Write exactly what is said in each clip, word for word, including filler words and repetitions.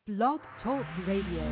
Blog Talk Radio.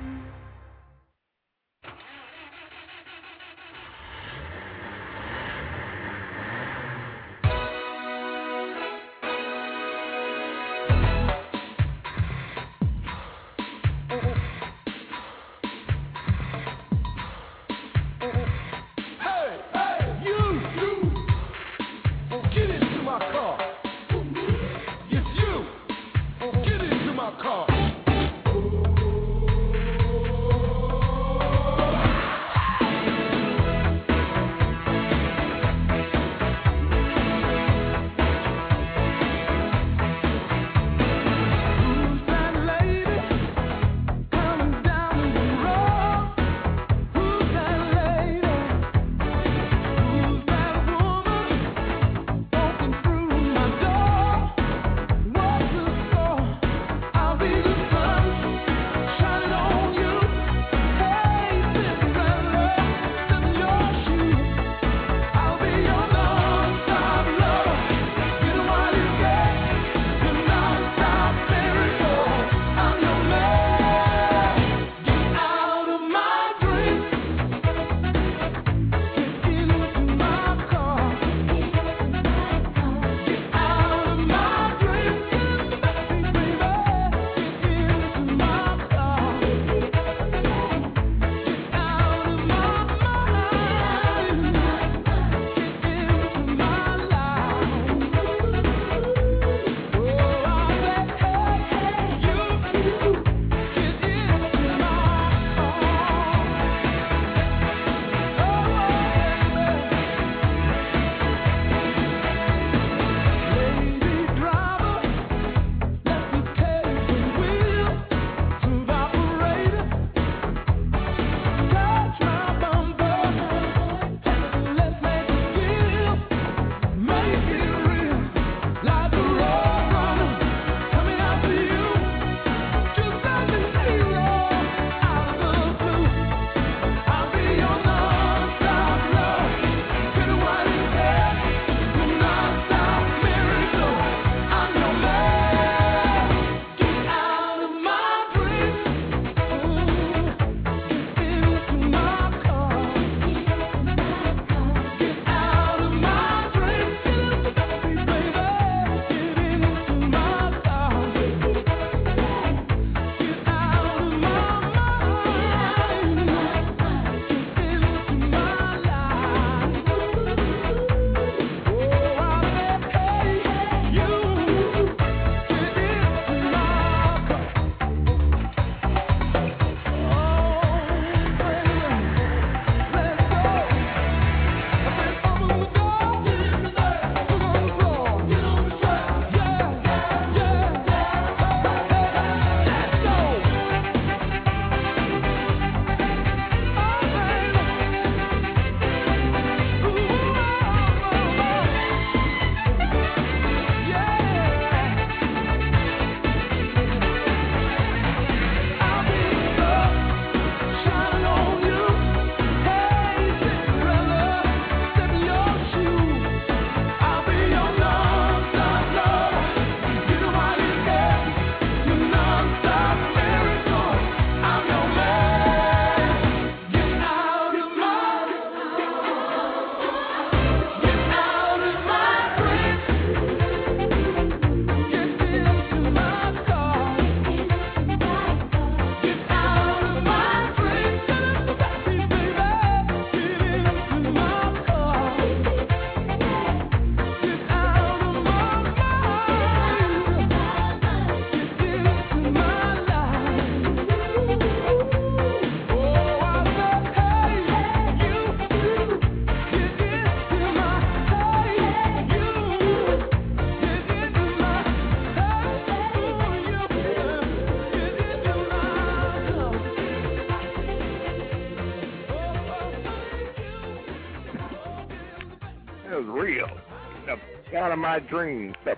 Out of my dreams. Test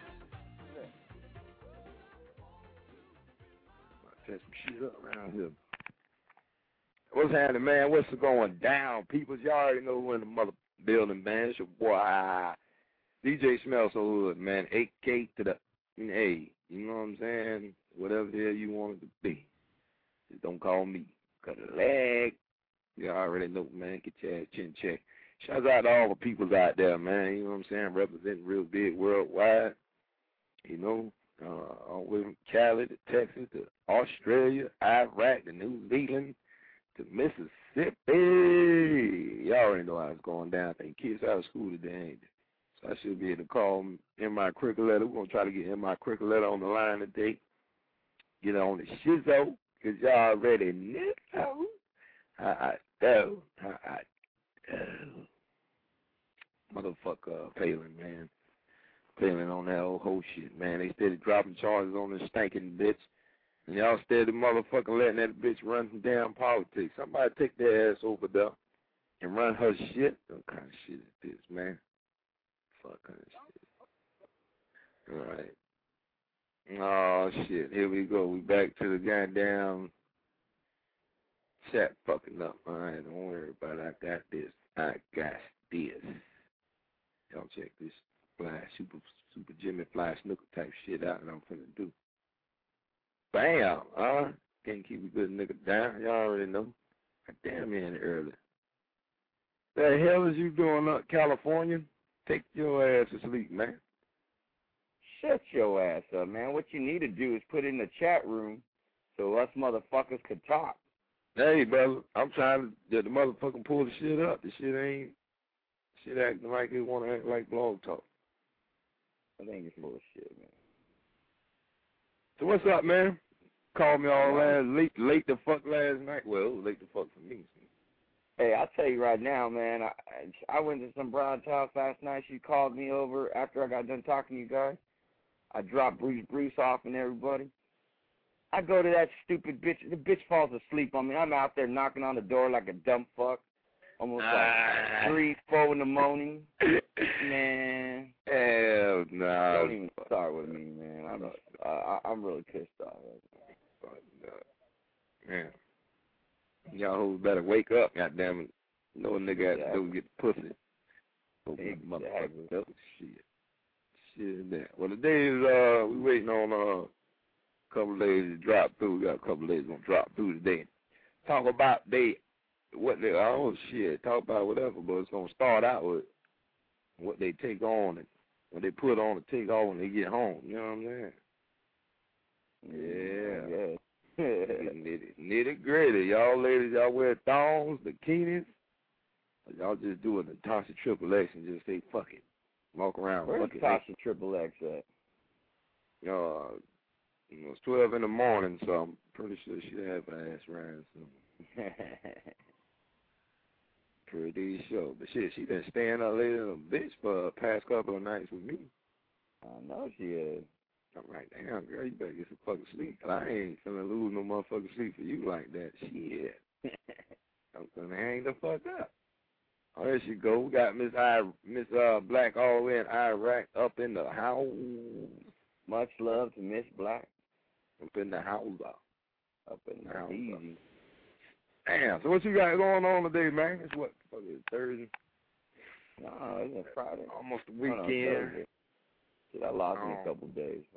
some shit up around here. What's happening, man? What's going down, people? Y'all already know who in the mother building, man. It's your boy, D J Smell So Hood, man. eight K to the A. You know what I'm saying? whatever the hell you want it to be. Just don't call me. Cut a leg. You already know, man. Get your ass chin check. Shouts out to all the peoples out there, man. You know what I'm saying? Representing real big worldwide. You know, uh, all the way from Cali to Texas to Australia, Iraq to New Zealand to Mississippi. Y'all already know how it's going down. I think kids out of school today, ain't they? So I should be able to call M I Cricoletta. We're going to try to get M I Cricoletta on the line today. Get on the shizzo, because y'all already know how I do. How I do. Motherfucker Palin, man. Palin on that old whole shit, man. They steady dropping charges on this stinking bitch. And y'all steady motherfucking letting that bitch run some damn politics. Somebody take their ass over there and run her shit. What kind of shit is this, man? Fuck kind of shit. All right. Oh, shit. Here we go. We back to the goddamn chat fucking up. All right, don't worry about it. I got this. I got this. Y'all check this fly, super, super Jimmy Fly Snooker type shit out that I'm finna do. Bam! Huh? Can't keep a good nigga down. Y'all already know. God damn me in early. The hell is you doing up, California? Take your ass to sleep, man. Shut your ass up, man. What you need to do is put in the chat room so us motherfuckers could talk. Hey, brother, I'm trying to get the motherfucking pull the shit up. The shit ain't, shit acting like it want to act like blog talk. I think it's bullshit, man. So what's up, man? Called me all last, late, late the fuck last night. Well, it was late the fuck for me. Hey, I'll tell you right now, man, I I went to some Broad's house last night. She called me over after I got done talking to you guys. I dropped Bruce Bruce off and everybody. I go to that stupid bitch. The bitch falls asleep on me. I'm out there knocking on the door like a dumb fuck. Almost like three, four in the morning. Man. Hell no. Nah. Don't even start with me, man. I'm, I, I'm really pissed off right now. Man. Y'all hoes better wake up, goddammit. No nigga has to do get the pussy. Open Exactly. Motherfucker. Oh, shit. Shit that. Well, today is, uh, we waiting on uh, a couple of days to drop through. We got a couple of days gonna drop through today. Talk about they, what they, oh shit, talk about whatever, but it's gonna start out with what they take on and what they put on to take off when they get home. You know what I'm saying? Yeah. Yeah. nitty, nitty gritty. Y'all ladies, y'all wear thongs, bikinis. Y'all just do a Natasha Triple X and just say fuck it. Walk around. Where's Natasha Triple X at? Uh, it's twelve in the morning, so I'm pretty sure she'll have her ass around soon. Pretty sure. But shit, she been staying up late in a bitch for the past couple of nights with me. I know she is. I'm like, damn, girl, you better get some fucking sleep. I ain't finna lose no motherfucking sleep for you like that. Shit. I'm gonna hang the fuck up. Oh, there she go. We got Miss I, Miss uh, Black all the way in Iraq up in the house. Much love to Miss Black. Up in the house. Up in the house. Easy. Damn, so what you got going on today, man? It's what, fuck is it, Thursday? No, it's a Friday. Almost a weekend. Oh, no, Shit, I lost oh. in a couple of days,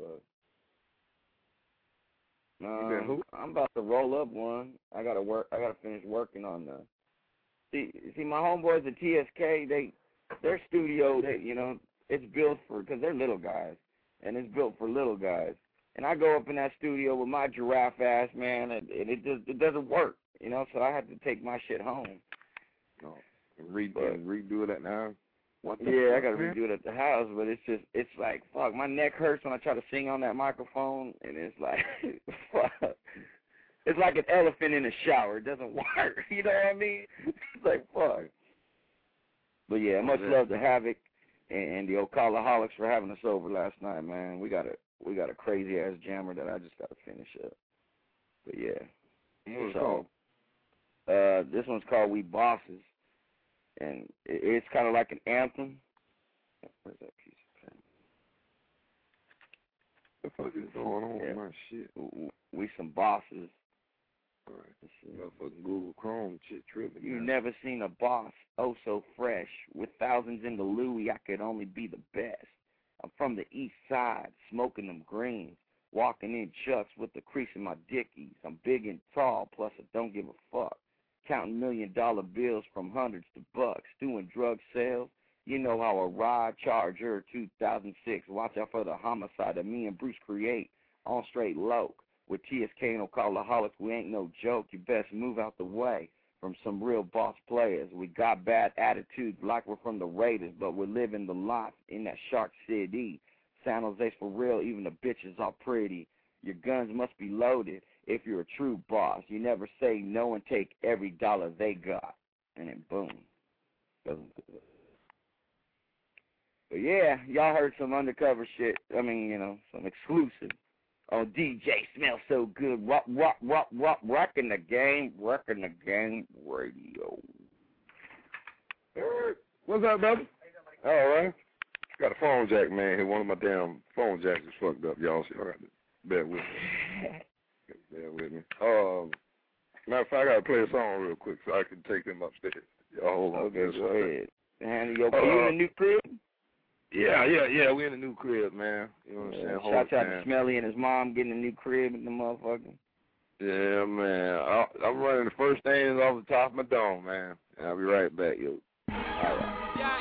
but um, I'm about to roll up one. I gotta work. I gotta finish working on the. See, see, my homeboys at T S K, they, their studio, they, you know, it's built for because they're little guys, and it's built for little guys. And I go up in that studio with my giraffe ass, man, and, and it just it doesn't work, you know. So I have to take my shit home. No, redo but, redo it at now. What the yeah, fuck, I gotta man? redo it at the house, but it's just, it's like, fuck, my neck hurts when I try to sing on that microphone, and it's like, fuck. It's like an elephant in a shower. It doesn't work, you know what I mean? It's like, fuck. But yeah, much oh, love to Havoc and, and the Ocalaholics for having us over last night, man. We got a, we got a crazy-ass jammer that I just gotta finish up. But yeah. What's so, uh, this one's called We Bosses. And it's kind of like an anthem. Where's that piece of pen? What the fuck is going on yeah. with my shit? We some bosses. All right. Motherfucking Google Chrome shit tripping. You never seen a boss, oh so fresh. With thousands in the Louis, I could only be the best. I'm from the east side, smoking them greens. Walking in chucks with the crease in my dickies. I'm big and tall, plus I don't give a fuck. Counting million dollar bills from hundreds to bucks. Doing drug sales. You know how a ride Charger two thousand six. Watch out for the homicide that me and Bruce create on straight loc. With T S K no Callaholics, we ain't no joke. You best move out the way from some real boss players. We got bad attitudes like we're from the Raiders, but we're living the life in that Shark City. San Jose's for real, even the bitches are pretty. Your guns must be loaded if you're a true boss. You never say no and take every dollar they got. And then boom. But yeah, y'all heard some undercover shit. I mean, you know, some exclusive. On D J Smells So Good. Rock, rock, rock, rock, rocking the game. Rocking the game radio. What's up, brother? All right. Got a phone jack, man. Here, one of my damn phone jacks is fucked up, y'all. So y'all got to bear with me. Bear with me. Um, matter of fact, I got to play a song real quick so I can take them upstairs. Y'all hold on. Okay, go ahead. And your, uh, you in the new crib? Yeah, yeah, yeah. We in the new crib, man. You know what I'm Yeah, saying? shout out man. to Smelly and his mom getting a new crib in the motherfucker. Yeah, man. I, I'm running the first things off the top of my dome, man. And I'll be right back, yo. All right.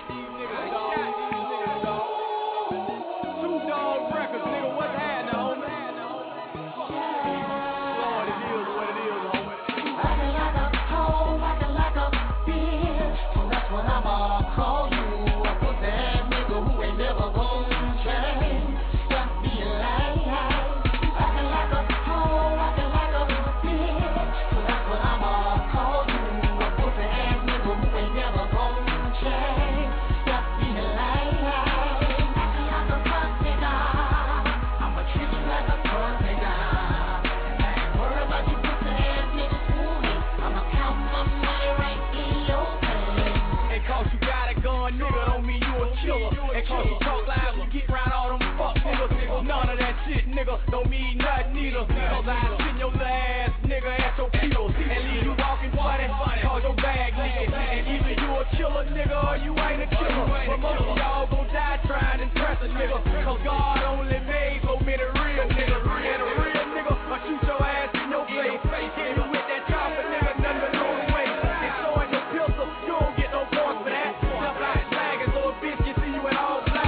Don't mean nothing neither. Cause I send your little ass nigga at your pills and leave you walking funny. Cause your bag leaking. And either you a killer nigga or you ain't a killer. But most of y'all gon' die trying to impress a nigga. Cause God only made so many real niggas. And a real nigga will shoot your ass in your face. Hit you with that chopper, nigga, nothing but no way. And showing your pistol, you don't get no points for that. Jump like flagging, so a bitch can see you in all black.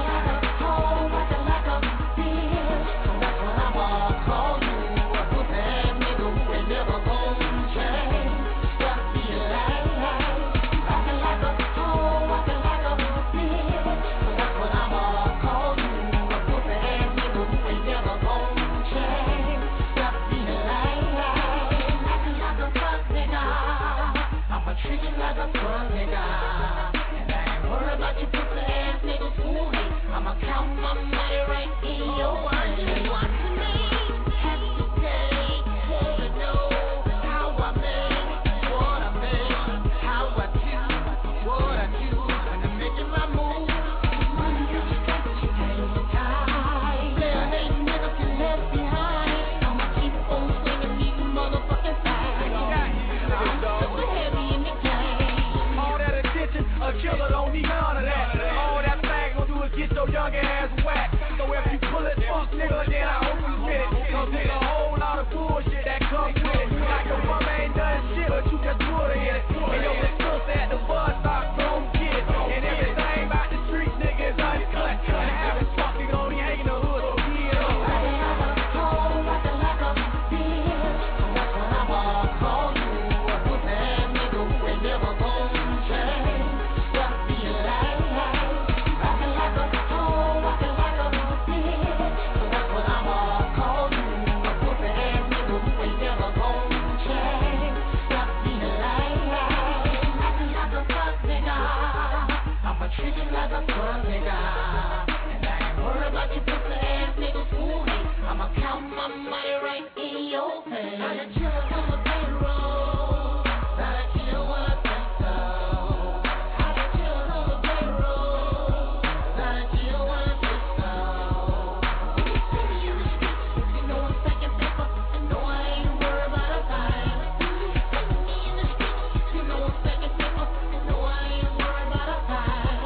Killer don't need none of that. All that flag gon' do is get your young ass whacked. So if you pull it, fuck nigga, then I hope you get it. Cause there's a whole lot of bullshit that comes with it. Like your mama ain't done shit, but you just put her in it. And your little sister at the bus stop, don't get it. And everything about the street nigga is uncut. And having fuck nigga only hang in the hood, so get it up.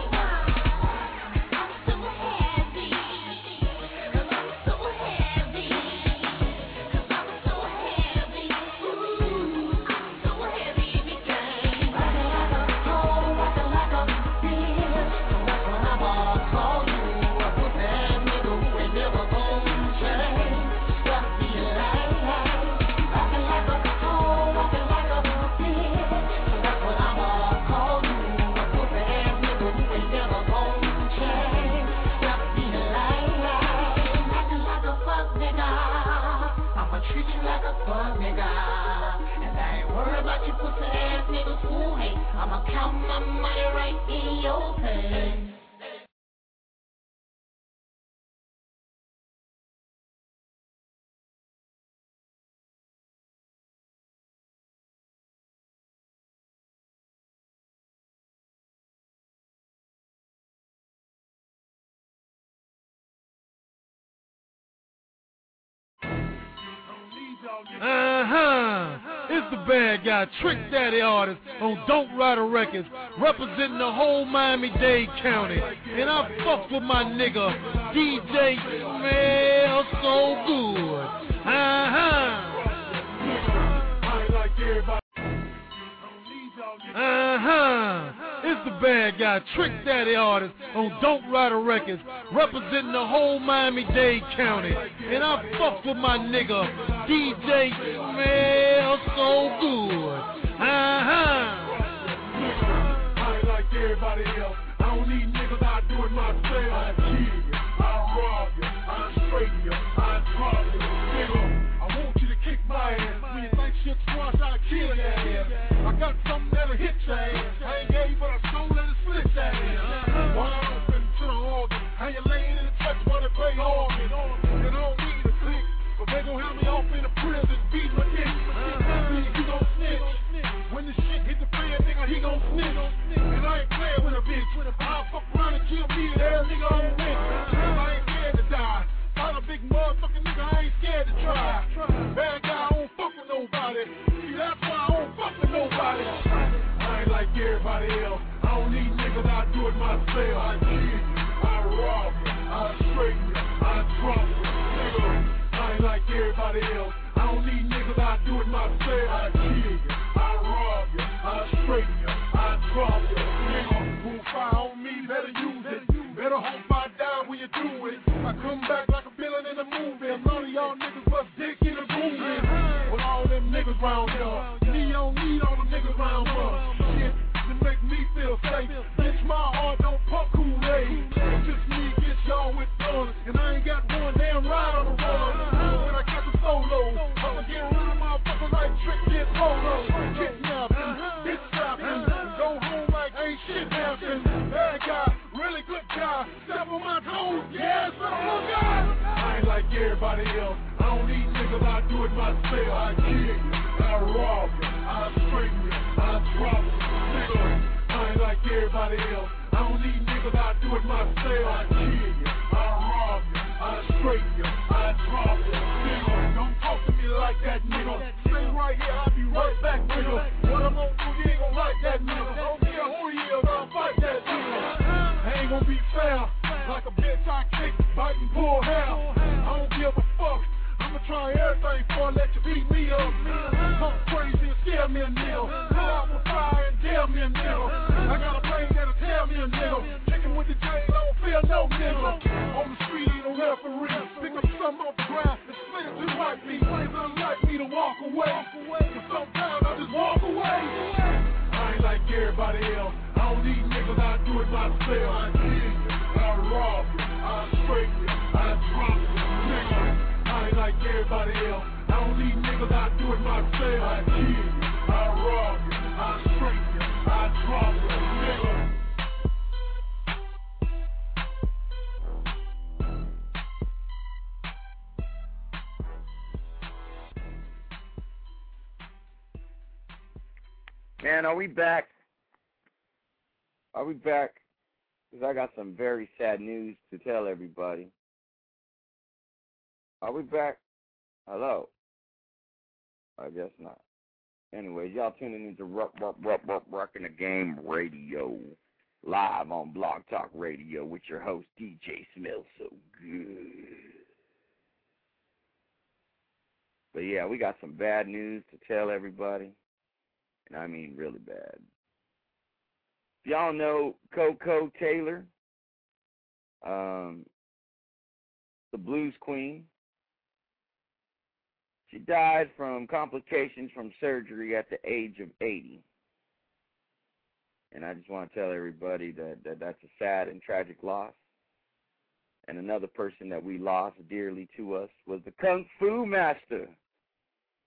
So treat you like a fuck nigga. And I ain't worried about you pussy ass niggas who hate. I'ma count my money right in your face. Uh-huh. It's the bad guy, Trick Daddy artist on Don't Rider Records, representing the whole Miami-Dade County. And I fuck with my nigga, D J Smells So Good. Uh-huh. Uh-huh. It's the bad guy, Trick Daddy artist on Don't Rider Records, representing the whole Miami-Dade County. And I fuck with my nigga, D J Smells So Good. Uh-huh. I ain't like everybody else. I don't need niggas, I do it myself. I kill you, I rob you, I straighten you, I drop you. Nigga, I want you to kick my ass. When you think shit's squash, I kill your ass. I got something that'll hit your ass. I ain't gay, but I sure let it split that ass. Wide open to the organ. How you laying in the touch while they play organ. You don't need a click, but they gon' have me off in the prison, beat my dick. See, you gon' snitch. When the shit hit the fan, nigga, he gon' snitch. And I ain't playing with a bitch. I'll fuck around and kill me, that nigga on the bitch. I ain't scared to die. Fight a big motherfucking nigga, I ain't scared to try. Bad guy, I don't fuck with nobody. See, that's why I don't fuck with nobody. I ain't like everybody else. I don't need niggas, I do it myself. I kill you, I rob you, I straighten you, I drop you. Nigga, I ain't like everybody else. I don't need niggas, I do it myself. I kill you, I rob you, I straighten you, I drop you. Nigga, who fire on me, better use it. Better hope I die when you do it. I come back like a villain in a movie. A lot of y'all niggas bust dick in a movie. With all them niggas round here. Me don't need all them niggas round here. Shit to make me feel safe. Bitch, my heart don't pump Kool-Aid. It's just me against y'all with guns. And I ain't got one damn ride on the run. When I catch a solo, I'ma get rid of motherfuckers like Trick Kid Polo. Kidnapping, bitch slapping. Go home like ain't shit happened. Bad guy. Really good guy, step on my toes, yes, I'm guy. I ain't like everybody else. I don't need niggas, I do it myself. I kill you, I rob you, I straighten you, I drop you. Nigga, I ain't like everybody else. I don't need niggas, I do it myself. I kill you, I rob you, I straighten you, I drop you. Nigga, don't talk to me like that, nigga. Stay right here, I'll be right back, nigga. What I'm gonna do, you ain't gonna like that, nigga. Don't care who he is, I'll fight that nigga. I ain't gonna be fair, like a bitch I kick, bite and pull hair. I don't give a fuck, I'ma try everything before I let you beat me up. Talk crazy and scare me a nigga. Pull out with fire and dare me a nigga. I got a brain that'll tell me a nigga. Chicken with the J, I don't feel no nigga. On the street ain't no referee. Pick up something off the ground and split it just like me. It's unlike me to walk away, but sometimes I just walk away. I ain't like everybody else. I don't need niggas, I do it myself. I kill you, I rob you, I straighten you, I drop you. Nigga, I ain't like everybody else. I don't need niggas, I do it myself. I kill you, I rob you, I straighten you, I drop you. Nigga. Man, are we back? Are we back? Because I got some very sad news to tell everybody. Are we back? Hello? I guess not. Anyways, y'all tuning into Ruck, Ruck, Ruck, Ruck, Ruckin' the Game Radio, live on Blog Talk Radio with your host, D J Smells So Good. But yeah, we got some bad news to tell everybody. And I mean really bad. Y'all know Coco Taylor, um, the blues queen. She died from complications from surgery at the age of eighty. And I just want to tell everybody that, that that's a sad and tragic loss. And another person that we lost dearly to us was the Kung Fu Master,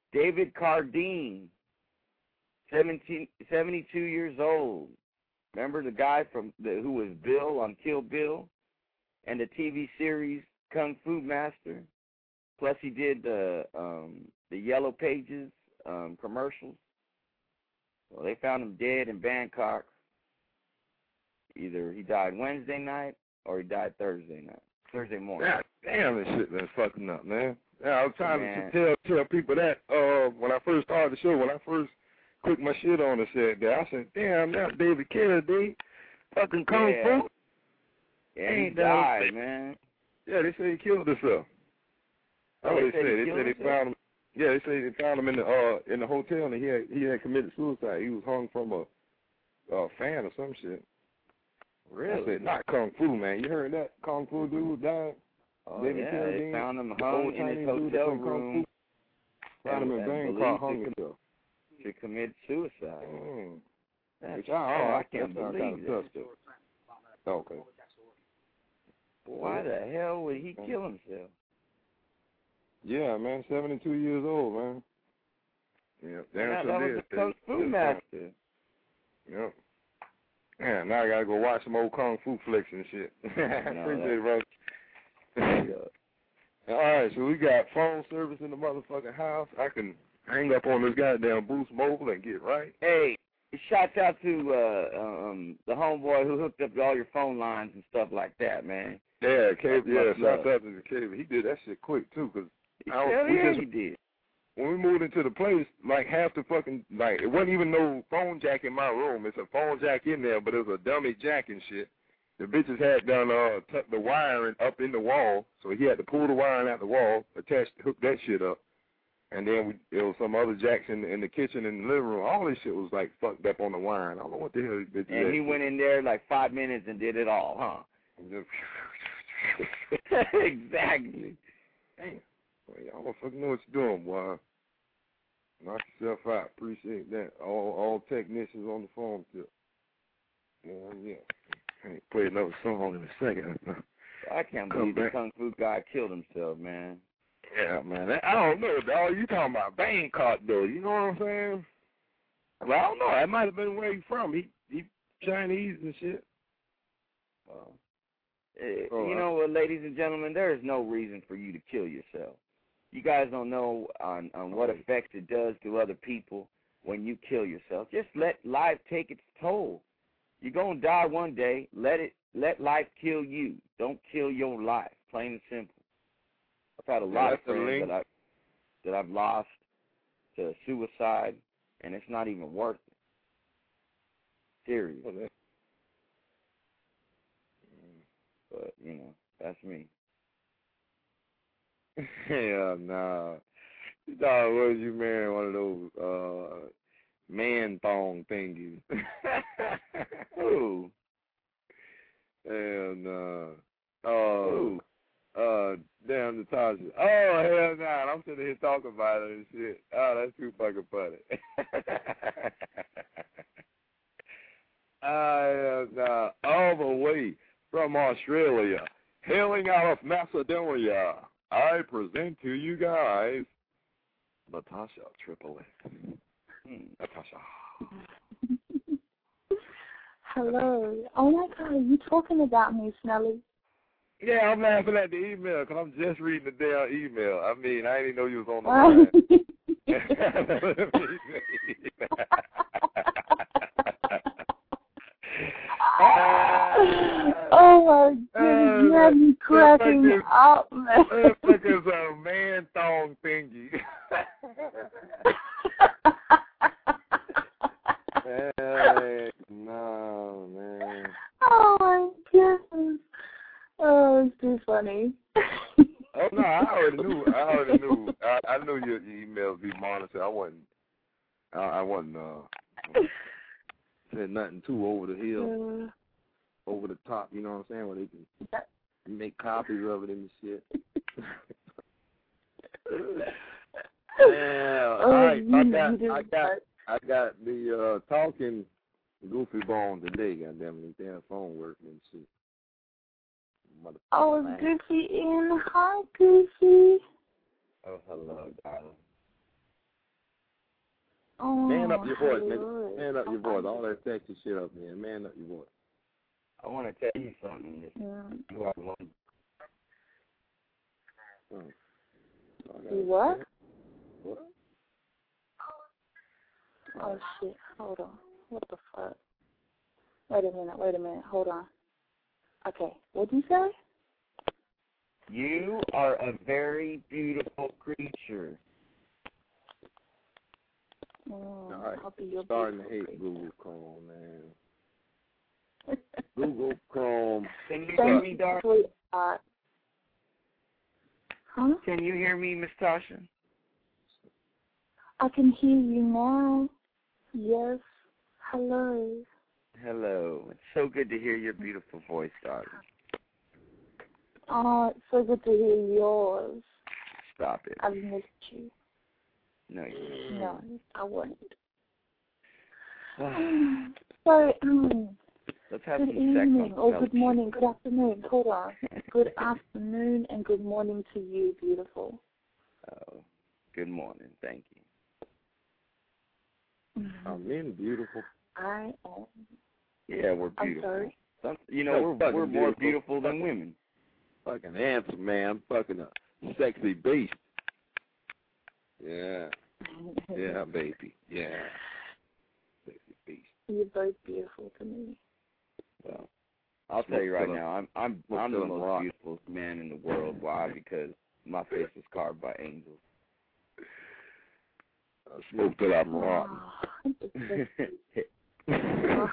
David Carradine, seventeen, seventy-two years old. Remember the guy from the, who was Bill on Kill Bill and the T V series Kung Fu Master? Plus he did the um, the Yellow Pages um, commercials. Well, they found him dead in Bangkok. Either he died Wednesday night or he died Thursday night, Thursday morning. God damn, this shit been fucking up, man. Yeah, I was trying Man. to tell tell people that uh, when I first started the show, when I first clicked my shit on and said that, I said, damn, that's David Carradine, fucking Kung Yeah. Fu. Yeah, he Ain't that died, shit. man. Yeah, they say he killed himself. That's Oh, what they they said said. he They killed said they himself? found him. Yeah, they say they found him in the uh in the hotel and he had he had committed suicide. He was hung from a uh, fan or some shit. Really? I said, not Kung Fu, man. You heard that? Kung Fu dude died. Oh, David yeah, they Carradine, found him the hung old in his Chinese dude that hotel played Kung room. Fu. Found him in and- and Bangkok, believed hung to, himself. to commit suicide. Mm. That's, Which I, I, oh, I, I can't that's believe kind that. of tough, though. Okay. Why the hell would he kill himself? Yeah, man, seventy-two years old, man. Yeah, damn Now, sure that was did. the Kung Fu This Master. Yep. Yeah, now I gotta go watch some old Kung Fu flicks and shit. Appreciate it, bro. All right, so we got phone service in the motherfucking house. I can hang up on this goddamn Boost Mobile and get right. Hey, shouts out to uh, um, the homeboy who hooked up all your phone lines and stuff like that, man. Yeah, Cable. Yeah, Much shout love. out to the Cable. He did that shit quick too, cause I don't- Hell we yeah, just- he did. when we moved into the place, like half the fucking, like, it wasn't even no phone jack in my room. It's a phone jack in there, but it was a dummy jack and shit. The bitches had done uh, tuck the wiring up in the wall, so he had to pull the wiring out the wall, attach, hook that shit up. And then we, there was some other jacks in the, in the kitchen and the living room. All this shit was, like, fucked up on the wiring. I don't know what the hell these bitches And had. he went in there like five minutes and did it all, huh? And just, Exactly. damn. Well, y'all don't fucking know what you're doing, boy. Knock yourself out. Appreciate that. All all technicians on the phone tip. Yeah, yeah. I ain't play another song in a second. I can't Come believe the back. Kung Fu guy killed himself, man. Yeah, man. I don't know, dog. You talking about Bangkok, though. You know what I'm saying? Well, I don't know. That might have been where he from. He he Chinese and shit. Uh, eh, Oh, you I- know what, ladies and gentlemen, there is no reason for you to kill yourself. You guys don't know on, on what Right. effects it does to other people when you kill yourself. Just let life take its toll. You're going to die one day. Let it. Let life kill you. Don't kill your life, plain and simple. I've had a Yeah, lot of that's the friends link. that, I, that I've lost to suicide, and it's not even worth it. Serious. Oh, that- But, you know, that's me. Hell no. You thought it was you marrying one of those uh, man thong thingies. Who? Hell no. Oh, Who? uh, damn Natasha. Oh, hell no. I'm sitting here talking about it and shit. Oh, that's too fucking funny. Ah, hell no. All the way from Australia, hailing out of Macedonia, I present to you guys Natasha Triple X. Hmm. Natasha. Hello. Oh my God, are you talking about me, Snelly? Yeah, I'm laughing at the email because I'm just reading the damn email. I mean, I didn't even know you was on the line. Oh my goodness, you had me cracking that up, man. That fucker's a man thong thingy. Hey, no, man. Oh my goodness. Oh, it's too funny. Oh no, I already knew. I already knew. I, I knew your, your email would be monitored. I wasn't. I, I wasn't uh, said nothing too over the hill, Uh, over the top. You know what I'm saying? Where they can make copies of it and shit. Yeah. oh, All right. you, I you got. did I got. that. I got the uh, talking goofy bone today. Goddamn it, damn phone working and shit. Oh, Man. Goofy in. Hi, Goofy. Oh, hello, darling. up your voice, hello. nigga. Man up your voice. All that sexy shit up, man. Man up your voice. I want to tell you something. Yeah. You are one. Oh. You what? What? Oh, shit. Hold on. What the fuck? Wait a minute. Wait a minute. Hold on. Okay. What'd you say? You are a very beautiful creature. Mm, All right. I'll be your Starting to beautiful hate creature. Google Chrome, man. Google Chrome. Can you hear Thank me, you, darling? sweetheart. Huh? Can you hear me, Miss Tasha? I can hear you now. Yes. Hello. Hello. It's so good to hear your beautiful voice, darling. Oh, it's so good to hear yours. Stop it. I've missed you. No, you No, I wouldn't. don't. So, um, Let's have good some evening, sex on or the good morning, good afternoon. Hold on. Good afternoon and good morning to you, beautiful. Oh, good morning. Thank you. I'm in beautiful. I am. Yeah, we're I'm beautiful. sorry. Some, you know, That's we're fucking we're more beautiful. beautiful than women. Fucking handsome, man. I'm fucking a sexy beast. Yeah. Yeah, baby. Yeah. Sexy beast. You're both beautiful to me. Well, I'll tell you right Smoke now, I'm I'm Smoke I'm the till I'm most rock. beautiful man in the world. Why? Because my face was carved by angels. I smoke till I'm rotten. Oh,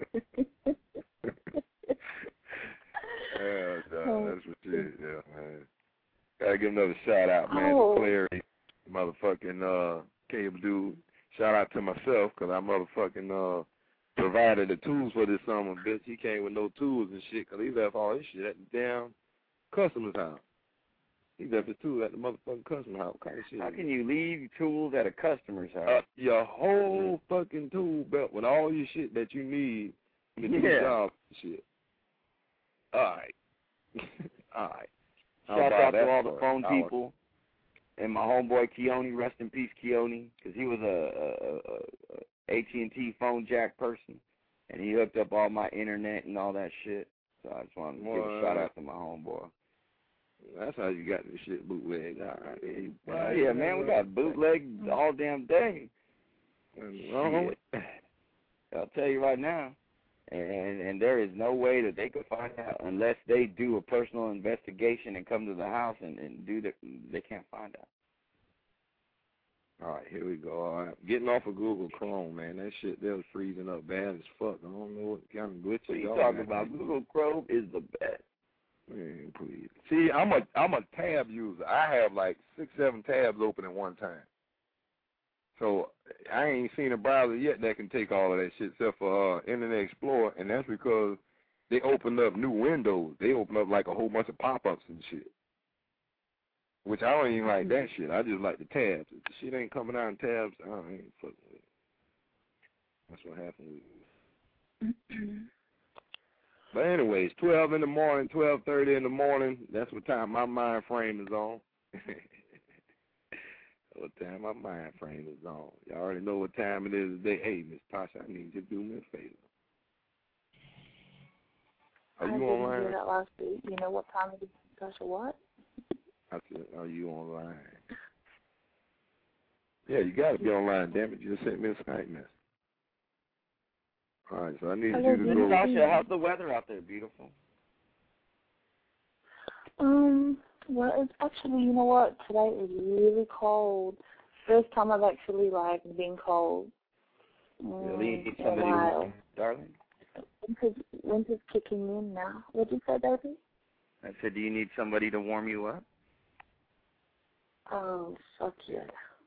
Yeah, dog, that's what it is, yeah, man. Gotta give another shout out, man, Oh. to Clary, motherfucking uh, cable dude. Shout out to myself, because I motherfucking uh, provided the tools for this summer, bitch. He came with no tools and shit, because he left all his shit at the damn customer's house. He left his tools at the motherfucking customer's house. What kind of shit? How can you leave tools at a customer's Uh, house? your whole fucking tool belt with all your shit that you need to do Yeah. the job and shit. All right. All right. How Shout about out to that all the for phone an hour? people and my homeboy Keone. Rest in peace, Keone, because he was a, a, a, a A T and T phone jack person, and he hooked up all my internet and all that shit. So I just wanted to give a Boy. shout out to my homeboy. That's how you got this shit bootleg. All right. Hey, Oh, yeah, man, we got bootleg all damn day. Wrong. Shit. I'll tell you right now, and and there is no way that they could find out unless they do a personal investigation and come to the house and, and do the, they can't find out. All right, here we go. All right. Getting off of Google Chrome, man. That shit there was freezing up bad as fuck. I don't know what kind of glitches What are you y'all talking got. about? Google Chrome is the best. Man, please. See, I'm a I'm a tab user. I have like six, seven tabs open at one time. So I ain't seen a browser yet that can take all of that shit except for uh, Internet Explorer, and that's because they open up new windows. They open up like a whole bunch of pop-ups and shit, which I don't even like that shit. I just like the tabs. If the shit ain't coming out in tabs, I ain't fucking with it. That's what happened with it. But anyways, twelve in the morning, twelve thirty in the morning, that's what time my mind frame is on. What time my mind frame is on. Y'all already know what time it is today. Hey, Miss Tasha, I need you to do me a favor. Are I you didn't online? hear that last week. You know what time it is, Tasha? What? I said, are you online? Yeah, you got to be online, damn it. You just sent me a Skype message. All right, so I need Hello, you to Miss go. Tasha, how's the weather out there, beautiful? Um, well, it's actually, you know what? Today is really cold. First time I've actually, like, been cold. Um, Really? You need in a somebody while. to, darling? Winter's, winter's kicking in now. What'd you say, baby? I said, do you need somebody to warm you up? Oh, fuck yeah.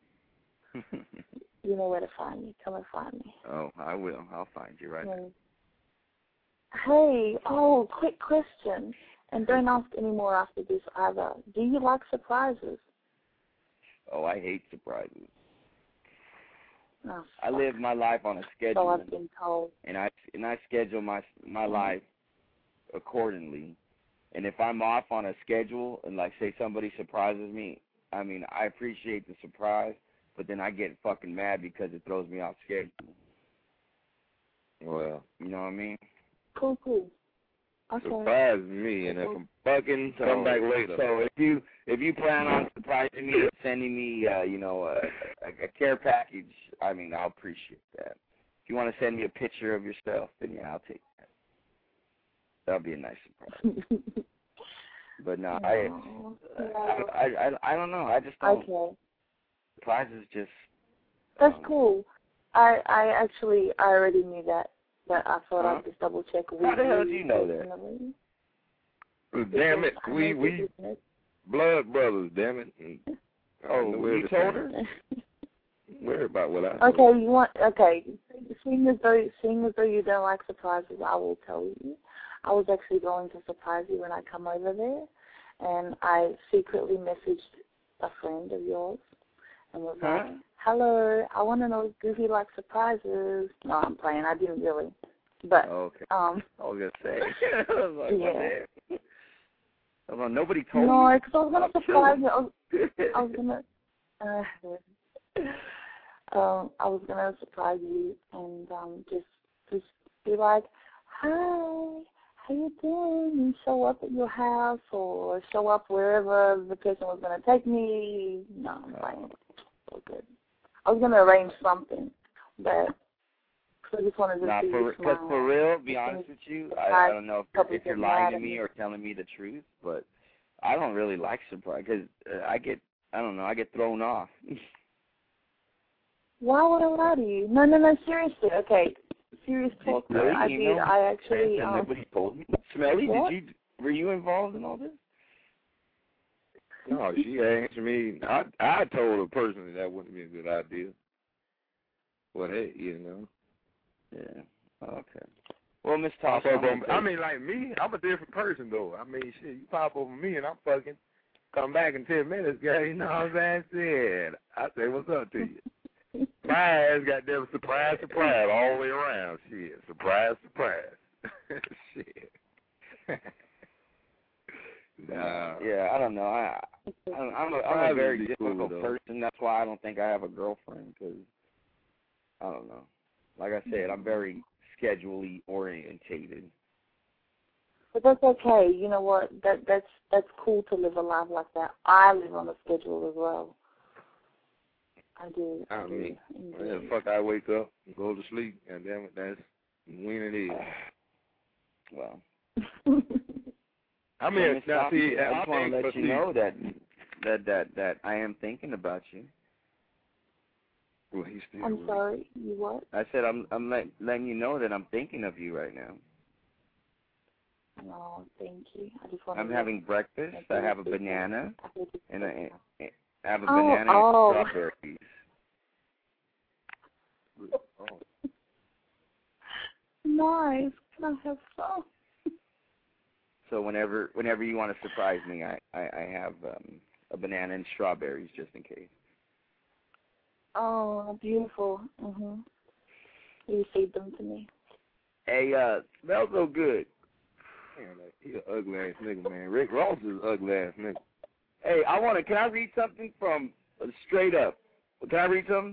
You know where to find me. Come and find me. Oh, I will. I'll find you right now. Mm. Hey, oh, quick question. And don't ask any more after this either. Do you like surprises? Oh, I hate surprises. Oh, I live my life on a so schedule, I've been told. and I and I schedule my my life accordingly. And if I'm off on a schedule, and like say somebody surprises me, I mean I appreciate the surprise, but then I get fucking mad because it throws me off schedule. Well, you know what I mean? Cool, cool. Okay. Surprise me, and if I'm fucking, So, come back later. So if you if you plan on surprising me and sending me, uh, you know, a, a, a care package, I mean, I'll appreciate that. If you want to send me a picture of yourself, then yeah, I'll take that. That'll be a nice surprise. But no, I, I, I, I, I don't know. I just don't. Okay. Surprises just. That's um, cool. I I actually I already knew that, but I thought Huh? I'd just double check. How the hell do you know that? Damn it, we we blood brothers. Damn it. Oh, you told her? Worry about what I. Okay, told. you want okay. Seeing as though seeing as though you don't like surprises, I will tell you. I was actually going to surprise you when I come over there, and I secretly messaged a friend of yours and was Huh? like, "Hello, I want to know if Goofy likes surprises." No, I'm playing. I didn't really, but Oh, okay. um, I was gonna say. I was like, yeah. what the hell? Nobody told no, me. because I was gonna I'm surprise chilling. you. I was, I was gonna. Uh, um, I was gonna surprise you and um, just just be like, "Hi, how you doing?" and show up at your house or show up wherever the person was gonna take me. No, I'm fine. So good. I was gonna arrange something, but I just wanted to Nah, see for, you smile. cause for real, be honest with you, I, I don't know if, if you're lying to me or telling me the truth, but I don't really like surprise because uh, I get, I don't know, I get thrown off. Why would I lie to you? No, no, no, seriously. Okay, serious talk. Really? I You did. know? I actually. And Um, nobody told me. Smelly, what? did you? Were you involved in all this? No, she asked me. I I told her personally that wouldn't be a good idea. But hey, you know. Yeah. Okay. Well, Miss Pop Thompson, up on, I mean, like me, I'm a different person though. I mean, shit, you pop over me and I'm fucking come back in ten minutes, guy. You know what I'm saying? I say, what's up to you? Surprise, goddamn, surprise, surprise, all the way around. Shit, surprise, surprise. Shit. Nah. Yeah, I don't know. I, I I'm a, I'm a very difficult person. That's why I don't think I have a girlfriend because I don't know. Like I said, I'm very schedule-y orientated. But that's okay. You know what? That that's that's cool to live a life like that. I live on a schedule as well. I do. I, I do. mean, Indeed. yeah, fuck, I wake up, go to sleep, and damn it, that's when it is. Well. I mean, so, now see, I I just want to let you see, know that that that that I am thinking about you. Well, he's still. I'm sorry. You what? I said I'm I'm let, letting you know that I'm thinking of you right now. No, thank you. I just want. I'm having breakfast. I have a banana and I, I have a oh, banana oh. and strawberries. Oh. Nice. Can I have some? So whenever whenever you want to surprise me, I I, I have um, a banana and strawberries just in case. Oh, beautiful. Mhm. You feed them to me. Hey, uh, smells so good. Man, like, he an ugly ass nigga, man. Rick Ross is an ugly ass nigga. Hey, I want to. Can I read something from uh, Straight Up? Can I read something?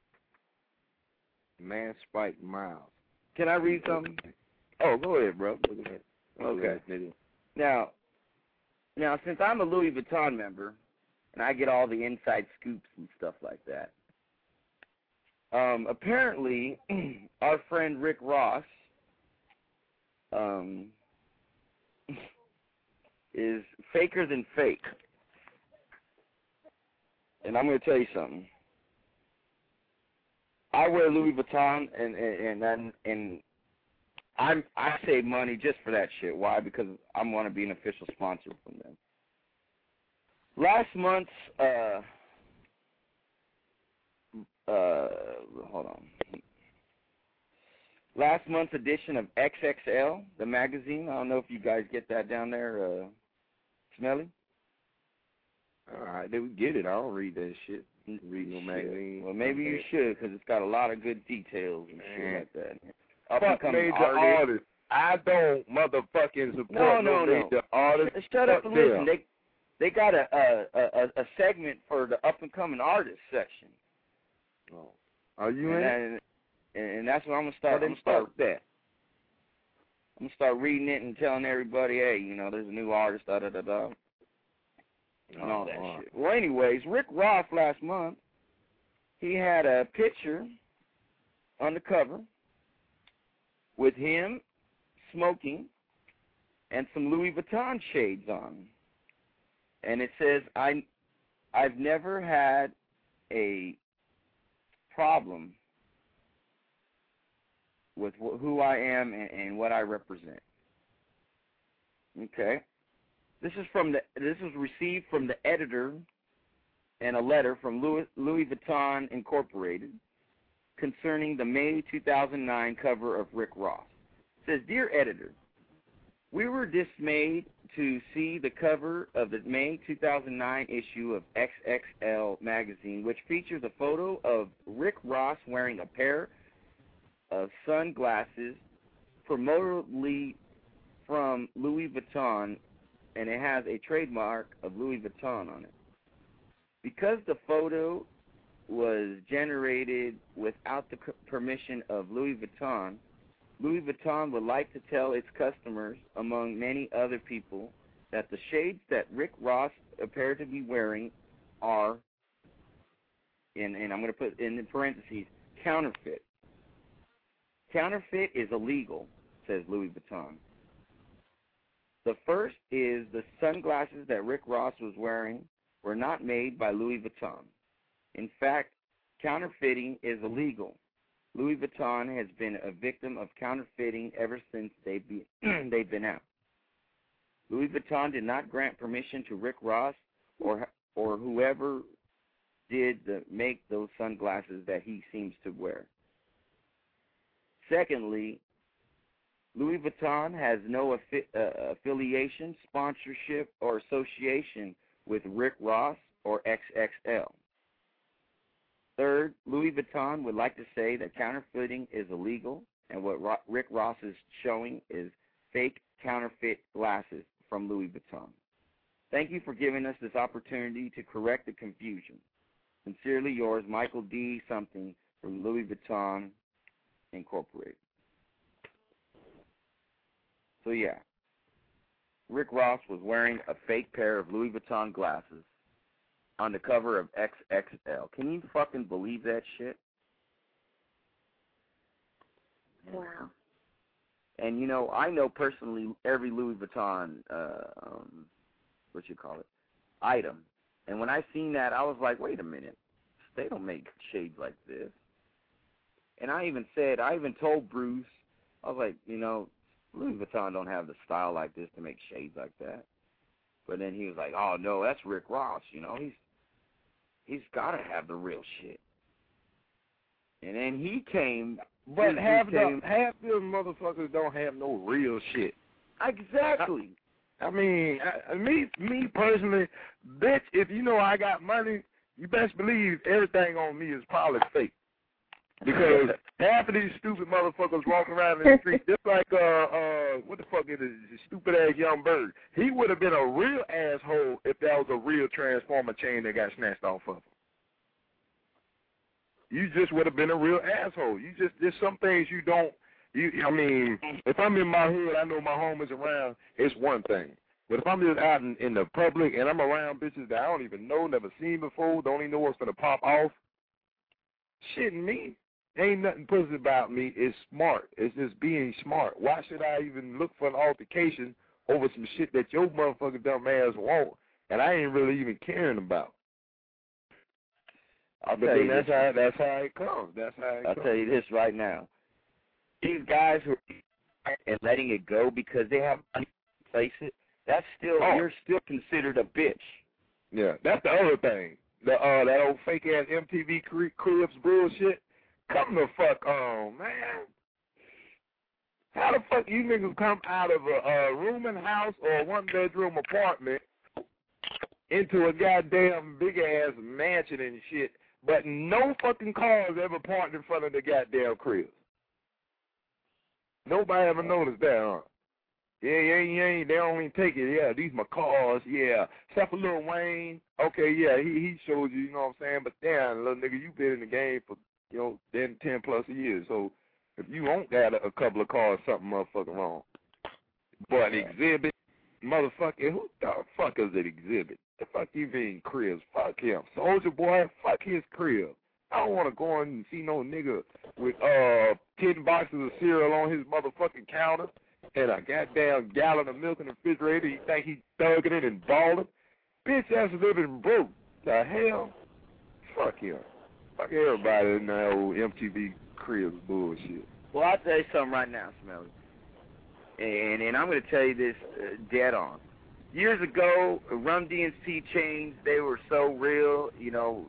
Man, Spike Miles. Can I read something? Oh, go ahead, bro. Go ahead. Okay. Nigga. Now, now since I'm a Louis Vuitton member, and I get all the inside scoops and stuff like that, um, apparently our friend Rick Ross um, is faker than fake. And I'm going to tell you something. I wear Louis Vuitton, and and and, and I'm I save money just for that shit. Why? Because I want to be an official sponsor from them. Last month's uh uh hold on. Last month's edition of X X L, the magazine. I don't know if you guys get that down there, uh, Smelly. All right, then we get it. I don't read that shit. Read no magazine. Well, maybe you should, because it's got a lot of good details and shit like that. Up Fuck and coming major artists. artists. I don't motherfucking support No, no, no. major artists. Shut up Fuck and listen. them. They they got a a, a a segment for the up and coming artist section. Oh. Are you and, in? that, and, and that's what I'm gonna start. I'm gonna start with that. I'm gonna start reading it and telling everybody, hey, you know, there's a new artist, da da da da, and all that oh, shit. Well, anyways, Rick Ross last month, he had a picture on the cover with him smoking and some Louis Vuitton shades on, and it says, I, I've never had a problem with wh- who I am and, and what I represent. Okay, this is from the. This was received from the editor, and a letter from Louis, Louis Vuitton Incorporated concerning the May two thousand nine cover of Rick Ross. It says, "Dear editor, we were dismayed to see the cover of the May two thousand nine issue of X X L magazine, which features a photo of Rick Ross wearing a pair of sunglasses, promotedly from Louis Vuitton, and it has a trademark of Louis Vuitton on it. Because the photo was generated without the permission of Louis Vuitton, Louis Vuitton would like to tell its customers, among many other people, that the shades that Rick Ross appeared to be wearing are, and, and I'm going to put in the parentheses, counterfeit. Counterfeit is illegal, says Louis Vuitton. The first is the sunglasses that Rick Ross was wearing were not made by Louis Vuitton. In fact, counterfeiting is illegal. Louis Vuitton has been a victim of counterfeiting ever since they be, they've been out. Louis Vuitton did not grant permission to Rick Ross or or whoever did the, make those sunglasses that he seems to wear. Secondly, Louis Vuitton has no affi- uh, affiliation, sponsorship, or association with Rick Ross or X X L. Third, Louis Vuitton would like to say that counterfeiting is illegal, and what Ro- Rick Ross is showing is fake counterfeit glasses from Louis Vuitton. Thank you for giving us this opportunity to correct the confusion. Sincerely yours, Michael D. Something from Louis Vuitton Incorporated. So yeah, Rick Ross was wearing a fake pair of Louis Vuitton glasses on the cover of X X L. Can you fucking believe that shit? Wow. And, you know, I know personally every Louis Vuitton, uh, um, what you call it, item. And when I seen that, I was like, wait a minute. They don't make shades like this. And I even said, I even told Bruce, I was like, you know, Louis Vuitton don't have the style like this to make shades like that. But then he was like, oh, no, that's Rick Ross, you know. He's he's got to have the real shit. And then he came. But half came, the half them motherfuckers don't have no real shit. Exactly. I, I mean, I, me me personally, bitch, if you know I got money, you best believe everything on me is probably fake. Because half of these stupid motherfuckers walking around in the street, just like, uh, uh, what the fuck is it, stupid-ass young bird. He would have been a real asshole if that was a real transformer chain that got snatched off of him. You just would have been a real asshole. You just, there's some things you don't, you. I mean, if I'm in my hood, I know my home is around, it's one thing. But if I'm just out in, in the public and I'm around bitches that I don't even know, never seen before, don't even know what's going to pop off, shitting me. Ain't nothing pussy about me. It's smart. It's just being smart. Why should I even look for an altercation over some shit that your motherfucking dumb ass want and I ain't really even caring about? I'll but tell then you that's this. how that's how it comes. That's how it I'll comes. tell you this right now. These guys who are and letting it go because they have money to place it, that's still Oh. you're still considered a bitch. Yeah, that's the other thing. The uh that old fake ass M T V Cribs bullshit. Come the fuck on, man. How the fuck you niggas come out of a, a rooming house or a one-bedroom apartment into a goddamn big-ass mansion and shit, but no fucking cars ever parked in front of the goddamn crib? Nobody ever noticed that, huh? Yeah, yeah, yeah, they don't even take it. Yeah, these my cars, yeah. Except for Lil Wayne. Okay, yeah, he he showed you, you know what I'm saying? But damn, little nigga, you been in the game for, you know, ten, ten plus years. So if you don't got a, a couple of cars, something motherfucking wrong. But an exhibit, motherfucker, who the fuck is it exhibit? The fuck you mean cribs? Fuck him. Soldier Boy, fuck his crib. I don't want to go in and see no nigga with uh ten boxes of cereal on his motherfucking counter and a goddamn gallon of milk in the refrigerator. You think he thugging it and balling? Bitch ass living broke. The hell? Fuck him. Fuck everybody in that old M T V cribs bullshit. Well, I'll tell you something right now, Smelly. And, and I'm going to tell you this uh, dead on. Years ago, Rum D M C chains, they were so real, you know.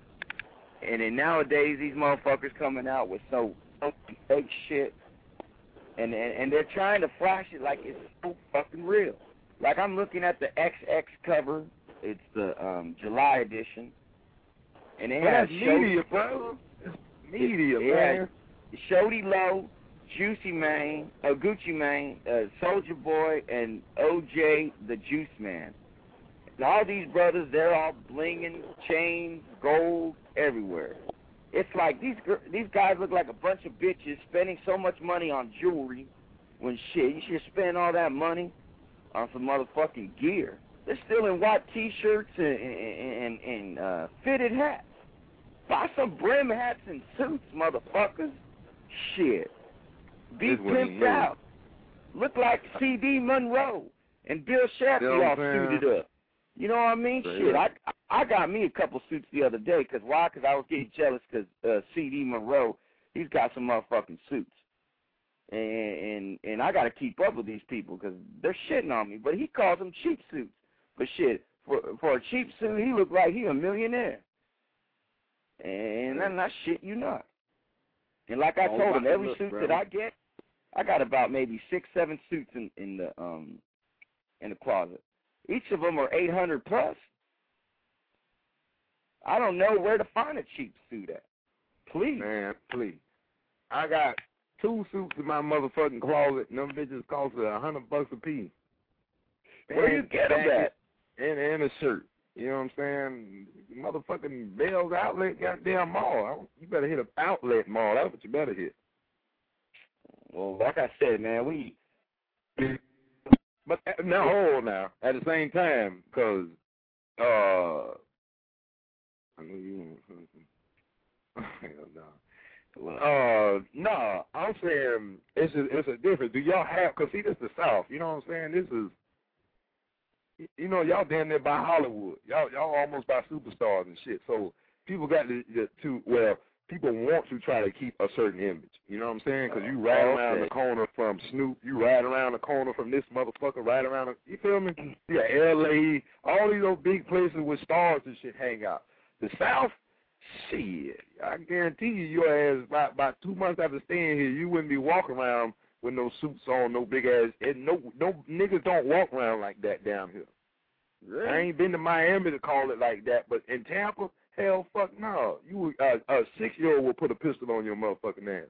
And then nowadays, these motherfuckers coming out with so fake shit. And, and and they're trying to flash it like it's so fucking real. Like I'm looking at the X X cover. It's the um, July edition. And it well, has that's media, bro. It's media, it, man. It Shody Low, Juicy Mane, uh, Gucci Mane, uh, Soldier Boy, and O J the Juice Man. And all these brothers, they're all blinging, chains, gold, everywhere. It's like these these guys look like a bunch of bitches spending so much money on jewelry when shit, you should spend all that money on some motherfucking gear. They're still in white T-shirts and, and, and, and uh, fitted hats. Buy some brim hats and suits, motherfuckers. Shit. Be pimped out. Look like C D Monroe and Bill Shaffy all suited up. You know what I mean? Right. Shit, I I got me a couple suits the other day. Because why? Because I was getting jealous because uh, C D Monroe, he's got some motherfucking suits. And and, and I got to keep up with these people because they're shitting on me. But he calls them cheap suits. But shit, for for a cheap suit, he look like he a millionaire. And I'm not shit you not. And like I told him, every suit that I get, I got about maybe six, seven suits in, in the um in the closet. Each of them are eight hundred plus. I don't know where to find a cheap suit at. Please. Man, please. I got two suits in my motherfucking closet, and them bitches cost a hundred bucks a piece. Where do you get them at? And, and a shirt. You know what I'm saying? Motherfucking Bell's Outlet goddamn mall. You better hit an outlet mall. That's what you better hit. Well, like I said, man, we... But now, hold on now. At the same time, because, uh... I know you... Hell no. Uh, no, I'm saying it's a, it's a difference. Do y'all have... Because, see, this is the South. You know what I'm saying? This is... You know, y'all damn near by Hollywood. Y'all y'all almost by superstars and shit. So people got to, to well, people want to try to keep a certain image. You know what I'm saying? Because you ride oh, around okay. the corner from Snoop. You ride around the corner from this motherfucker. Ride around, the, you feel me? Yeah, L A, all these old big places with stars and shit hang out. The South, shit, I guarantee you, your ass, about, about two months after staying here, you wouldn't be walking around with no suits on, no big ass, and no no niggas don't walk around like that down here. Really? I ain't been to Miami to call it like that, but in Tampa, hell, fuck no. You uh, a six year old will put a pistol on your motherfucking ass.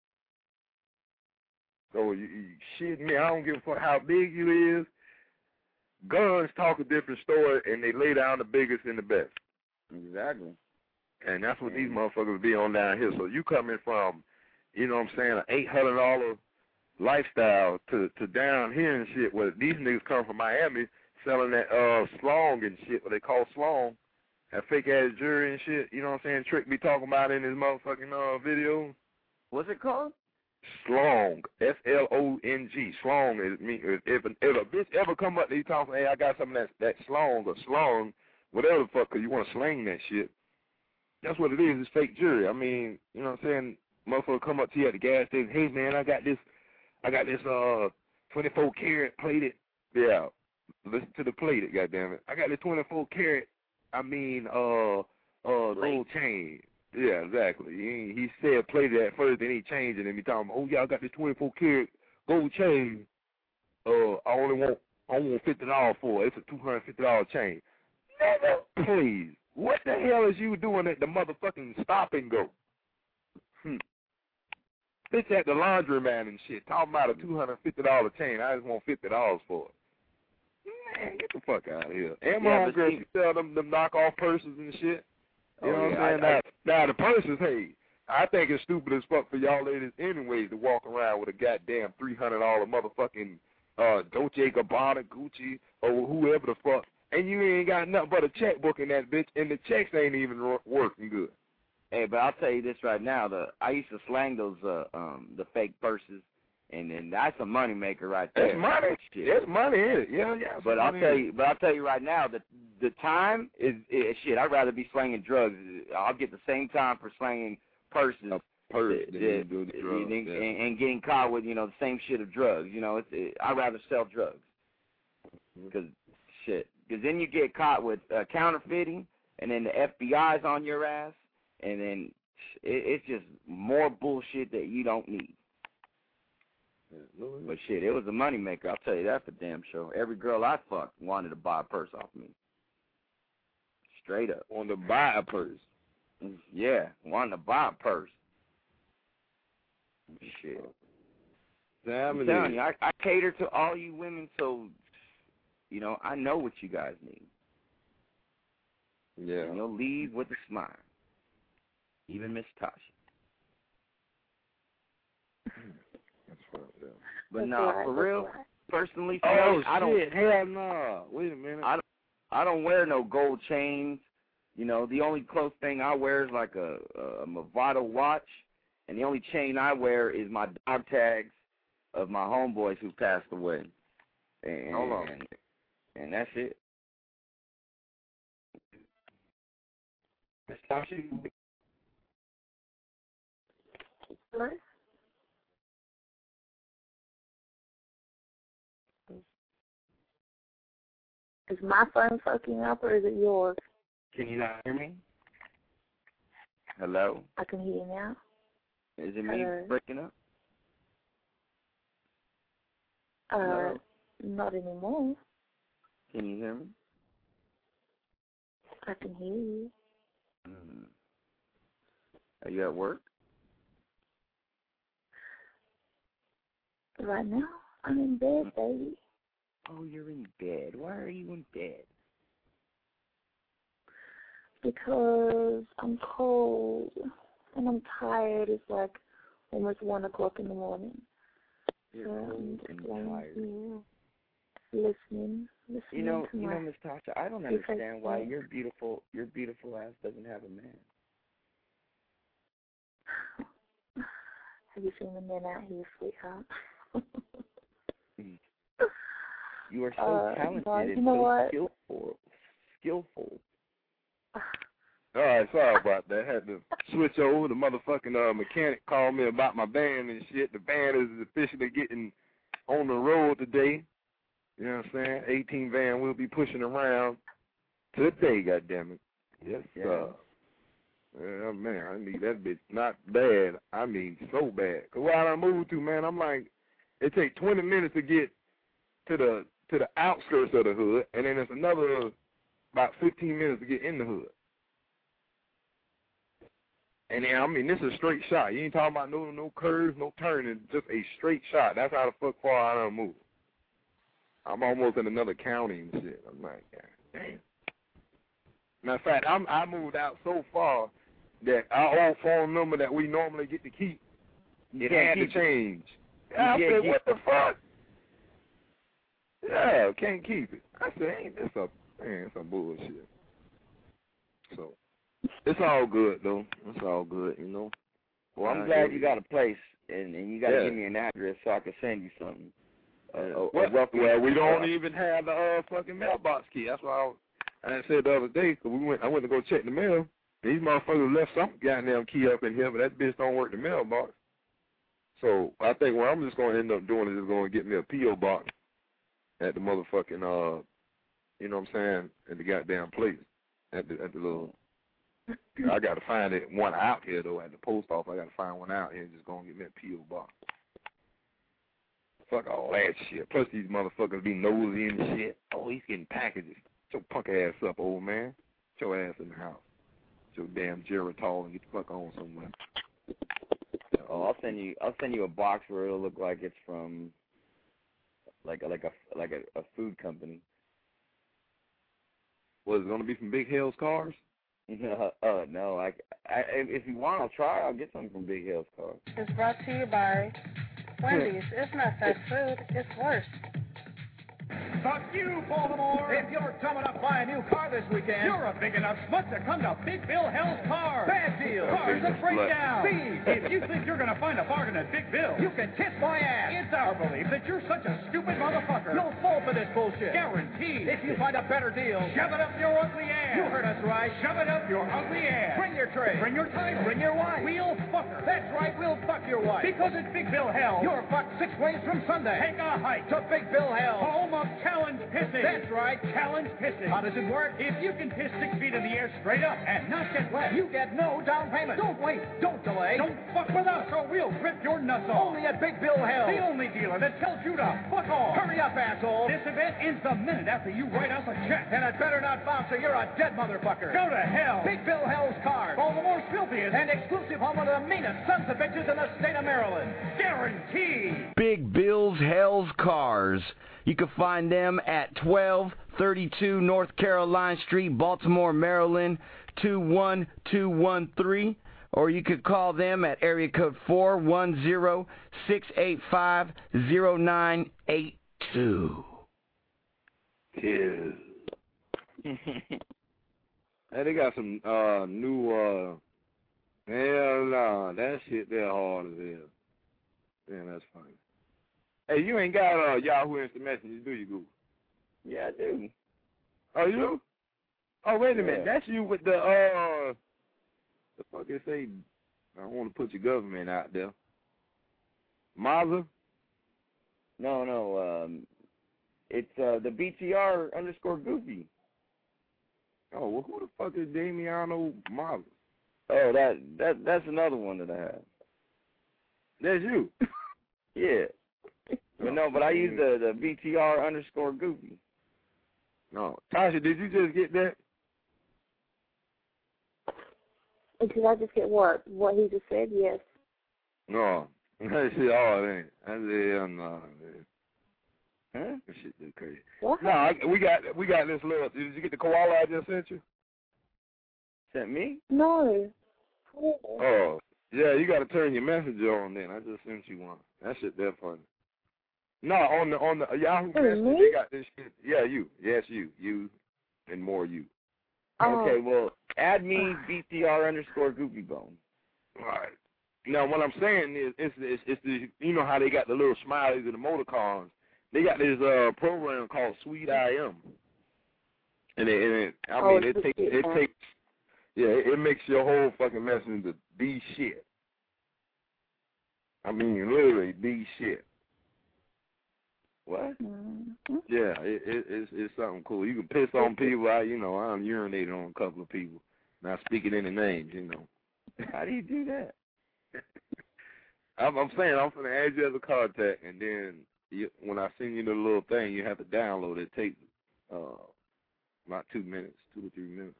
So you, you shit me, I don't give a fuck how big you is. Guns talk a different story, and they lay down the biggest and the best. Exactly. And that's what these motherfuckers be on down here. So you coming from, you know what I'm saying, an eight hundred dollar lifestyle to to down here and shit. Where these niggas come from Miami selling that uh slong and shit, what they call slong, that fake ass jewelry and shit. You know what I'm saying? Trick be talking about in his motherfucking uh video. What's it called? Slong, S L O N G. Slong is me. If, if a bitch ever come up to you talking, hey, I got some of that that slong or slong, whatever the fuck, 'cause you want to slang that shit. That's what it is. It's fake jewelry. I mean, you know what I'm saying? Motherfucker come up to you at the gas station. Hey man, I got this. I got this uh twenty-four karat plated. Yeah, listen to the plated. Goddamn it. I got this twenty-four karat. I mean, uh, uh, gold chain. Yeah, exactly. He, he said plated at first, then he changed it, and he talking about, oh yeah, I got this twenty-four karat gold chain. Uh, I only want, I only want fifty dollars for it. It's a two hundred fifty dollar chain. Nigga, please. What the hell is you doing at the motherfucking stop and go? Hmm. Bitch at the laundromat and shit, talking about a two hundred fifty dollars chain. I just want fifty dollars for it. Man, get the fuck out of here. And my Yeah, homegirl, she- she sell them, them knockoff purses and shit. You Oh, know what yeah, I'm saying? I- I- now, now, the purses, hey, I think it's stupid as fuck for y'all ladies anyways to walk around with a goddamn three hundred dollars motherfucking uh, Dolce Gabbana, Gucci, or whoever the fuck, and you ain't got nothing but a checkbook in that bitch, and the checks ain't even ro- working good. Hey, but I'll tell you this right now. The I used to slang those uh um the fake purses, and then that's a money maker right there. That's money. Shit. That's money in it. Yeah, yeah. But I'll money tell in it. you, but I'll tell you right now that the time is, is shit. I'd rather be slanging drugs. I'll get the same time for slanging purses, A purse that- than that- you do the and, drugs. and, yeah. and getting caught with you know the same shit of drugs. You know, it's it, I'd rather sell drugs because shit. Because then you get caught with uh, counterfeiting, and then the F B I's on your ass, and then it, it's just more bullshit that you don't need. But shit, it was a moneymaker. I'll tell you that for damn sure. Every girl I fucked wanted to buy a purse off me. Straight up. On to buy a purse. Yeah, wanted to buy a purse. Shit. Damn I'm it telling is. you, I, I cater to all you women, so, you know, I know what you guys need. Yeah. And you'll leave with a smile. Even Miss Tasha. That's fucked up. But That's no, right, for that's real, right. personally, Oh, I don't, shit. Hell no. Wait a minute. I don't, I don't wear no gold chains. You know, the only close thing I wear is like a, a Movado watch, and the only chain I wear is my dog tags of my homeboys who passed away. And, Hold on. And, and that's it. Miss Tasha? What? Is my phone fucking up or is it yours? Can you not hear me? Hello? I can hear you now. Is it me Hello? breaking up? Uh, Hello? not anymore. Can you hear me? I can hear you. Mm. Are you at work? Right now, I'm in bed, baby. Oh, you're in bed. Why are you in bed? Because I'm cold and I'm tired. It's like almost one o'clock in the morning. You're So I'm cold just and laying tired. here, listening, listening You know, to you my. know, Miss Tasha, I don't Yes, I understand why do. your beautiful, your beautiful ass doesn't have a man. Have you seen the men out here, sweetheart? You are so Uh, talented no, you and know so what? skillful. Skillful. All right, sorry about that. Had to switch over. The motherfucking uh, mechanic called me about my band and shit. The band is officially getting on the road today. You know what I'm saying? eighteen van will be pushing around today, goddammit. Yes, Yeah. sir. Yeah, man, I need that bitch not bad. I mean so bad. Cause where I moved to, man, I'm like, it take twenty minutes to get to the to the outskirts of the hood, and then it's another about fifteen minutes to get in the hood. And then, I mean, this is a straight shot. You ain't talking about no no curves, no turning, just a straight shot. That's how the fuck far I done moved. I'm almost in another county and shit. I'm like, God damn. Matter of fact, I'm, I moved out so far that our old phone number that we normally get to keep, it can't had to keep it. change. You I can't said, keep what the fuck? Yeah, can't keep it. I said, ain't this a, man, it's some bullshit. So, it's all good, though. It's all good, you know. Well, I'm Uh, glad yeah. you got a place, and, and you got to Yeah. give me an address so I can send you something. Uh, a, a Well, welcome- well, we don't uh, even have the uh, fucking mailbox key. That's why I, I said the other day, cause we went, I went to go check the mail. These motherfuckers left some goddamn key up in here, but that bitch don't work the mailbox. So I think what I'm just going to end up doing is just going to get me a P O box at the motherfucking, uh, you know what I'm saying, at the goddamn place, at the at the little. I got to find it one out here though at the post office. I got to find one out here and just go and get me a P O box. Fuck all that shit. Plus these motherfuckers be nosy and shit. Oh, he's getting packages. Get your punk ass up, old man. Get your ass in the house. Get your damn Geritol and get the fuck on somewhere. Oh, I'll send you. I'll send you a box where it'll look like it's from, like a, like a like a, a food company. Was it gonna be from Big Hell's Cars? No, uh, no. I, I, if you want, I'll try. I'll get something from Big Hell's Cars. It's brought to you by Wendy's. It's not fast food. It's worse. Fuck you, Baltimore! If you're coming up buy a new car this weekend, you're a big enough smut to come to Big Bill Hell's Cars. Bad deal. Cars that break down. See, if you think you're going to find a bargain at Big Bill, you can kiss my ass. It's our belief that you're such a stupid motherfucker. You'll fall for this bullshit. Guaranteed. If you find a better deal, shove it up your ugly ass. You heard us right. Shove it up your ugly ass. Bring your tray. Bring your type. Bring your wife. We'll fuck her. That's right. We'll fuck your wife. Because it's Big Bill Hell. You're fucked six ways from Sunday. Take a hike to Big Bill Hell. Home of challenge pissing. That's right. Challenge pissing. How does it work? If you can piss six feet in the air straight up and not get wet, you get no down payment. Don't wait. Don't delay. Don't fuck with us or we'll rip your nuts off. Only at Big Bill Hell. The only dealer that tells you to fuck off. Hurry up, asshole. This event ends the minute after you write us a check. And it better not bounce or you're a dead motherfucker. Go to hell. Big Bill Hell's Cars. Baltimore's filthiest and exclusive home of the meanest sons of bitches in the state of Maryland. Guaranteed. Big Bill's Hell's Cars. You can find them at twelve thirty-two North Caroline Street, Baltimore, Maryland, two one two one three. Or you could call them at area code four one zero, six eight five, zero nine eight two. Yeah. Hey, they got some uh, new, uh, hell nah, that shit there hard as hell. Man, that's funny. Hey, you ain't got uh, Yahoo Instant Messenger, do you, Google? Yeah, I do. Oh, you do? Oh, wait a minute. Yeah. That's you with the, uh, the fuck they say, I don't want to put your government out there. Mazda? No, no, um, it's uh, the B T R underscore Goofy. Oh, well, who the fuck is Damiano Mazda? Oh, that, that that's another one that I have. That's you? Yeah. But no, but I use the, the B T R underscore Goofy. No. Tasha, did you just get that? Did I just get what? What he just said? Yes. No. That shit hard, ain't it? I said, hell no, man. Huh? That shit too crazy. What? No, I, we got we got this little. Did you get the koala I just sent you? Sent me? No. Oh, yeah, you got to turn your messenger on then. I just sent you one. That shit that funny. No, on the on the Yahoo Hey, Messenger, me? they got this shit. Yeah, you. Yes, you. You and more you. Oh. Okay, well, add me B T R underscore Goofy Bone. All right. Now, what I'm saying is, it's, it's, it's the, you know how they got the little smileys in the motor cars. They got this uh, program called Sweet I M. And it, and it I Oh, mean, it takes, it takes, yeah, it, it makes your whole fucking messenger the shit. I mean, literally the shit. What? Mm-hmm. Yeah, it, it, it's it's something cool. You can piss on people. I, you know, I'm urinated on a couple of people. Not speaking any names, you know. How do you do that? I'm, I'm saying I'm going to add you as a contact, and then you, when I send you the little thing, you have to download it. It takes uh, about two minutes, two or three minutes.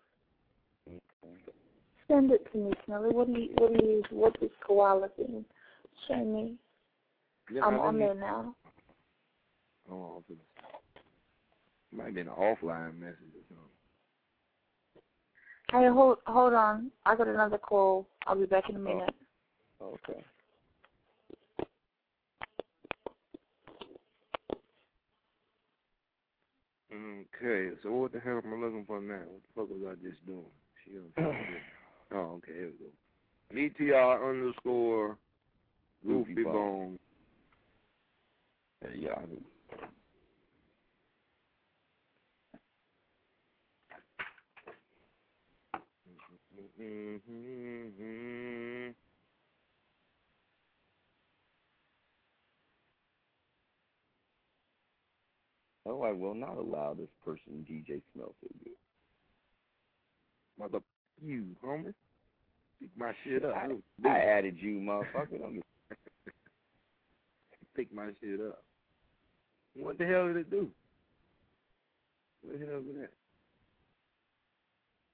Send it to me, Smelly. What do you, what do you, what's this koala thing? Show me. Yeah, I'm I on didn't- there now. Oh, it might be an offline message or something. Hey, hold, hold on. I got another call. I'll be back in a minute. Okay. Okay, so what the hell am I looking for now? What the fuck was I just doing? She gonna oh, okay, here we go. B T R underscore Goofy Goofy Bone. Bone. Yeah, Yahoo. Mm-hmm. No, I will not allow this person D J Smell so good. Mother, you, homie. Pick my shit up. I, Dude. I added you, motherfucker. Don't get... Pick my shit up. What the hell did it do? What the hell was that?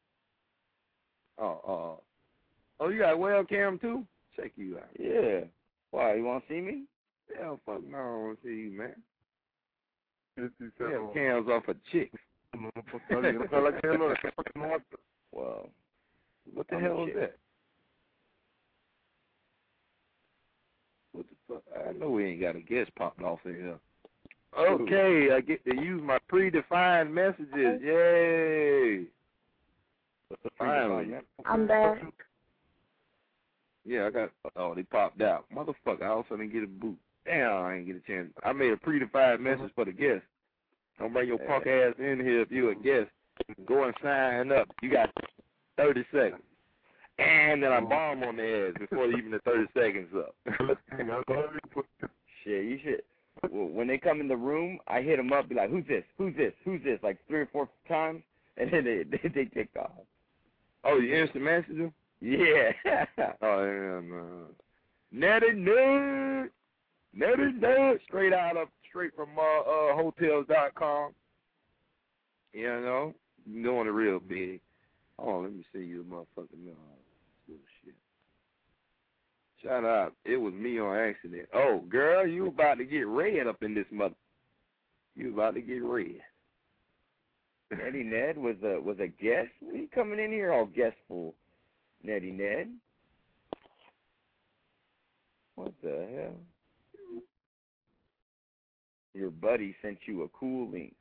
Oh, uh, oh, you got a webcam too? Check you out. Yeah. Why, you want to see me? Hell, fuck no, I don't want to see you, man. fifty-seven. Yeah, cans off a chick. Well, what the I'm hell was chick. that? What the fuck? I know we ain't got a guest popped off in here. Okay, I get to use my predefined messages. Yay! Finally. I'm back. Yeah, I got. Oh, they popped out. Motherfucker, I also didn't get a boot. Damn, I didn't get a chance. I made a predefined message for the guest. Don't bring your punk ass in here if you're a guest. Go and sign up. You got thirty seconds. And then I bomb on their ass before even the thirty seconds up. Shit, you should. When they come in the room, I hit them up, be like, who's this? Who's this? Who's this? Like three or four times, and then they they, they take off. Oh, you instant message them? Yeah. Oh, yeah, no. Netty Nerd. Netty Nerd. Straight out of, straight from uh, uh, hotels dot com. You know, doing it real big. Oh, let me see you, motherfucking no. Bullshit. Shout out. It was me on accident. Oh, girl, you about to get red up in this mother. You about to get red. Netty Ned was a was a guest. What are you coming in here all guestful, Netty Ned? What the hell? Your buddy sent you a cool link.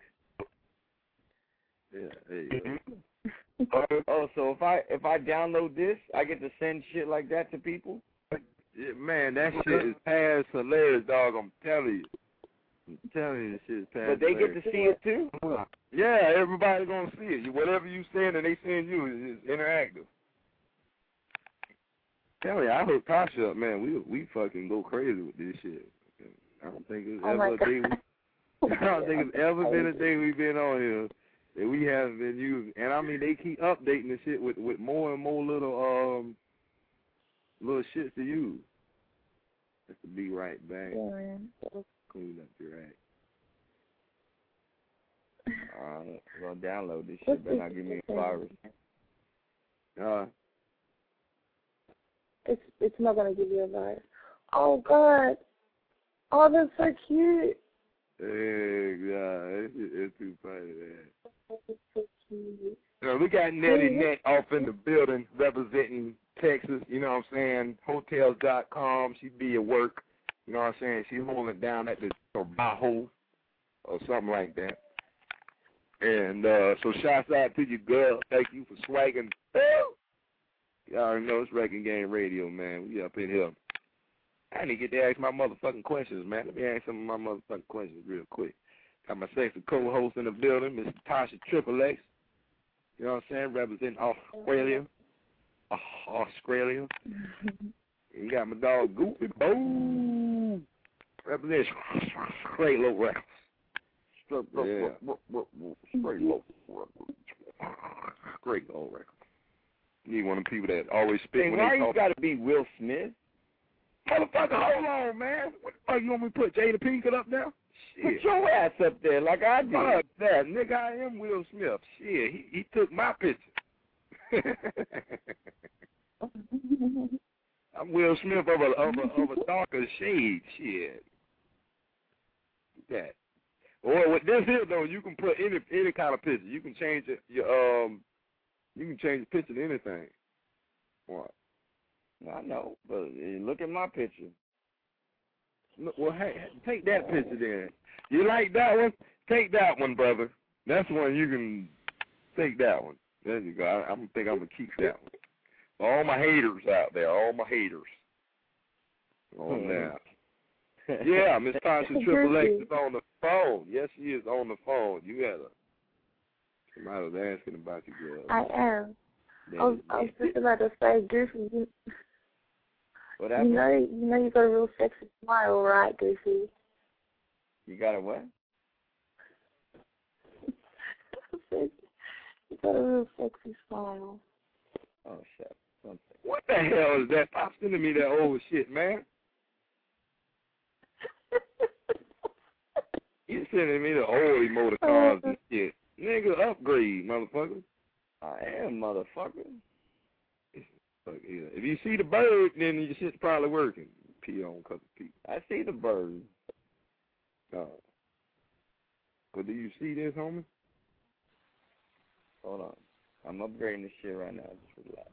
Yeah, there you go. Oh, so if I if I download this, I get to send shit like that to people? Yeah, man, that shit is past hilarious, dog. I'm telling you. I'm telling you, this shit is past But they hilarious. get to see it too? Yeah, everybody gonna see it. Whatever you send and they send you is, is interactive. Tell you, I hooked Tasha up, man. We we fucking go crazy with this shit. I don't think it's Oh ever my a day. We, I don't think it's ever been a day we've been on here that we haven't been using. And I mean, they keep updating the shit with with more and more little um little shits to use. That's the be right back. Yeah. Clean up your act. I'm gonna download this shit, but not give me a virus. Uh, It's it's not gonna give you a virus. Oh God. Oh, that's so cute. hey, God, it's, it's too funny, man. That's so cute. So we got Nettie Net off in the building representing Texas, you know what I'm saying, hotels dot com. She be at work, you know what I'm saying. She's holding it down at the or Bajo or something like that. And uh, so shouts out to you, girl. Thank you for swagging. Y'all already know it's Wrecking Game Radio, man. We up in here. I didn't get to ask my motherfucking questions, man. Let me ask some of my motherfucking questions real quick. Got my sexy co-host in the building, Miss Tasha Triple X. You know what I'm saying? Representing Australia. Uh, Australia. You got my dog Goofy Boo. Representing Straight Low Records. Yeah. Straight Low Records. Straight Low Records. You need one of the people that always spit hey, when why they you talk. gotta be Will Smith? Motherfucker, hold on, man. What the fuck, you want me to put Jada Pinkett up now? Shit. Put your ass up there like I did. Fuck that, nigga, I am Will Smith. Shit, he, he took my picture. I'm Will Smith of a, of a, of a darker shade. Shit. That. Or with this here, though, you can put any any kind of picture. You can change it, your, um, you can change the picture to anything. What? I know, but look at my picture. Look, well, hey, take that picture then. You like that one? Take that one, brother. That's one you can take that one. There you go. I, I think I'm going to keep that one. All my haters out there, all my haters. Oh, now. Yeah, Miss Tasha Triple X is on the phone. Yes, she is on the phone. You got her. Somebody was asking about you, girl. I am. I was, I was just about to say, Goofy, you, what you happened? know, you know, you got a real sexy smile, right, Goofy? You got a what? You got a real sexy smile. Oh shit! Something. What the hell is that? Stop sending me that old shit, man. You sending me the old emoticons and shit. Nigga, upgrade, motherfucker. I am, motherfucker. Fuck yeah. If you see the bird, then your shit's probably working. pee on because of people. I see the bird. Oh. But do you see this, homie? Hold on. I'm upgrading this shit right now. Just relax.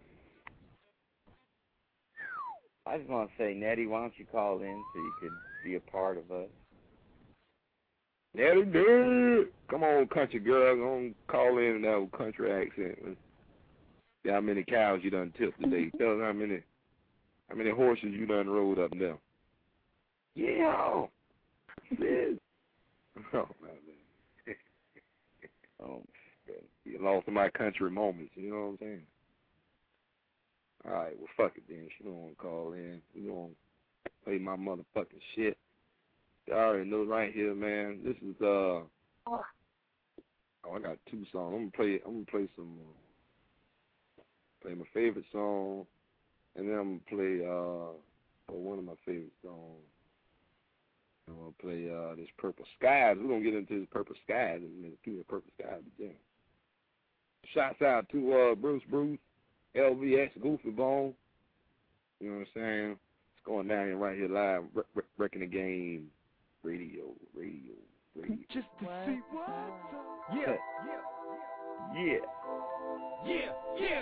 I just want to say, Nettie, why don't you call in so you could be a part of us? Nettie, dude. Come on, country girl. Don't call in in that old country accent. See how many cows you done tipped today. Tell us how many, how many horses you done rode up and down. Yeah. Yeah. Oh, man. Oh, you lost my country moments, you know what I'm saying? All right, well, fuck it then. She don't want to call in. We don't play my motherfucking shit. You already know right here, man. This is, uh, oh, I got two songs. I'm going to play, I'm going to play some, uh, play my favorite song, and then I'm going to play, uh, one of my favorite songs. I'm going to play uh, this Purple Skies. We're going to get into this Purple Skies in a minute, too, the Purple Skies again. Shouts out to uh, Bruce Bruce, L V X, Goofy Bone. You know what I'm saying? It's going down here right here live, re- re- Wrecking the Game, radio, radio, radio. Just to what? See what's up. Yeah, yeah, yeah, yeah, yeah.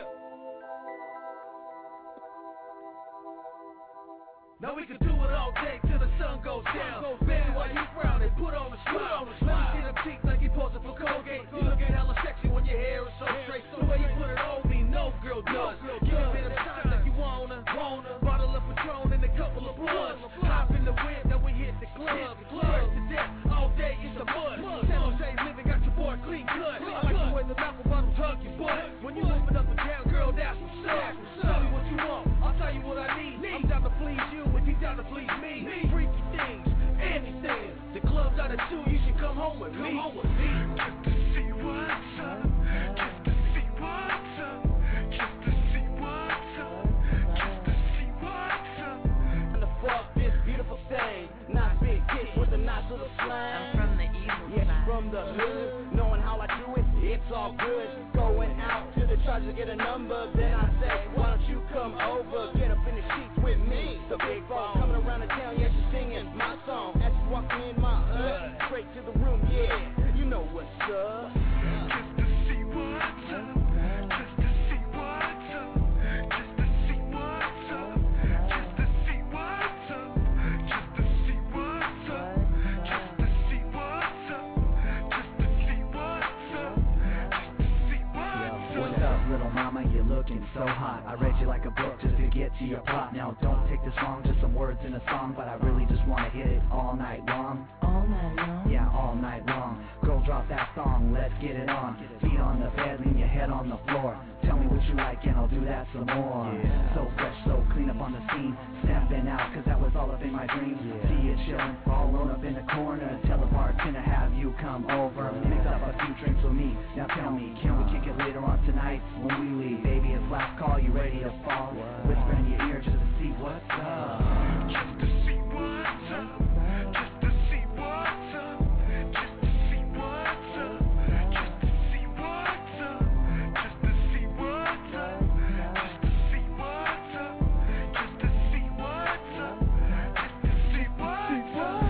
Now we can do it all day till the sun goes down. Baby, while you frowning, put on a smile. Let me see them cheeks like you posing for Colgate. You looking hella sexy when your hair is so straight. The way you put it on me, no girl does. Give me them shots like you wanna, wanna. Bottle of Patron and a couple of bloods. Hop in the wind, then we hit the club. Club to death, all day it's a mud. San Jose living, got your boy clean cut. I like the way the knuckle bottoms hug your butt. When you moving up and down, girl, that's what's up. Tell me what you want, I'll tell you what I need. I'm down to please you. You down to please me, freaky things, anything. The club's out of two, you should come home with me. Come home with me. Just to see what's up, just to see what's up, just to see what's up, just to see what's up. And the fuck this beautiful thing, nice big kick with a nice little slang. I'm from the evil yeah, side. From the hood, knowing how I do it, it's all good. Going out to the charge to get a number, then I say, why don't you come over, get up in the sheets with me. The big ball coming around the town, yeah, she's singing my song. As she's walking in my hood, straight to the room, yeah, you know what's up. Just to see what's up, just to see what's up, just to see what's up, just to see what's up, just to see what's up, just to see what's up, just to see what's up, just to see what's up. What's up, little mama? You're looking so hot. I read you like a book just to get to your plot. Now don't take this wrong, just some words in a song, but I really just want to hit it all night long. All night long? Yeah, all night long. Girl, drop that song, let's get it on. Feet on the bed, lean your head on the floor. Tell me what you like and I'll do that some more. Yeah. So fresh, so clean up on the scene. Stepping out, cause that was all up in my dreams. Yeah. See you chillin', all alone up in the corner. Tell the bartender, have you come over. Mix up a few drinks with me. Now tell me, can we kick it later on tonight when we leave? Baby, it's last call, you ready to fall? Whisper in your ear just to see what's up. Just to see what's up. Just to see what's up. Just to see what's up. Just to see what's up. Just to see what's up. Just to see what's up. Just to see what's up. Just to see what's up.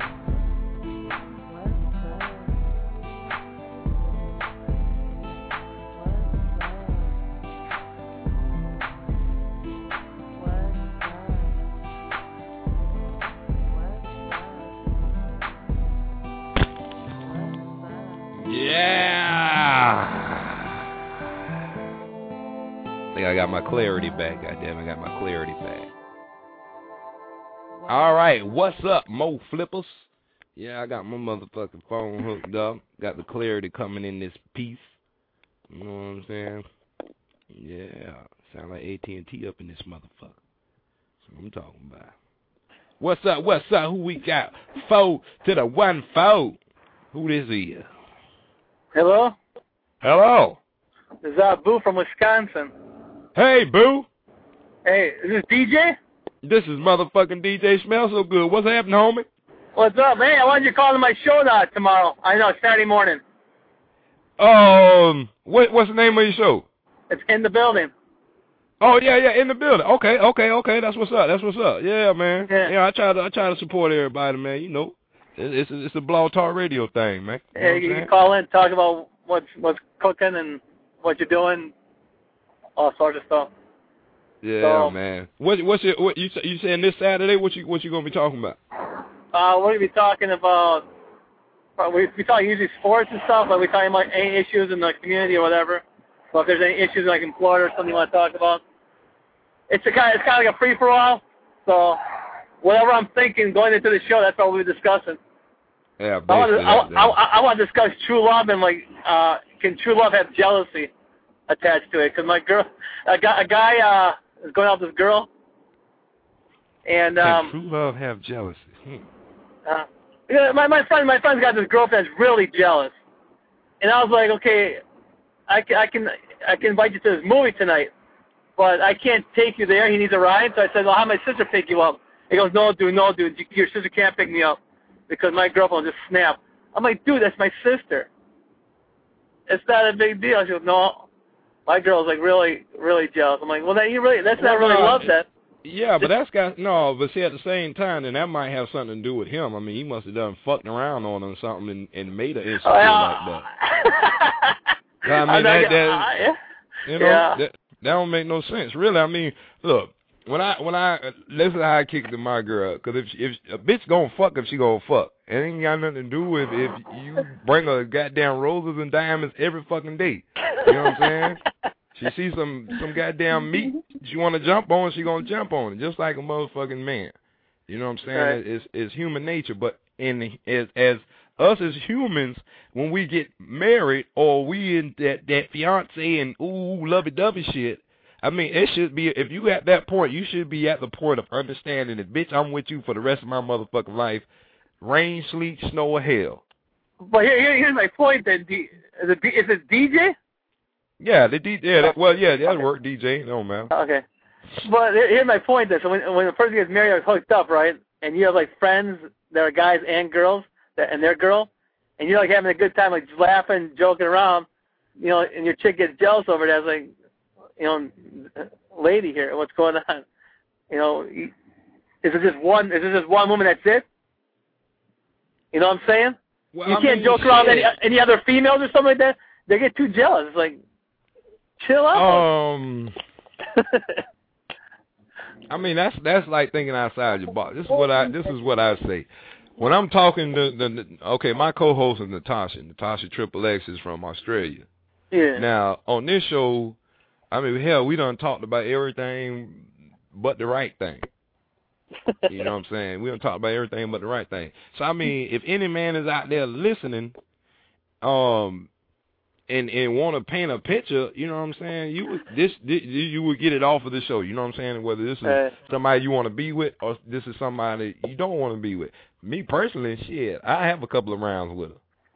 Yeah. I think I got my clarity back. Goddamn, I got my clarity back. All right, what's up, Mo Flippers? Yeah, I got my motherfucking phone hooked up. Got the clarity coming in this piece. You know what I'm saying? Yeah, sound like A T and T up in this motherfucker. That's what I'm talking about. What's up, what's up? Who we got? Four to the one four. Who this is? Hello? Hello. This is uh, Boo from Wisconsin. Hey, Boo. Hey, is this D J? This is motherfucking D J Smell So Good. What's happening, homie? What's up? Hey, I wanted you to call to my show uh, tomorrow. I know, Saturday morning. Um, what what's the name of your show? It's In the Building. Oh yeah, yeah, in the building. Okay, okay, okay. That's what's up. That's what's up. Yeah, man. Yeah, yeah I try to I try to support everybody, man. You know, it's it's, it's a Blog Talk Radio thing, man. You yeah, you can call in, talk about what's what's cooking and what you're doing, all sorts of stuff. Yeah, so, man. What what's your what you you saying this Saturday? What you what you gonna be talking about? Uh, we're gonna be talking about. We we talk usually sports and stuff, but we talking about any issues in the community or whatever. So if there's any issues like in Florida or something you want to talk about, it's a kind of, it's kind of like a free for all. So whatever I'm thinking going into the show, that's what we'll be discussing. Yeah, I want to that, I, that. I, I want to discuss true love and like uh, can true love have jealousy attached to it? Because my girl, a guy, a guy uh, is going out with this girl, and um, can true love have jealousy? Hmm. Uh, yeah, my my friend my friend's got this girlfriend that's really jealous, and I was like, okay, I can I can I can invite you to this movie tonight, but I can't take you there. He needs a ride, so I said, well, how my sister pick you up? He goes, no, dude, no, dude, your sister can't pick me up because my girlfriend will just snap. I'm like, dude, that's my sister. It's not a big deal. She goes, no, my girl's like really really jealous. I'm like, well, that you really that's not really love, that. Yeah, but that's got no. But see, at the same time, then that might have something to do with him. I mean, he must have done fucking around on her or something and, and made her insecure uh, like that. I mean, that, that uh, yeah. you know, yeah. that, that don't make no sense, really. I mean, look, when I when I this is how I kick to my girl, because if if a bitch gonna fuck, if she gonna fuck, it ain't got nothing to do with if you bring her goddamn roses and diamonds every fucking day. You know what I'm saying? She sees some some goddamn meat she want to jump on, she gonna jump on it, just like a motherfucking man. You know what I'm saying? Right. It's it's human nature, but in as as us as humans, when we get married or we in that that fiance and ooh lovey dovey shit, I mean it should be if you at that point, you should be at the point of understanding that bitch, I'm with you for the rest of my motherfucking life, rain, sleet, snow, or hell. But here, here here's my point. That D, is it is it D J? Yeah, the D J. Yeah, that, well, yeah, that'll work. D J, no man. Okay, but here's my point. That so when when the person gets married or hooked up, right, and you have like friends that are guys and girls that and their girl, and you're like having a good time, like laughing, joking around, you know, and your chick gets jealous over it. I was like, you know, lady here, what's going on? You know, is it just one? Is it just one woman? That's it? You know what I'm saying? Well, you I can't mean, joke around any, any other females or something like that. They get too jealous. It's like, chill out. Um, I mean that's that's like thinking outside your box. This is what I this is what I say when I'm talking to the, the okay. My co-host is Natasha. Natasha Triple X is from Australia. Yeah. Now on this show, I mean hell, we done talked about everything but the right thing. You know what I'm saying? We done talked about everything but the right thing. So I mean, if any man is out there listening, um. And, and want to paint a picture, you know what I'm saying? You would this, this you would get it off of the show. You know what I'm saying? Whether this is uh, somebody you want to be with or this is somebody you don't want to be with. Me personally, shit, I have a couple of rounds with her.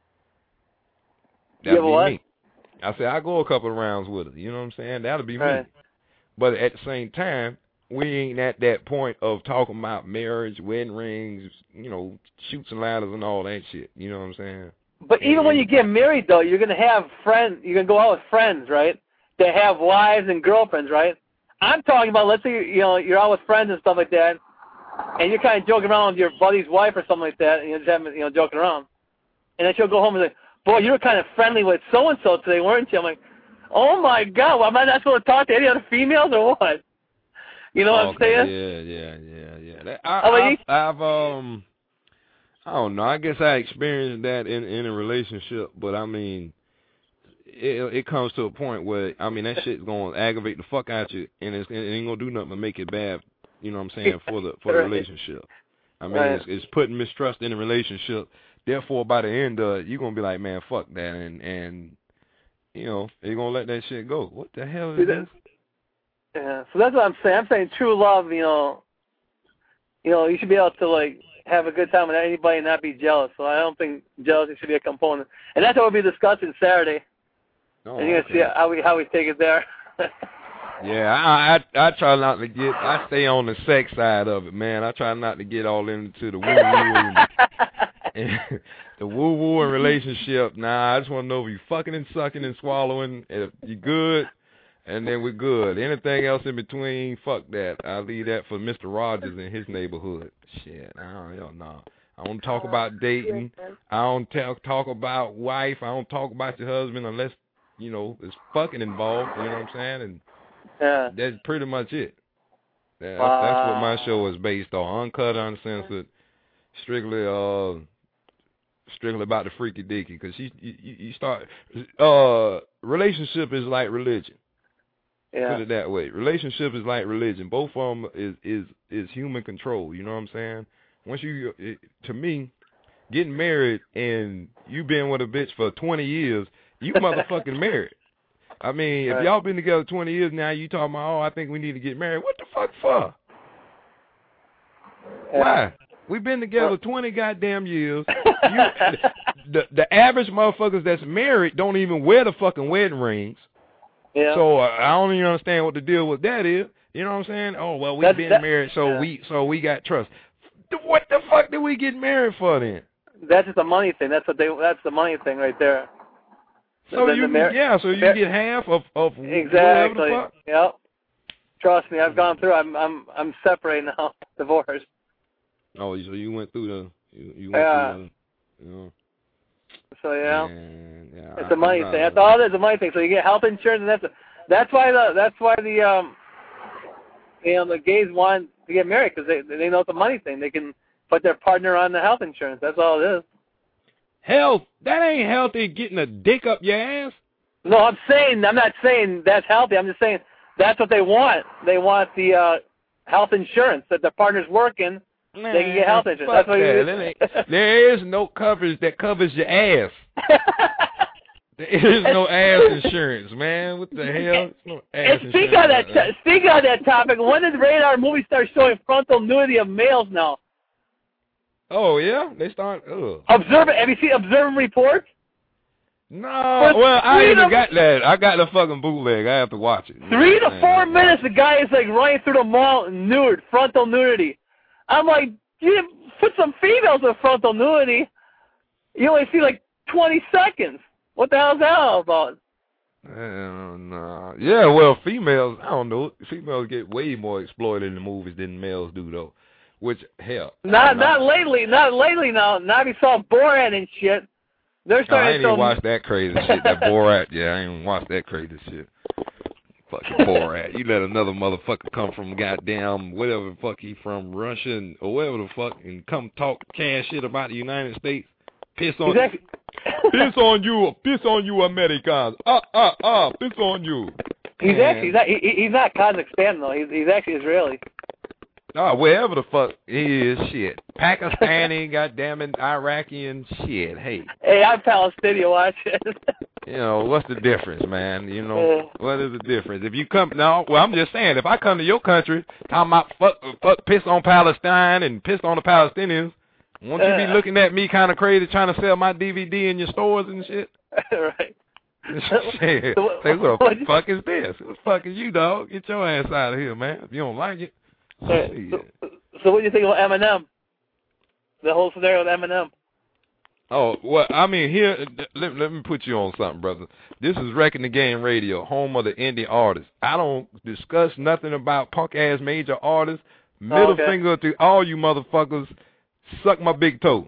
That'll be what? me. I said I go a couple of rounds with her. You know what I'm saying? That'll be right. me. But at the same time, we ain't at that point of talking about marriage, wedding rings, you know, shoots and ladders and all that shit. You know what I'm saying? But even when you get married, though, you're going to have friends. You're going to go out with friends, right, that have wives and girlfriends, right? I'm talking about, let's say, you know, you're out with friends and stuff like that, and you're kind of joking around with your buddy's wife or something like that, and you're just having, you know, joking around. And then she'll go home and say, boy, you were kind of friendly with so-and-so today, weren't you? I'm like, oh, my God, well, am I not supposed to talk to any other females or what? You know what okay, I'm saying? Yeah, yeah, yeah, yeah. That, I, I mean, I've, I've, um... I don't know. I guess I experienced that in in a relationship, but I mean, it it comes to a point where I mean that shit's gonna aggravate the fuck out you, and it's, it ain't gonna do nothing but make it bad. You know what I'm saying for the for the relationship. I mean, right. it's, it's putting mistrust in the relationship. Therefore, by the end of it, you're gonna be like, man, fuck that, and and you know you're gonna let that shit go. What the hell is this? Yeah. So that's what I'm saying. I'm saying true love. You know, you know, you should be able to like. Have a good time with anybody and not be jealous. So I don't think jealousy should be a component. And that's what we'll be discussing Saturday. Oh, and you're okay. going to see how we how we take it there. Yeah, I, I I try not to get, I stay on the sex side of it, man. I try not to get all into the woo-woo and, and the woo-woo and relationship. Nah, I just want to know if you fucking and sucking and swallowing. If you good, and then we're good. Anything else in between, fuck that. I leave that for Mister Rogers in his neighborhood. Shit, I don't hell no. I don't talk about dating. I don't talk talk about wife. I don't talk about your husband unless, you know, there's fucking involved. You know what I'm saying? And yeah. that's pretty much it. That, Wow. That's what my show is based on. Uncut, uncensored, strictly uh, strictly about the freaky deaky. Because you, you you start uh, relationship is like religion. Yeah. Put it that way. Relationship is like religion. Both of them is is is human control. You know what I'm saying? Once you, it, to me, getting married and you been with a bitch for twenty years, you motherfucking married. I mean, if right. y'all been together twenty years now, you talking about, oh, I think we need to get married. What the fuck for? Yeah. Why? We've been together twenty goddamn years. You, the the average motherfuckers that's married don't even wear the fucking wedding rings. Yeah. So uh, I don't even understand what the deal with that is. You know what I'm saying? Oh well, we've That's, been that, married, so yeah. we so we got trust. What the fuck did we get married for then? That's just a money thing. That's what they. That's the money thing right there. So then you the mar- yeah, so you mar- get half of of exactly. whatever the fuck. Yep. Trust me, I've gone through. I'm I'm I'm separated now, divorced. Oh, so you went through the you, you went Yeah. through the, you know. So yeah, Man, yeah it's I, a money I'm thing. not, That's all it is, a money thing. So you get health insurance, and that's a, that's why the that's why the um you know the gays want to get married because they they know it's a money thing. They can put their partner on the health insurance. That's all it is. Health, that ain't healthy. Getting a dick up your ass. No, I'm saying I'm not saying that's healthy. I'm just saying that's what they want. They want the uh, health insurance that their partner's working. Man, they can get health insurance. Fuck That's what that. you That ain't, there is no coverage that covers your ass. There is no ass insurance, man. What the hell? No ass And speak insurance on that. like that. T- speak on that topic. When did radar movies start showing frontal nudity of males now? Oh yeah, they start. Ugh. Observe. Have you seen Observe Reports? No, For well I three even to- got that. I got the fucking bootleg. I have to watch it. Three to Man, four man. minutes, the guy is like running through the mall nude, frontal nudity. I'm like, you put some females with frontal nudity. You only see like twenty seconds. What the hell is that all about? Uh, nah. Yeah, well, females, I don't know. Females get way more exploited in the movies than males do, though. Which, hell. Not not lately, not lately now. Now we saw Borat and shit. They're Oh, I starting ain't to even watch that crazy shit. That Borat, yeah, I ain't even watch that crazy shit. Fucking Borat. You let another motherfucker come from goddamn whatever the fuck he from, Russia and, or whatever the fuck, and come talk cash shit about the United States. Piss on Exactly. piss on you, piss on you, Americans. Ah, ah, ah, piss on you. He's Man. actually he's not, he, he's not Kazakhstan though. He's he's actually Israeli. Oh, wherever the fuck he is, shit. Pakistani, goddamn it, Iraqi and shit. Hey, Hey, I'm Palestinian. Watch it. you know what's the difference, man? You know what is the difference? If you come, no, well, I'm just saying, if I come to your country talking about fuck, fuck, piss on Palestine and piss on the Palestinians, won't you be looking at me kind of crazy trying to sell my D V D in your stores and shit? Right. Shit. So, Say, what what the you- fuck is this? What the fuck is you, dog? Get your ass out of here, man. If you don't like it. So, Shit. so, so what do you think about Eminem? The whole scenario with Eminem. Oh, well, I mean, here, let, let me put you on something, brother. This is Wrecking the Game Radio, home of the indie artists. I don't discuss nothing about punk-ass major artists. Middle Oh, okay. finger to all you motherfuckers. Suck my big toe.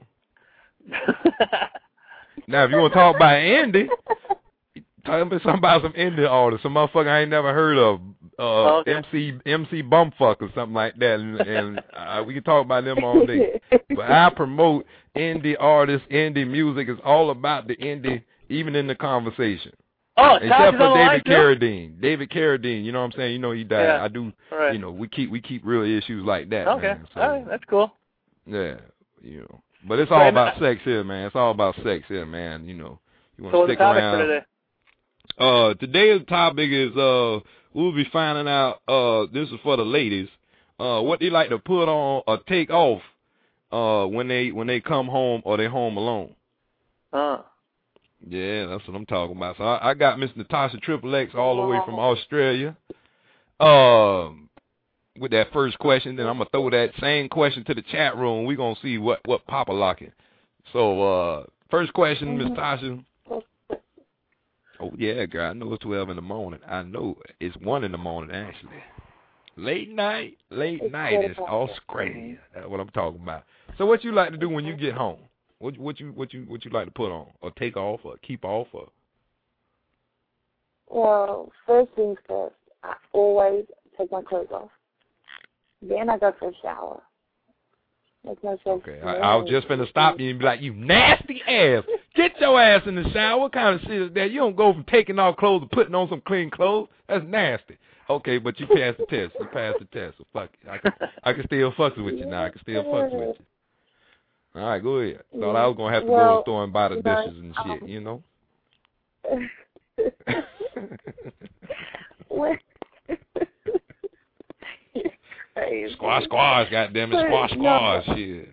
Now, if you want to talk about indie, tell me something about some indie artists, some motherfucker I ain't never heard of. Uh, Oh, okay. M C M C Bumfuck or something like that, and, and uh, we can talk about them all day. But I promote indie artists, indie music. It's all about the indie, even in the conversation. Oh, Tosh Except is for on the line, David too? Carradine. David Carradine, you know what I'm saying? You know he died. Yeah. I do. Right. You know we keep we keep real issues like that. Okay. Man. So, All right. That's cool. yeah, you know. But it's all Right, about man. sex here, man. It's all about sex here, man. You know. You want So to what's the stick topic around. for today? Uh, today's topic is uh, we'll be finding out. Uh, this is for the ladies. Uh, what they like to put on or take off. Uh, when they when they come home or they home alone. Huh. Yeah, that's what I'm talking about. So I, I got Miss Natasha Triple X all the way from Australia. Um, with that first question, then I'm gonna throw that same question to the chat room. We gonna see what what Papa locking. So uh, first question, Miss Tasha. Oh, yeah, girl. I know it's twelve in the morning. I know it's one in the morning, actually. Late night, late It's night is Australia. That's what I'm talking about. So what you like to do when you get home? What what you what you what you like to put on or take off or keep off or? Well, first things first, I always take my clothes off. Then I go for a shower. Makes no sense. Okay, I, I was just finna stop you and be like, you nasty ass. Get your ass in the shower. What kind of shit is that? You don't go from taking off clothes to putting on some clean clothes. That's nasty. Okay, but you passed the test. You passed the test. So fuck it. I can, I can still fuck with you now. I can still fuck with you. All right, go ahead. Thought I was going to have to well, go to the store and buy the dishes and shit, um, you know? Squash, squash, goddammit. Squash, squash, shit.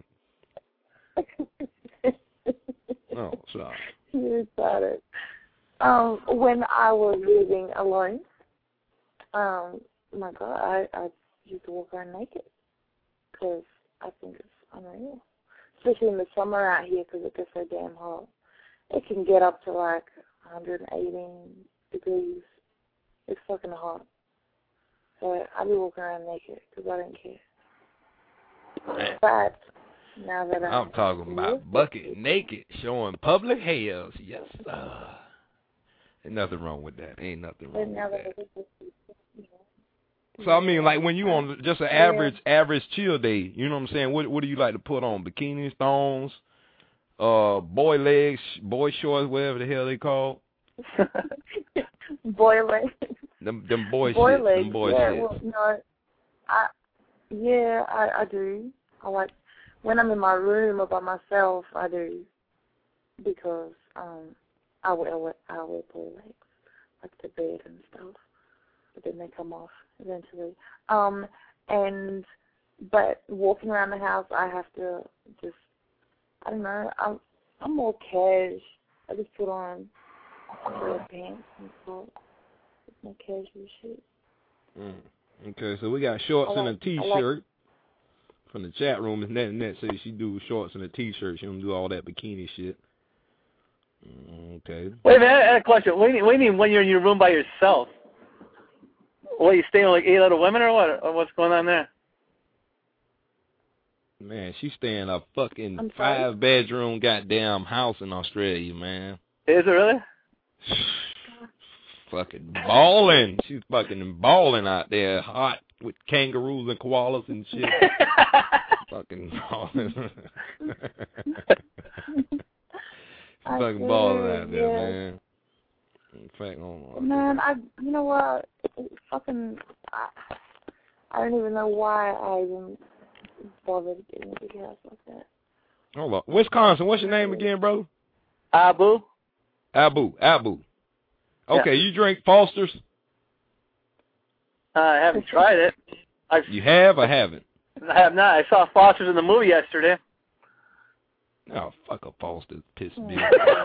Oh, sorry. You got it. Um, when I was living alone, um, my God, I, I used to walk around naked because I think it's unreal. Especially in the summer out here because it gets so damn hot. It can get up to like one hundred eighteen degrees. It's fucking hot. So I be walking around naked because I don't care. Man. But now that I'm, I'm talking about bucket naked, showing public hairs. Yes, sir. Ain't nothing wrong with that. Ain't nothing wrong with that. So I mean, like when you on just an average average chill day, you know what I'm saying? What what do you like to put on? Bikini thongs, uh, boy legs, boy shorts, whatever the hell they call. Boy legs. Them them boy, boy shit. legs. Them boy yeah, shit. well, no, I yeah, I I do. I like when I'm in my room or by myself. I do because um I wear I wear boy legs like to bed and stuff, but then they come off eventually. Um, and but walking around the house, I have to just I don't know. I'm I'm more cash. I just put on red pants and stuff. It's my casual shit. Mm. Okay, so we got shorts like, and a t-shirt. Like, from the chat room, is Net Net says she do shorts and a t-shirt. She don't do all that bikini shit. Okay. Wait a minute, I had a question. What do you mean, what do you mean when you're in your room by yourself? What, you staying with like eight other women or what? Or what's going on there? Man, she's staying in a fucking five-bedroom goddamn house in Australia, man. Is it really? Fucking balling. She's fucking balling out there, hot with kangaroos and koalas and shit. Fucking balling. She's fucking balling out there, yeah. man. In fact, oh, man, I you know what? Fucking, I, I don't even know why I even bothered getting a big house like that. Hold on, Wisconsin. What's your name again, bro? Abu. Abu. Abu. Okay, yeah. You drink Foster's? Uh, I haven't tried it. I've, you have or haven't? I have not. I saw Foster's in the movie yesterday. Oh, fuck a Foster's. Piss me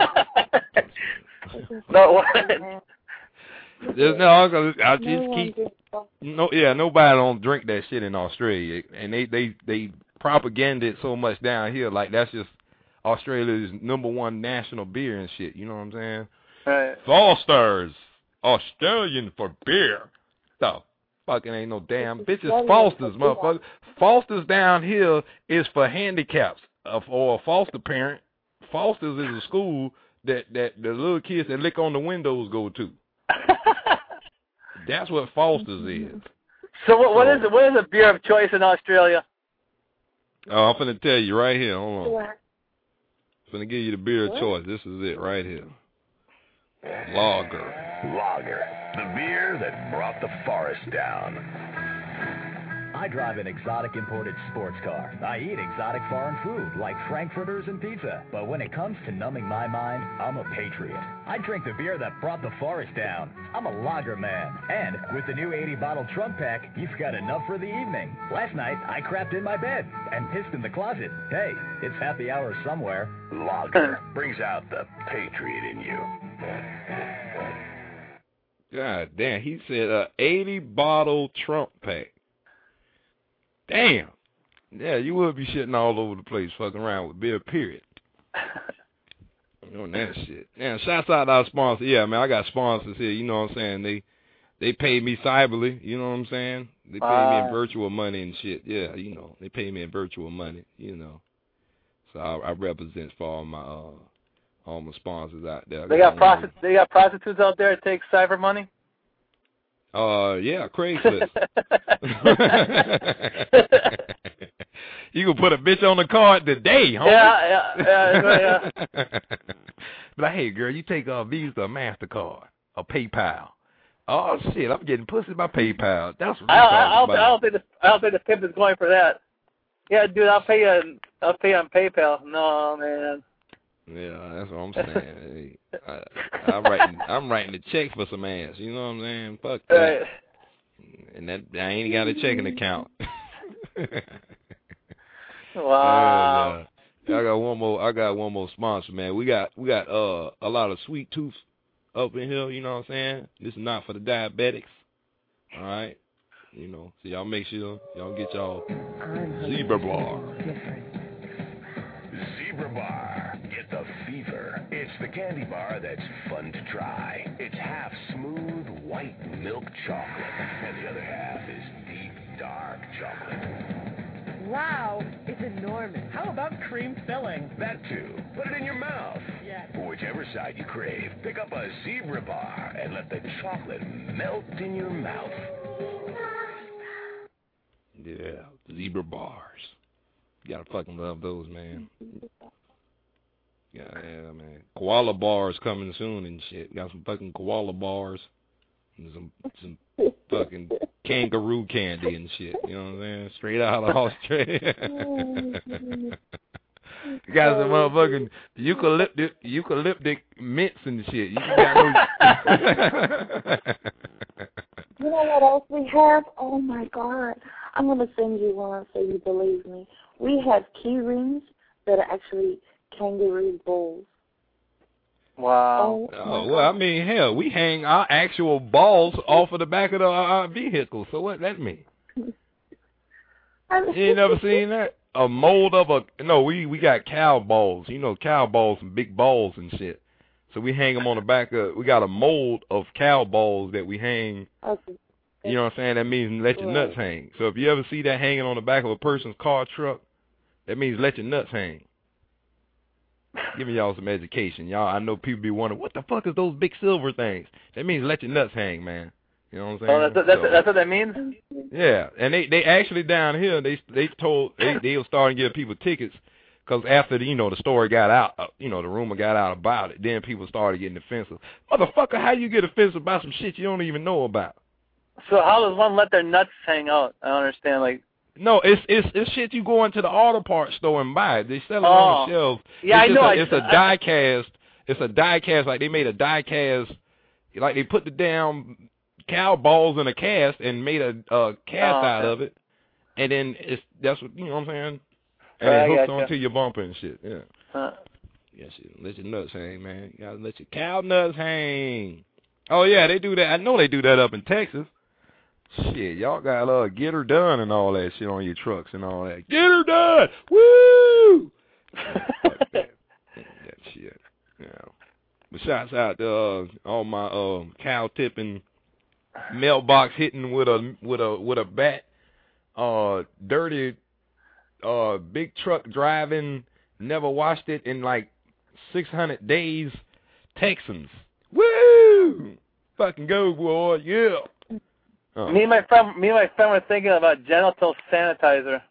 No, what? There's no, I, I just no keep. No, yeah, nobody don't drink that shit in Australia, and they they they propaganda it so much down here, like that's just Australia's number one national beer and shit. You know what I'm saying? Right. Foster's, Australian for beer. So fucking ain't no damn bitches. Foster's, motherfucker. Foster's down here is for handicaps uh, or a foster parent. Foster's is a school that that the little kids that lick on the windows go to. That's what Foster's is. So what what so, is it? What is a beer of choice in Australia? Oh, I'm finna tell you right here. Hold on. I'm finna give you the beer of choice. This is it right here. Lager. Lager, the beer that brought the forest down. I drive an exotic imported sports car. I eat exotic foreign food like frankfurters and pizza. But when it comes to numbing my mind, I'm a patriot. I drink the beer that brought the forest down. I'm a lager man. And with the new eighty bottle trunk pack, you've got enough for the evening. Last night, I crapped in my bed and pissed in the closet. Hey, it's happy hour somewhere. Lager brings out the patriot in you. God damn, he said a eighty bottle trunk pack. Damn. Yeah, you would be shitting all over the place fucking around with beer, period. On that shit. Yeah, shouts out to our sponsors. Yeah, man, I got sponsors here. You know what I'm saying? They they pay me cyberly. You know what I'm saying? They pay uh, me in virtual money and shit. Yeah, you know, they pay me in virtual money. You know, so I, I represent for all my uh, all my sponsors out there. They got prostitutes. They got prostitutes out there that take cyber money. Uh, yeah, Craigslist. You can put a bitch on the card today, homie. Yeah, yeah, yeah. yeah. But like, hey, girl, you take a Visa, MasterCard, or PayPal. Oh shit, I'm getting pussy by PayPal. That's what I, I'm I, I, don't, about. I don't think the I don't think the pimp is going for that. Yeah, dude, I'll pay you. I'll pay you on PayPal. No, man. Yeah, that's what I'm saying. Hey, I, I'm writing, I'm writing the check for some ass. You know what I'm saying? Fuck that. Right. And that I ain't got a checking account. Wow. And, uh, I got one more. I got one more sponsor, man. We got we got uh a lot of sweet tooth up in here. You know what I'm saying? This is not for the diabetics. All right. You know, so y'all make sure y'all get y'all Zebra Bar. Zebra Bar. Get the fever. It's the candy bar that's fun to try. It's half smooth white milk chocolate, and the other half is deep dark chocolate. Wow, it's enormous. How about cream filling? That too. Put it in your mouth. Yes. For whichever side you crave, pick up a Zebra Bar and let the chocolate melt in your mouth. Yeah, Zebra Bars. You gotta fucking love those, man. Yeah, yeah, man. Koala bars coming soon and shit. Got some fucking koala bars. And some some fucking kangaroo candy and shit. You know what I'm saying? Straight out of Australia. You got some motherfucking eucalyptic eucalyptic mints and shit. You got no. You know what else we have? Oh my God. I'm gonna send you one so you believe me. We have key rings that are actually kangaroo balls. Wow. Oh, oh well, I mean, hell, we hang our actual balls off of the back of the, our vehicle. So what that mean? You ain't never seen that? A mold of a no. We we got cow balls. You know, cow balls and big balls and shit. So we hang them on the back of. We got a mold of cow balls that we hang. Okay. You know what I'm saying? That means let your nuts hang. So if you ever see that hanging on the back of a person's car truck, that means let your nuts hang. Give me y'all some education. Y'all, I know people be wondering, what the fuck is those big silver things? That means let your nuts hang, man. You know what I'm saying? Oh, that's, that's, so, that's what that means? Yeah, and they they actually down here, they they told, they, they were starting to give people tickets because after, the, you know, the story got out, uh, you know, the rumor got out about it, then people started getting defensive. Motherfucker, how you get offensive about some shit you don't even know about? So how does one let their nuts hang out? I don't understand, like... No, it's it's it's shit you go into the auto parts store and buy. They sell it oh. on the shelves. Yeah, it's I know. A, I, it's a I, die cast. It's a die cast. Like they made a die cast. Like they put the damn cow balls in a cast and made a uh, cast oh, out okay. of it. And then it's that's what you know what I'm saying. And right, it hooks gotcha. onto your bumper and shit. Yeah. Huh. Yeah, shit. Let your nuts hang, man. You gotta let your cow nuts hang. Oh yeah, they do that. I know they do that up in Texas. Shit, y'all got uh, get her done and all that shit on your trucks and all that. Get her done! Woo! that, that shit. Yeah. But shouts out to uh, all my uh, cow tipping, mailbox hitting with a with a with a bat, uh, dirty, uh, big truck driving, never washed it in like six hundred days. Texans. Woo! Fucking go, boy! Yeah. Oh. Me and my friend, me and my friend were thinking about genital sanitizer.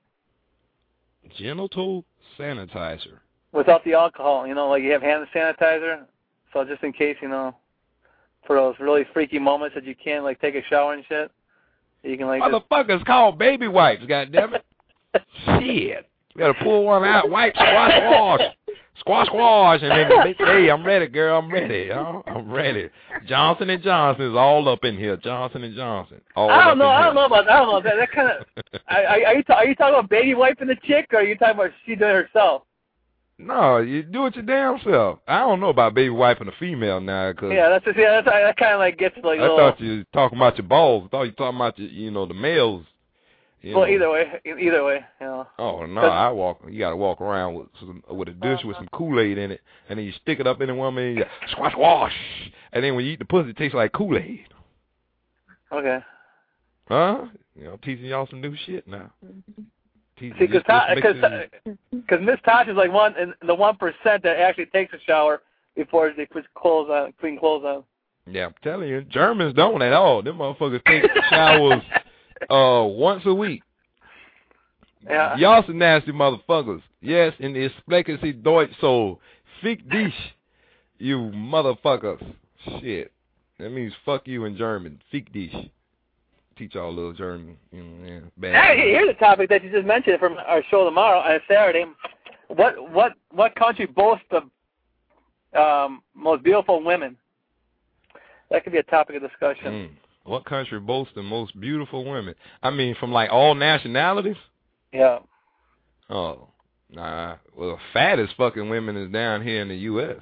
Genital sanitizer. Without the alcohol, you know, like you have hand sanitizer, so just in case, you know, for those really freaky moments that you can't like take a shower and shit, you can like. Motherfuckers just... call baby wipes, goddammit. Shit, you gotta pull one out, wipe, squash, wash. Squash, squash, and then they say, hey, I'm ready, girl, I'm ready. You know? I'm ready. Johnson and Johnson is all up in here. Johnson and Johnson. All I don't know. I here. don't know about. I don't know. That, that kind of. are, are you are you talking about baby wiping the chick, or are you talking about she doing it herself? No, you do it your damn self. I don't know about baby wiping a female now, cause yeah, that's just, yeah, that's that kind of like gets like. I little... thought you were talking about your balls. I thought you were talking about your, you know, the males. You well, know. either way, either way, you know. Oh no, I walk. You gotta walk around with some, with a dish with some Kool-Aid in it, and then you stick it up in the woman, and you squash, wash, and then when you eat the pussy, it tastes like Kool-Aid. Okay. Huh? You know, teaching y'all some new shit now. See, because because Miss Tosh is like one in the one percent that actually takes a shower before they put clothes on, clean clothes on. Yeah, I'm telling you, Germans don't at all. Them motherfuckers take showers uh once a week. Yeah. Y'all some nasty motherfuckers. Yes, and it's sprechen Sie Deutsch, so fick dich, you motherfuckers. Shit. That means fuck you in German. Fick dich. Teach y'all a little German. You know, yeah, bad. Hey, here's a topic that you just mentioned from our show tomorrow on Saturday. What what what country boasts the um, most beautiful women? That could be a topic of discussion. Mm. What country boasts the most beautiful women? I mean, from like all nationalities? Yeah. Oh, nah. Well, fattest fucking women is down here in the U S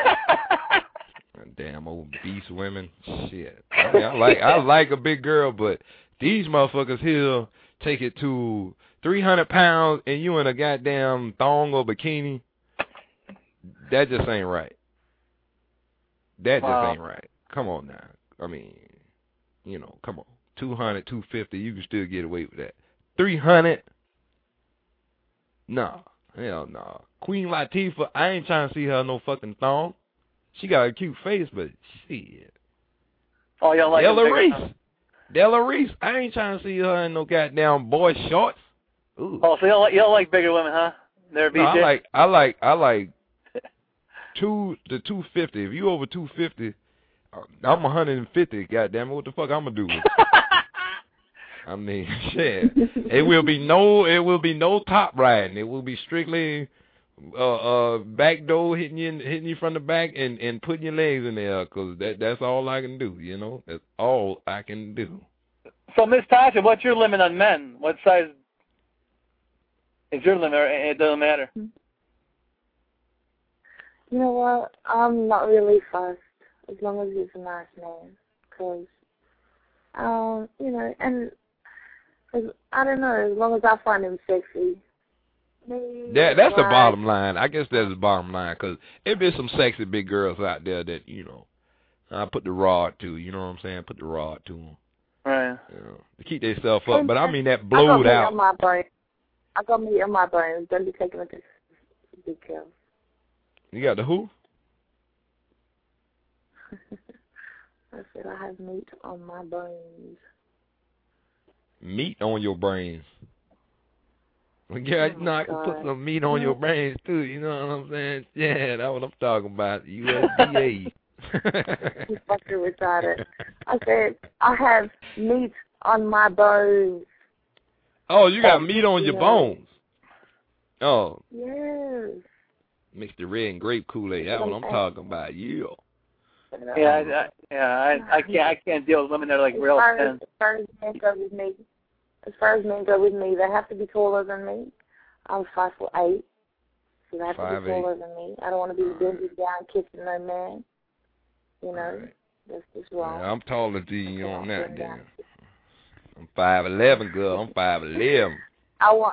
Damn old beast women. Shit. I mean, I like I like a big girl, but these motherfuckers here take it to three hundred pounds and you in a goddamn thong or bikini. That just ain't right. That just wow. ain't right. Come on now. I mean, you know, come on. two hundred, two fifty, you can still get away with that. three hundred? Nah. Hell no. Nah. Queen Latifah, I ain't trying to see her no fucking thong. She got a cute face, but shit. Oh, y'all like Della bigger, Reese. huh? Della Reese. I ain't trying to see her in no goddamn boy shorts. Ooh. Oh, so y'all like, y'all like bigger women, huh? They're B J? No, I like, I like, I like two to two fifty. If you over two fifty, I'm one hundred fifty. Goddamn it, what the fuck I'm gonna do with it? I mean, shit. It will be no, it will be no top riding. It will be strictly uh, uh, back door hitting you, hitting you from the back and, and putting your legs in there, cause that that's all I can do. You know, that's all I can do. So, Miss Tasha, what's your limit on men? What size is your limit? Or it doesn't matter. You know what? I'm not really fussed as long as he's a nice man, cause um, you know, and as, I don't know, as long as I find him sexy. That that's the bottom line. I guess that's the bottom line, because if there's some sexy big girls out there that, you know, I put the rod to, you know what I'm saying? Put the rod to them. Right. You know, to keep themselves up. But I mean that blowed I out. On my brain. I got meat on my brain. Don't be taking it to big girls. You got the who? I said I have meat on my brains. Meat on your brains. Well, yeah, oh you know, I can put some meat on your brains too. You know what I'm saying? Yeah, that's what I'm talking about. U S D A. You fucking retarded. I said I have meat on my bones. Oh, you got meat on your bones. Oh. Yes. Mix the red and grape Kool-Aid. That's what I'm talking about. Yeah. Yeah, I, I, yeah, I, I can't, I can't deal with women that are like as real far thin. As, as far as men go with me, as far as men go with me, they have to be taller than me. I'm five foot eight, so they have five, to be taller eight. than me. I don't want to be bending down, kissing no man. You know, right. That's just wrong. Yeah, I'm taller than you on that, then. I'm five eleven, girl. I'm five eleven. I want.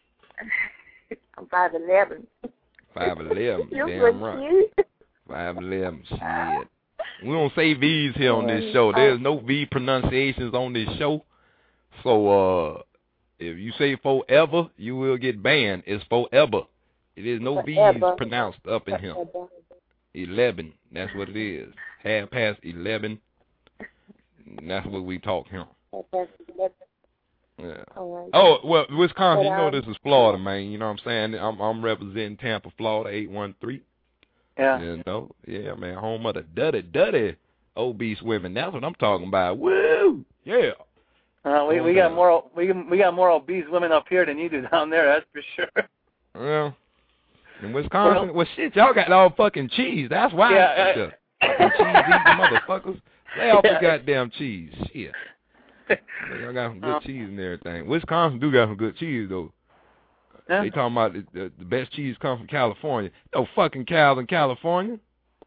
I'm five eleven. Five eleven, You're damn so right. Cute. Five eleven, shit. We don't say V's here on this show. There's no V pronunciations on this show. So, uh, if you say forever, you will get banned. It's forever. It is no forever. V's pronounced up in here. Eleven, that's what it is. Half past eleven. That's what we talk here. Half past eleven. Yeah. Oh, oh, well, Wisconsin, but, you know um, this is Florida, man. You know what I'm saying? I'm I'm representing Tampa, Florida, eight one three. Yeah. You know? Yeah, man. Home of the duddy, duddy obese women. That's what I'm talking about. Woo! Yeah. Uh, we we got more we we got more obese women up here than you do down there. That's for sure. Well, in Wisconsin, well, well shit, y'all got all fucking cheese. That's why. Yeah. Uh, fucking cheese eating motherfuckers. Lay off Yeah. the goddamn cheese. Shit. Y'all got some good Uh, cheese and everything. Wisconsin do got some good cheese though. Yeah. They talking about the, the, the best cheese comes from California. No fucking cows in California.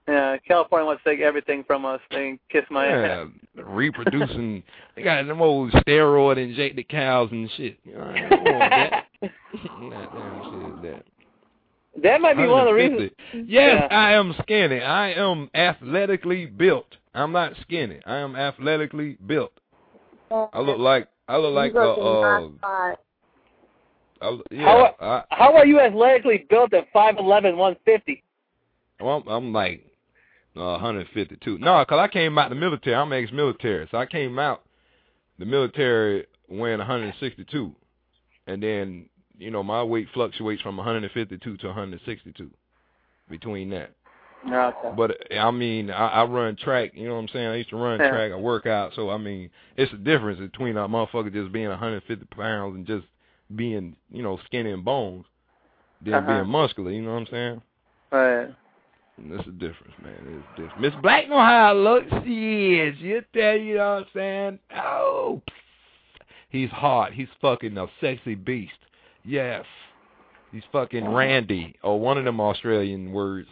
Yeah, California wants to take everything from us. They can kiss my Yeah, ass. reproducing. They got them old steroid injected cows and shit. You know, I don't want that. Not damn shit that. That might be one of the reasons. Yes, yeah. I am skinny. I am athletically built. I'm not skinny. I am athletically built. I look like I look like a. Uh, I, yeah, how, I, how are you athletically built at five eleven, one fifty? Well, I'm, I'm like uh, one fifty-two. No, because I came out the military. I'm ex-military, so I came out the military weighing one sixty-two, and then you know my weight fluctuates from one fifty-two to one sixty-two between that. Okay. But I mean, I, I run track. You know what I'm saying? I used to run yeah. track. I work out. So I mean, it's a difference between a motherfucker just being one hundred fifty pounds and just being, you know, skinny and bones, than uh-huh. being muscular. You know what I'm saying? Right. That's a difference, man. It's different. Miss Black know how I look. She is. She'll tell you, you know what I'm saying? Oh, he's hot. He's fucking a sexy beast. Yes. He's fucking Randy, or one of them Australian words.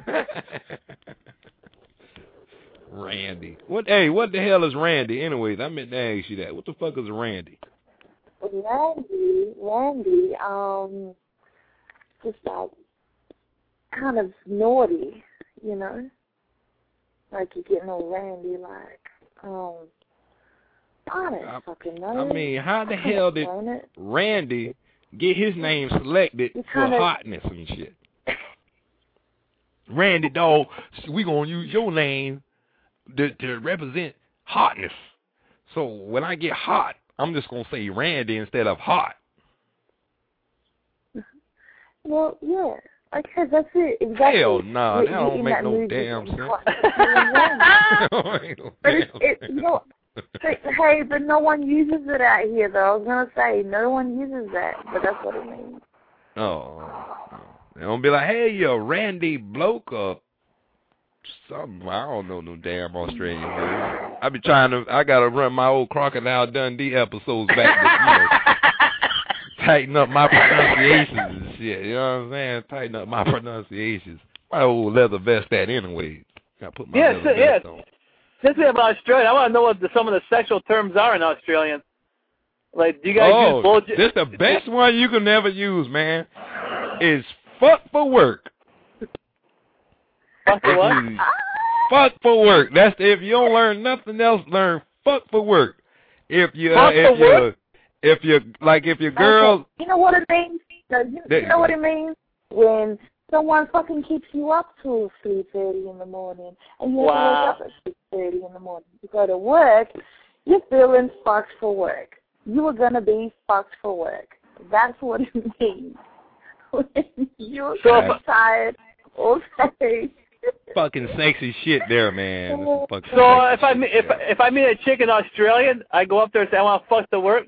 Randy. What? Hey, what the hell is Randy? Anyways, I meant to ask you that. What the fuck is a Randy? Randy, Randy, um, just like kind of naughty, you know, like you're getting all Randy, like, um, I don't I, fucking know. I mean, how the hell did Randy get his name selected for hotness and shit? Randy, dog, we gonna use your name to, to represent hotness. So when I get hot, I'm just gonna say Randy instead of hot. Well, yeah, okay, that's it. Exactly. Hell no, nah, that don't make no damn sense. But it's, it, you know, hey, but no one uses it out here, though. I was gonna say no one uses that, but that's what it means. Oh, they don't be like, hey, you Randy bloke or something. I don't know no damn Australian word. I be trying to. I gotta run my old Crocodile Dundee episodes back to, you know, tighten up my pronunciations and shit. You know what I'm saying? Tighten up my pronunciations. My old leather vest that anyway. Gotta put my yes, leather yes. vest on. Since we have Australia, I want to know what the, some of the sexual terms are in Australian. Like, do you guys oh, use bullshit? This the best one you can never use, man. Is fuck for work. Fuck for what? You, fuck for work. That's if you don't learn nothing else, learn fuck for work. If you, uh, if you, if you like, if your girl, okay. You know what it means? You, you know what it means when someone fucking keeps you up till three thirty in the morning, and you have wow. to wake up at six thirty in the morning to go to work. You're feeling fucked for work. You are gonna be fucked for work. That's what it means. When you're so tired all day. Fucking sexy shit there, man. So if I meet, if if I meet a chick in Australian, I go up there and say I want to fuck the work.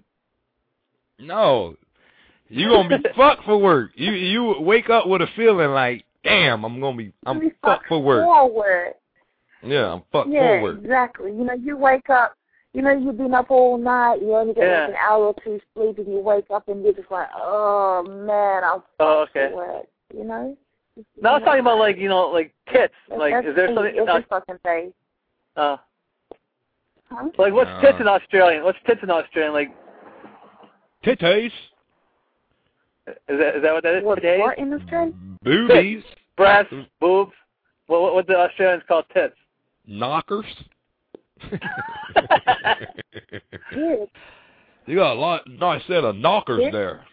No, you gonna be fucked for work. You you wake up with a feeling like, damn, I'm gonna be I'm be fucked for work. For work. Yeah, I'm fucked yeah, for work. Exactly. You know, you wake up. You know, you've been up all night. You only get yeah. like an hour or two sleep, and you wake up and you're just like, oh man, I'm fucked oh, okay. for work. You know. No, I was talking about like you know like tits. That's, like that's is there something? Every uh, fucking day. Uh. Huh? Like what's uh, tits in Australian? What's tits in Australian? Like. Titties. Is that is that what that is? What, titties? what in Australia? Boobies. Tits, breasts, boobs. What what, what the Australians call tits? Knockers. Yeah. You got a lot, nice set of knockers tits, there.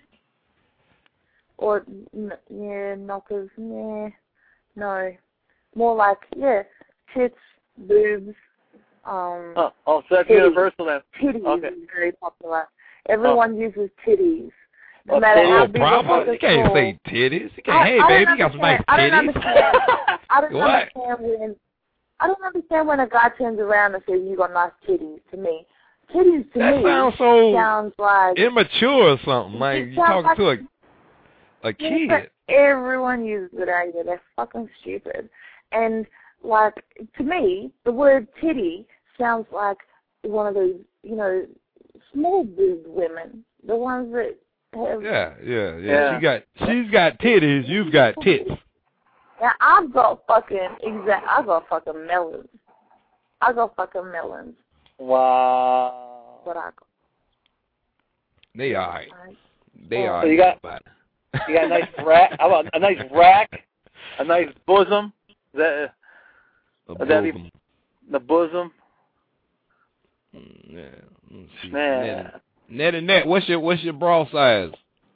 Or yeah, knockers. Yeah, no, more like yeah, tits, boobs. Um, oh, oh, so that's titties. universal then. Titties okay. is very popular. Everyone oh. uses titties. No oh, matter how oh, big problem. You can't small. say titties. You can't. I, hey, I baby, you got some nice I don't titties. understand. I don't what? understand when. I don't understand when a guy turns around and says, "You got nice titties." To me, titties to that me sounds so sounds like immature or something. Like you talking like, to a a kid. But everyone uses it out here. They're fucking stupid. And like to me, the word titty sounds like one of those, you know, small boobed women, the ones that have. Yeah, yeah, yeah. yeah. She got, she's got titties. You've got tits. Now I go fucking exact. I go fucking melons. I go fucking melons. Wow. What I go. They alright. They So alright. you got you got a nice rack. How about a nice rack? A nice bosom. Is that A is that bosom. the bosom? Mm, yeah. Let's see. Man. Net and net, what's your what's your bra size?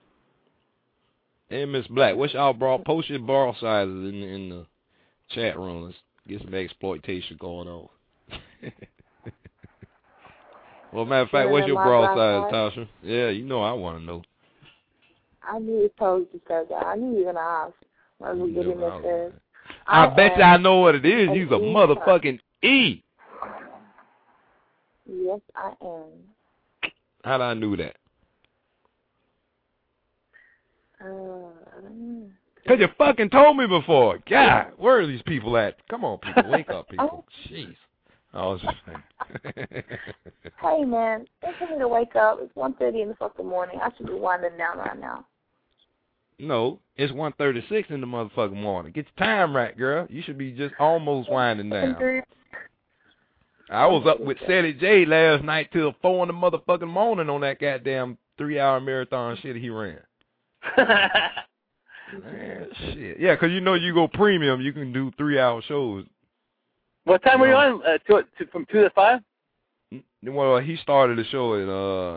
Hey, Miss Black, what's y'all bra? Post your bra sizes in in the chat room. Let's get some exploitation going on. Well, matter of fact, what's your bra size, Tasha? Yeah, you know I want to know. I knew it told you so that. I knew you were gonna ask. Might as well get in there first. I, I bet you I know what it is. an You's a E motherfucking E. Yes, I am. How'd I knew that? Uh, I don't know. Cause you fucking told me before. God, where are these people at? Come on, people, wake up, people. Jeez. I was just saying. Hey, man, it's for me to wake up. It's one thirty in the fucking morning. I should be winding down right now. No, it's one thirty-six in the motherfucking morning. Get your time right, girl. You should be just almost winding down. I was up with Ceddy J last night till four in the motherfucking morning on that goddamn three-hour marathon shit he ran. Man, shit. Yeah, because you know you go premium, you can do three-hour shows. What time were you on? Uh, two, two, from two to five? Well, he started the show at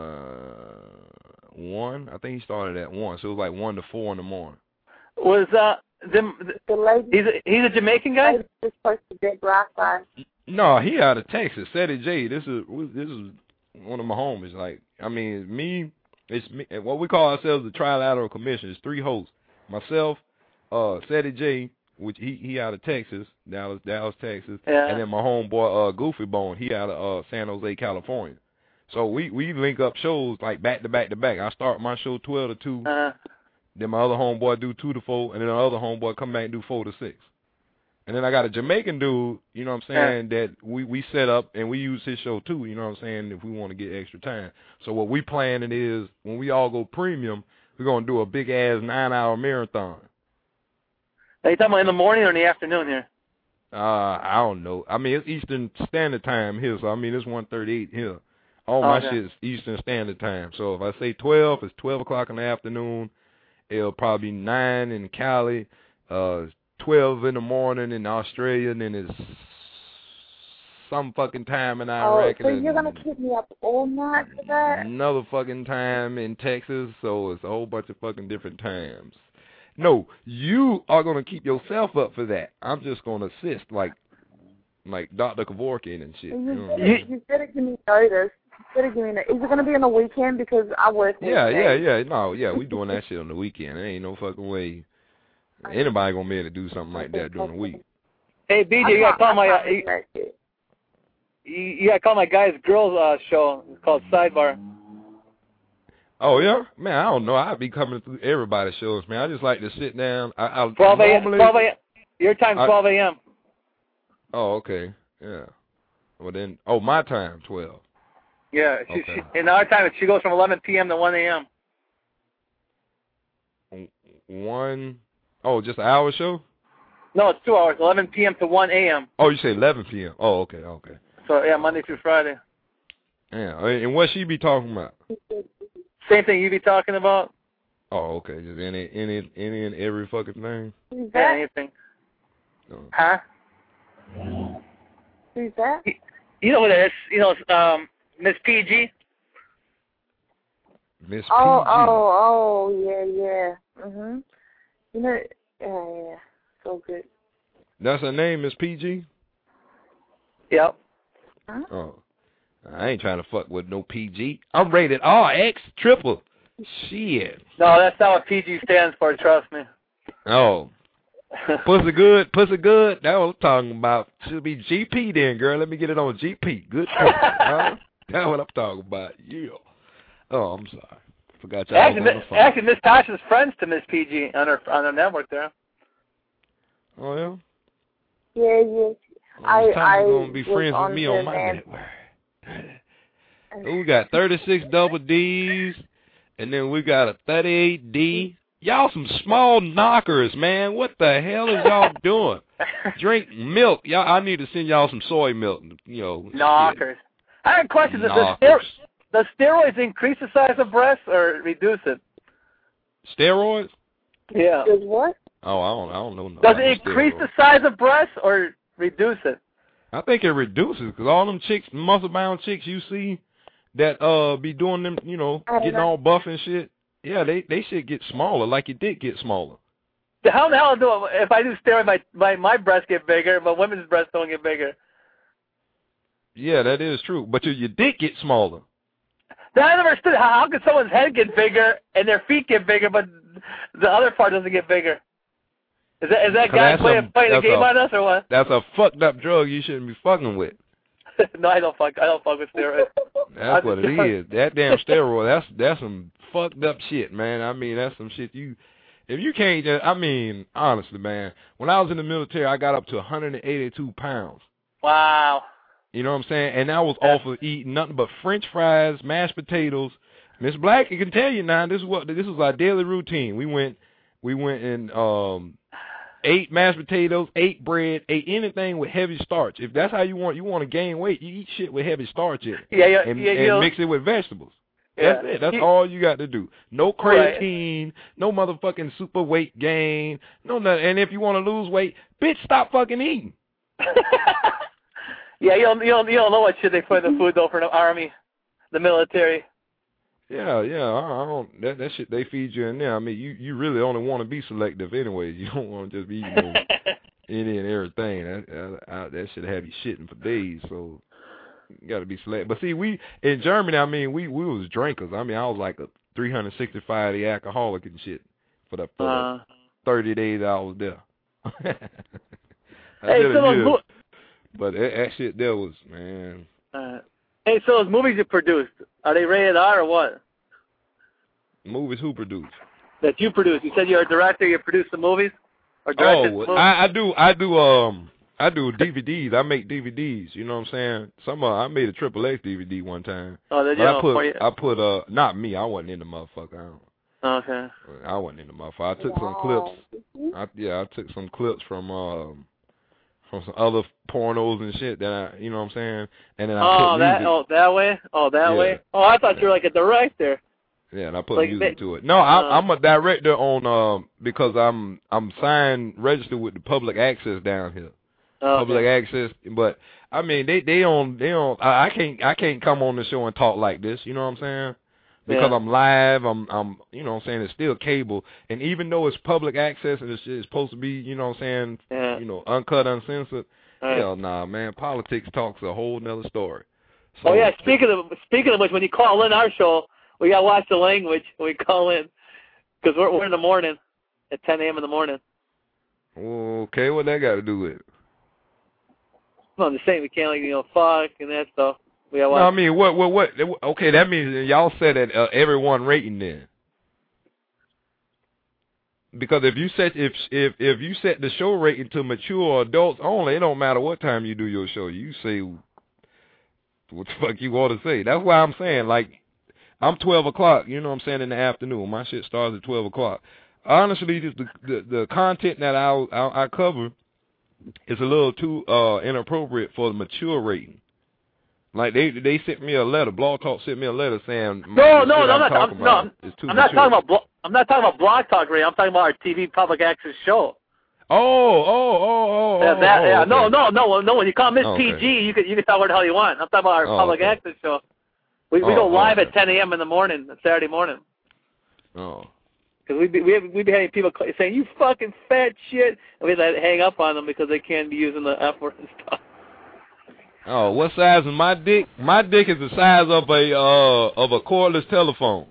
uh one. I think he started at one, so it was like one to four in the morning. Was uh them? The lady, he's a, he's a Jamaican guy. This person did rock by. No, he out of Texas. Ceddy J. This is this is one of my homies. Like, I mean, me. It's me. What we call ourselves the Trilateral Commission. It's three hosts. Myself, uh, Ceddy J, which he he out of Texas, Dallas, Dallas, Texas, yeah. And then my homeboy uh Goofy Bone, he out of uh San Jose, California. So we we link up shows like back to back to back. I start my show twelve to two, uh-huh. Then my other homeboy do two to four, and then the other homeboy come back and do four to six. And then I got a Jamaican dude, you know what I'm saying, yeah. that we we set up and we use his show too, you know what I'm saying, if we want to get extra time. So what we planning is when we all go premium, we're gonna do a big ass nine hour marathon. Are you talking about in the morning or in the afternoon here? Uh, I don't know. I mean, it's Eastern Standard Time here, so I mean, it's one thirty-eight here. All my okay. shit is Eastern Standard Time. So if I say twelve, it's twelve o'clock in the afternoon. It'll probably be nine in Cali, uh, twelve in the morning in Australia, and then it's some fucking time in Iraq. Oh, so you're going to keep me up all night for that? Another fucking time in Texas, so it's a whole bunch of fucking different times. No, you are going to keep yourself up for that. I'm just going to assist, like like Doctor Kevorkian and shit. You, you, know you, you better give me notice. You better give me notice. Is it going to be on the weekend? Because I work Yeah, weekdays. yeah, yeah. No, yeah, we doing that shit on the weekend. There ain't no fucking way anybody going to be able to do something like that during the week. Hey, B J, you got to call my... Uh, you, you got to call my guys girls uh, show. It's called Sidebar. Oh, yeah? Man, I don't know. I'd be coming through everybody's shows, man. I just like to sit down. I, I twelve a.m. normally, twelve a.m. Your time, twelve a.m. Oh, okay. Yeah. Well, then, oh, my time, twelve. Yeah. She, Okay. she, in our time, she goes from eleven p.m. to one a.m. One, oh, just an hour show? No, it's two hours, eleven p.m. to one a.m. Oh, you say eleven p.m. Oh, okay, okay. So, yeah, Monday through Friday. Yeah, and what she be talking about? Same thing you be talking about? Oh, okay, just any, any, any and every fucking thing? Who's Yeah, that? anything. Oh. Huh? Who's that? You know who that is? You know, um, Miss P G? Miss P G. Oh, oh, oh, yeah, yeah. Mhm. You know, yeah, yeah. So good. That's her name, Miss P G? Yep. Huh? Oh. I ain't trying to fuck with no P G. I'm rated R X triple. Shit. No, that's not what P G stands for, trust me. Oh. Pussy good, pussy good. That's what I'm talking about. Should be G P then, girl. Let me get it on G P. Good pussy. Huh? That's what I'm talking about. Yeah. Oh, I'm sorry. Forgot y'all Actually, was on the Miss- phone. actually, Miss Tasha's friends to Miss P G on her on her network there. Oh, yeah? Yeah, yeah. Well, I, Miss Tasha's I gonna be was friends with on me the on my man- network. Oh, we got thirty-six double D's, and then we got a thirty-eight D. y'all some small knockers, man. What the hell is y'all doing? Drink milk. Y'all, I need to send y'all some soy milk. You know, knockers. Shit. I have a question. Does, knockers. does steroids increase the size of breasts or reduce it? Steroids? Yeah. Does what? Oh, I don't, I don't know. Does it increase steroids. the size of breasts or reduce it? I think it reduces because all them chicks, muscle-bound chicks you see that uh be doing them, you know, getting know. all buff and shit. Yeah, they they should get smaller, like your dick get smaller. How the hell do I, if I do steroid, my my my breasts get bigger, but women's breasts don't get bigger? Yeah, that is true. But your your dick gets smaller. Now, I never understood how, how could someone's head get bigger and their feet get bigger, but the other part doesn't get bigger? Is that is that guy playing playing a game a, on us or what? That's a fucked up drug you shouldn't be fucking with. No, I don't fuck. I don't fuck with steroids. That's what it is. That damn steroid. That's that's some fucked up shit, man. I mean, that's some shit you. If you can't, just, I mean, honestly, man. When I was in the military, I got up to one hundred eighty-two pounds. Wow. You know what I'm saying? And I was off of eating nothing but French fries, mashed potatoes. Miss Black, I can tell you now. This is what this was our daily routine. We went, we went and um. ate mashed potatoes, ate bread, ate anything with heavy starch. If that's how you want, you want to gain weight, you eat shit with heavy starch in it. Yeah, yeah, and, yeah. And you know, mix it with vegetables. Yeah. That's it. That's you, all you got to do. No creatine, right. No motherfucking super weight gain, no nothing. And if you want to lose weight, bitch, stop fucking eating. Yeah, you don't, you don't, you don't know what shit they put in the food though for the army, the military. Yeah, yeah, I, I don't. That that shit they feed you in there. I mean, you you really only want to be selective anyway. You don't want to just be eating any and everything. That that, that should have you shitting for days. So you got to be selective. But see, we in Germany, I mean, we we was drinkers. I mean, I was like a three hundred sixty-five day alcoholic and shit for the, for uh, the thirty days I was there. Hey, so those mo- but that, that shit there was man. Uh, Hey, so those movies you produced, are they rated R or what? Movies who produced? That you produced. You said you're a director, you produce the movies? Or directed oh, movies? I, I do I do um I do D V Ds. I make D V Ds, you know what I'm saying? Some uh, I made a triple X D V D one time. Oh, did you? I put I put uh not me, I wasn't in the motherfucker. I don't, okay. I wasn't in the motherfucker. I took some clips. I, yeah, I took some clips from um from some other pornos and shit that I, you know what I'm saying? And then I oh, put that, music. oh, that way? Oh, that yeah. way? Oh, I thought you were like a director. Yeah, and I put like music they, to it. No, I, uh, I'm a director on um because I'm I'm signed registered with the public access down here. Okay. Public access, but I mean they they don't they don't I, I can't I can't come on the show and talk like this. You know what I'm saying? Because yeah. I'm live, I'm, I'm, you know what I'm saying, it's still cable. And even though it's public access and it's, it's supposed to be, you know what I'm saying, yeah. you know, uncut, uncensored, right. hell nah, man, politics talks a whole nother story. So, oh, yeah, speaking of speaking of which, when you call in our show, we got to watch the language when we call in, because we're, we're in the morning, at ten a.m. in the morning. Okay, what that got to do with it? No, I'm just saying we can't, like, you know, fuck and that stuff. We got to watch. No, I mean, what, what, what, okay, that means y'all said that uh, everyone rating then. Because if you set if if if you set the show rating to mature adults only, it don't matter what time you do your show. You say what the fuck you want to say. That's why I'm saying, like, I'm twelve o'clock. You know what I'm saying, in the afternoon. My shit starts at twelve o'clock. Honestly, just the, the the content that I, I I cover is a little too uh inappropriate for the mature rating. Like they they sent me a letter. Blog Talk sent me a letter saying no, no, no, I'm not. I'm, no, I'm, too I'm not talking about. Blo- I'm not talking about Blog Talk Radio. I'm talking about our T V public access show. Oh, oh, oh, oh, yeah, that, oh, yeah. okay. No, no, no, no. When you call Miss okay. P G, you can you can talk what the hell you want. I'm talking about our oh, public okay. access show. We we oh, go live okay. at ten a.m. in the morning, Saturday morning. Oh. Because we be we we be having people saying you fucking fat shit, and we had to hang up on them because they can't be using the F word and stuff. Oh, what size is my dick? My dick is the size of a uh of a cordless telephone.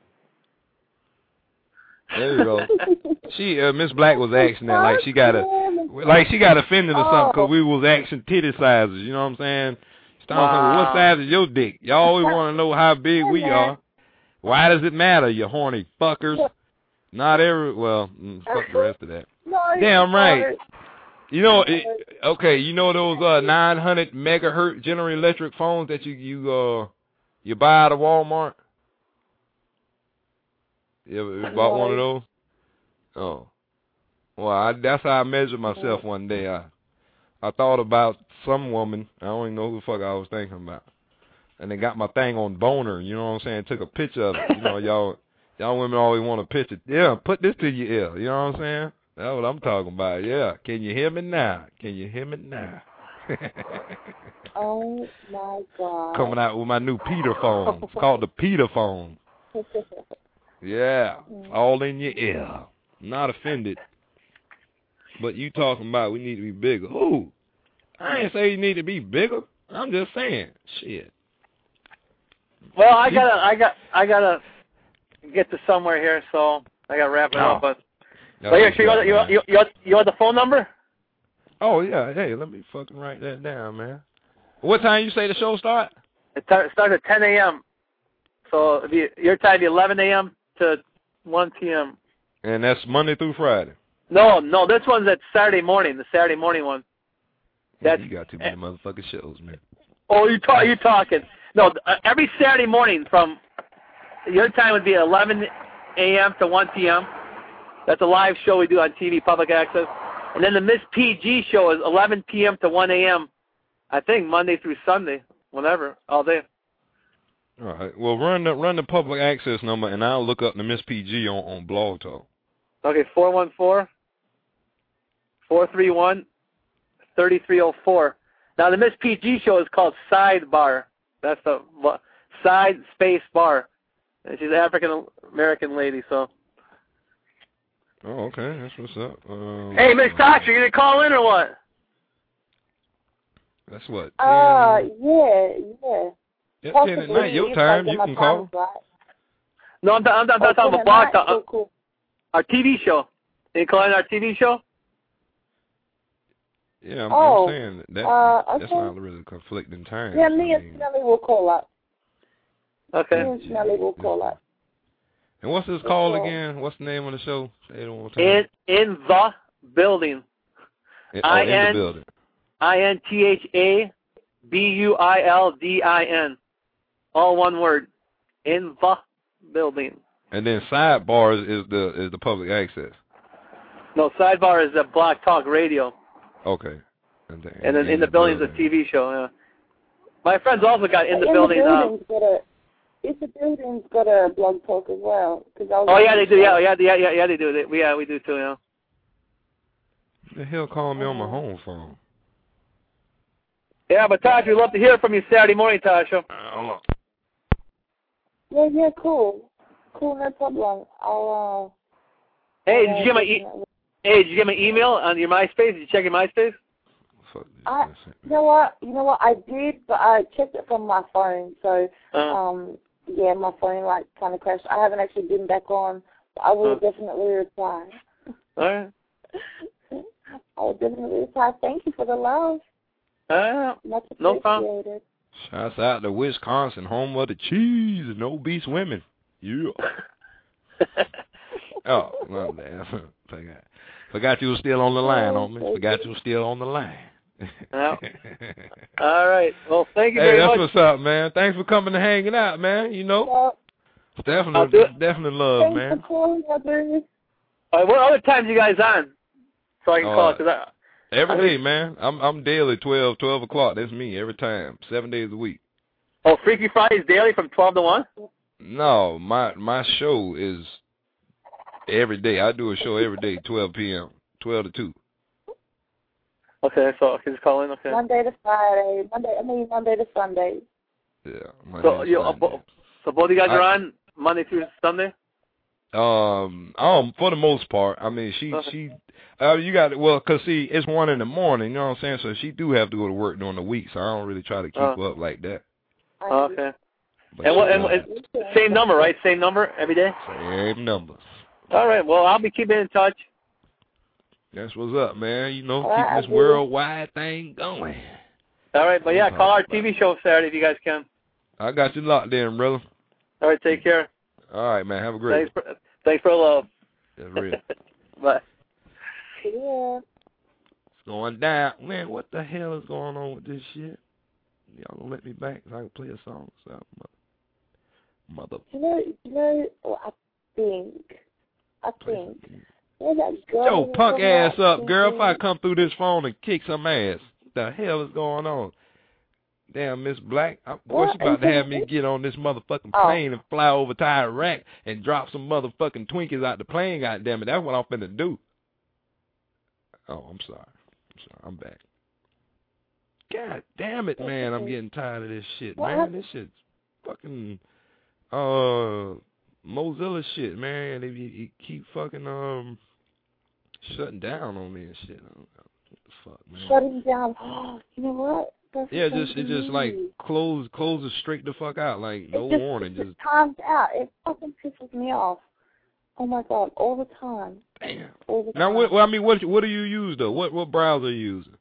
There you go. She uh, Miss Black was asking that like she got a like she got offended or something because we was asking titty sizes. You know what I'm saying? Wow. Saying, what size is your dick? Y'all always want to know how big we are. Why does it matter, you horny fuckers? Not every well, mm, fuck the rest of that. Damn right. You know, it, okay, you know those uh, nine hundred megahertz General Electric phones that you you uh you buy out of Walmart? You ever bought one of those? Oh. Well, I, that's how I measured myself one day. I I thought about some woman. I don't even know who the fuck I was thinking about. And they got my thing on boner. You know what I'm saying? Took a picture of it. You know, y'all y'all women always want a picture. Yeah, put this to your ear. You know what I'm saying? That's what I'm talking about. Yeah. Can you hear me now? Can you hear me now? Oh, my God. Coming out with my new Peter phone. It's called the Peter phone. Yeah. All in your ear. Not offended. But you talking about we need to be bigger. Who? I ain't say you need to be bigger. I'm just saying. Shit. Well, I gotta, I got, I gotta get to somewhere here, so I gotta wrap it Oh. up. But, That's but here, what's you, up, want, you, man. you, you, you want the phone number? Oh, yeah. Hey, let me fucking write that down, man. What time you say the show start? It tar- starts at ten a.m. So it'd be, your time be eleven a.m. to one p.m. And that's Monday through Friday. No, no, this one's at Saturday morning, the Saturday morning one. Yeah, you got too many motherfucking shows, man. Oh, you talk, you talking? No, uh, every Saturday morning from your time would be eleven a.m. to one p.m. That's a live show we do on T V, public access. And then the Miss P G show is eleven p.m. to one a.m. I think Monday through Sunday, whenever, all day. All right. Well, run the run the public access number, and I'll look up the Miss P G on, on Blog Talk. Okay, four one four, four three one, three three zero four. Now, the Miss P G show is called Sidebar. That's the side space bar. And she's an African-American lady, so. Oh, okay. That's what's up. Um, Hey, Miss Tasha, you gonna call in or what? That's what. Uh, yeah, yeah. Yeah, Possibly, ten at night, your if time, I you get can my call. times right. No, I'm, I'm, I'm, Oh, I'm talking ten about at Blog night? Talk. Cool, cool. Our T V show. You can call in our T V show? Yeah, I'm, Oh, I'm saying that, that uh, that's okay. not really conflicting time. Yeah, me and Snelly will call up. Okay. Me and Snelly will call up. And what's this call again? What's the name of the show? Say it one more time. In in the building. In, oh, I in the N building. I N T H A B U I L D I N. All one word. In the building. And then Sidebars is the is the public access. No, Sidebar is a Blog Talk Radio. Okay. And then, And then in, the, building is a T V show, yeah. My friends also got in the in building. The uh, building's got a, if the building's got a blog talk as well. Cause I was oh, yeah, they do. Yeah, yeah, yeah, yeah, yeah, they do. They, we, yeah, we do too, yeah. The hell calling me on my home phone? Yeah, but Tasha, we'd love to hear from you Saturday morning, Tasha. Hold on. Yeah, yeah, cool. Cool, no problem. I'll, uh... Hey, I'll, did you get my e- Hey, did you get my email on your MySpace? Did you check your MySpace? I, you know what? You know what? I did, but I checked it from my phone. So, uh, um, yeah, my phone like kind of crashed. I haven't actually been back on. But I will uh, definitely reply. All right. I will definitely reply. Thank you for the love. Uh, Much no appreciated. problem. Shouts out to Wisconsin, home of the cheese and obese women. Yeah. Oh, my bad. Forgot. Forgot you were still on the line, on me. Forgot you were still on the line. Yeah. All right. Well, thank you hey, very that's much. what's up, man. Thanks for coming and hanging out, man. You know, well, definitely, definitely love, thanks man. for calling, Heather. All right, what other times you guys on? So I can Uh, call it. Cause I, Every I day, mean, man. I'm I'm daily twelve, twelve o'clock. That's me every time, seven days a week. Oh, Freaky Fridays daily from twelve to one? No, my my show is every day. I do a show every day, twelve p.m., twelve to two. Okay, so I can just call in. Okay. Monday to Friday. Monday. I mean Monday to Sunday. Yeah. So you, uh, bo- so both of you guys I, are on Monday through Sunday? Um, um, for the most part. I mean, she Okay. she, uh, you got well, cause see, it's one in the morning. You know what I'm saying? So she do have to go to work during the week. So I don't really try to keep Uh, her up like that. Okay. But And what? she And, does. and same number, right? Same number every day. Same numbers. All right. Well, I'll be keeping in touch. That's what's up, man. You know, All right, keeping this I'll do it. worldwide thing going. All right, but yeah, call our T V show Saturday if you guys can. I got you locked in, brother. All right, take care. All right, man. Have a great Thanks for thanks for the love. That's real. Bye. Yeah. It's going down. Man, what the hell is going on with this shit? Y'all gonna let me back so I can play a song? So, mother. You know, you know, well, I think, I think Where's that girl? Yo, punk ass up, girl. If I Mm-hmm. come through this phone and kick some ass, the hell is going on? Damn, Miss Black. I, boy, she about to have me get on this motherfucking plane and fly over to Iraq and drop some motherfucking Twinkies out the plane, goddammit. That's what I'm finna do. Oh, I'm sorry. I'm sorry. I'm back. God damn it, man. I'm getting tired of this shit, man. This shit's fucking uh Mozilla shit, man. They he keep fucking um shutting down on me and shit. I don't know. What the fuck, man? Shutting down. You know what? That's yeah, just it just like close closes straight the fuck out, like no it just, warning. It just just times out. It fucking pisses me off. Oh my god, all the time. Damn. All the now, time. what? Well, I mean, what what do you use though? What what browser are you using?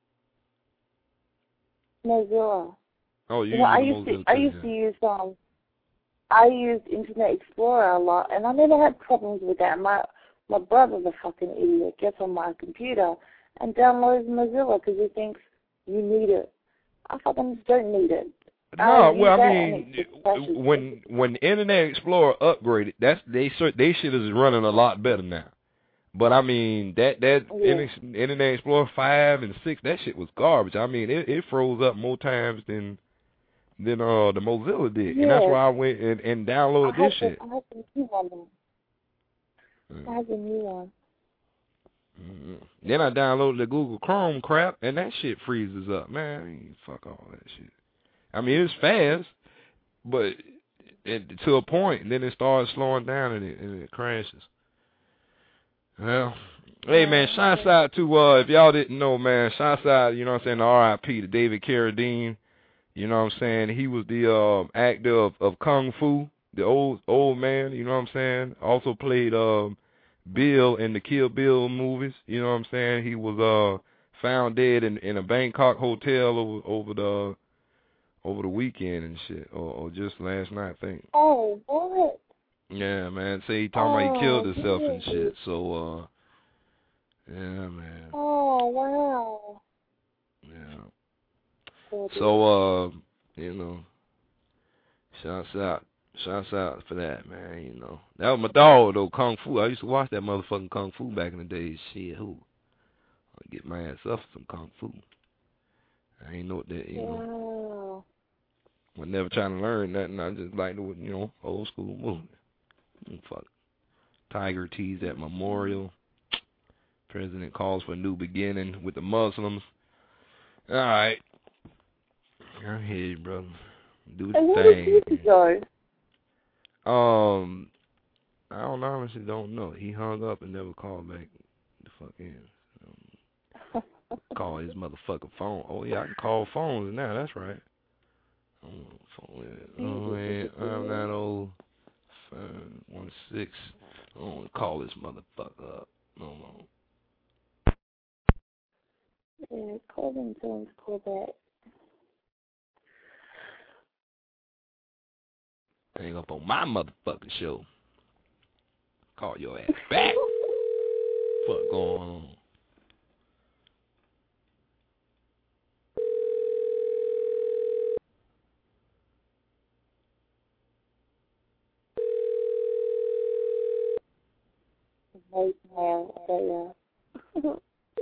Mozilla. Oh, you, you know, I use used Mozilla to I too, used yeah. to use um I used Internet Explorer a lot, and I never had problems with that. My my brother's a fucking idiot. Gets on my computer and downloads Mozilla because he thinks you need it. I fucking don't need it. No, well, I mean, mean, when when Internet Explorer upgraded, that's they they shit is running a lot better now. But I mean, that that yeah. Internet Explorer five and six, that shit was garbage. I mean, it, it froze up more times than than uh the Mozilla did, yeah. and that's why I went and, and downloaded I this the, shit. I have the new one. Mm. I have the new one. Mm-hmm. Then I downloaded the Google Chrome crap, and that shit freezes up, man. I mean, fuck all that shit. I mean, it's fast, but it, to a point, and then it starts slowing down and it, and it crashes. Well, hey, man, shouts out to, uh, if y'all didn't know, man, shouts out, you know what I'm saying, to R I P to David Carradine. You know what I'm saying? He was the uh, actor of, of Kung Fu, the old old man, you know what I'm saying? Also played um, Bill in the Kill Bill movies, you know what I'm saying? He was uh, found dead in, in a Bangkok hotel over, over the over the weekend and shit, or, or just last night, I think. Oh, what? Yeah, man. Say he talking oh, about he killed himself really? and shit. So, uh, yeah, man. Oh, wow. Yeah. So, uh, you know, shouts out, shouts out for that, man. You know, that was my dog though, Kung Fu. I used to watch that motherfucking Kung Fu back in the days. Shit, who? I get my ass up for some Kung Fu. I ain't know what that, you wow. know. I never trying to learn nothing. I just like the, you know, old school movie. Fuck. Tiger teased at memorial. President calls for a new beginning with the Muslims. All right. Go ahead, brother. Do the and thing. Did he go? Um, I don't honestly don't know. He hung up and never called back the fuck in. Um, call his motherfucking phone. Oh yeah, I can call phones now. That's right. Oh, man, I'm not old. Five, one six. I don't want to call this motherfucker up. No, no. Yeah, call them, tell them to call back. Hang up on my motherfucking show. Call your ass back. Fuck going on? Voicemail, yeah.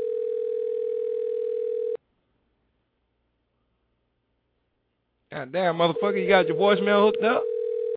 God damn, motherfucker, you got your voicemail hooked up?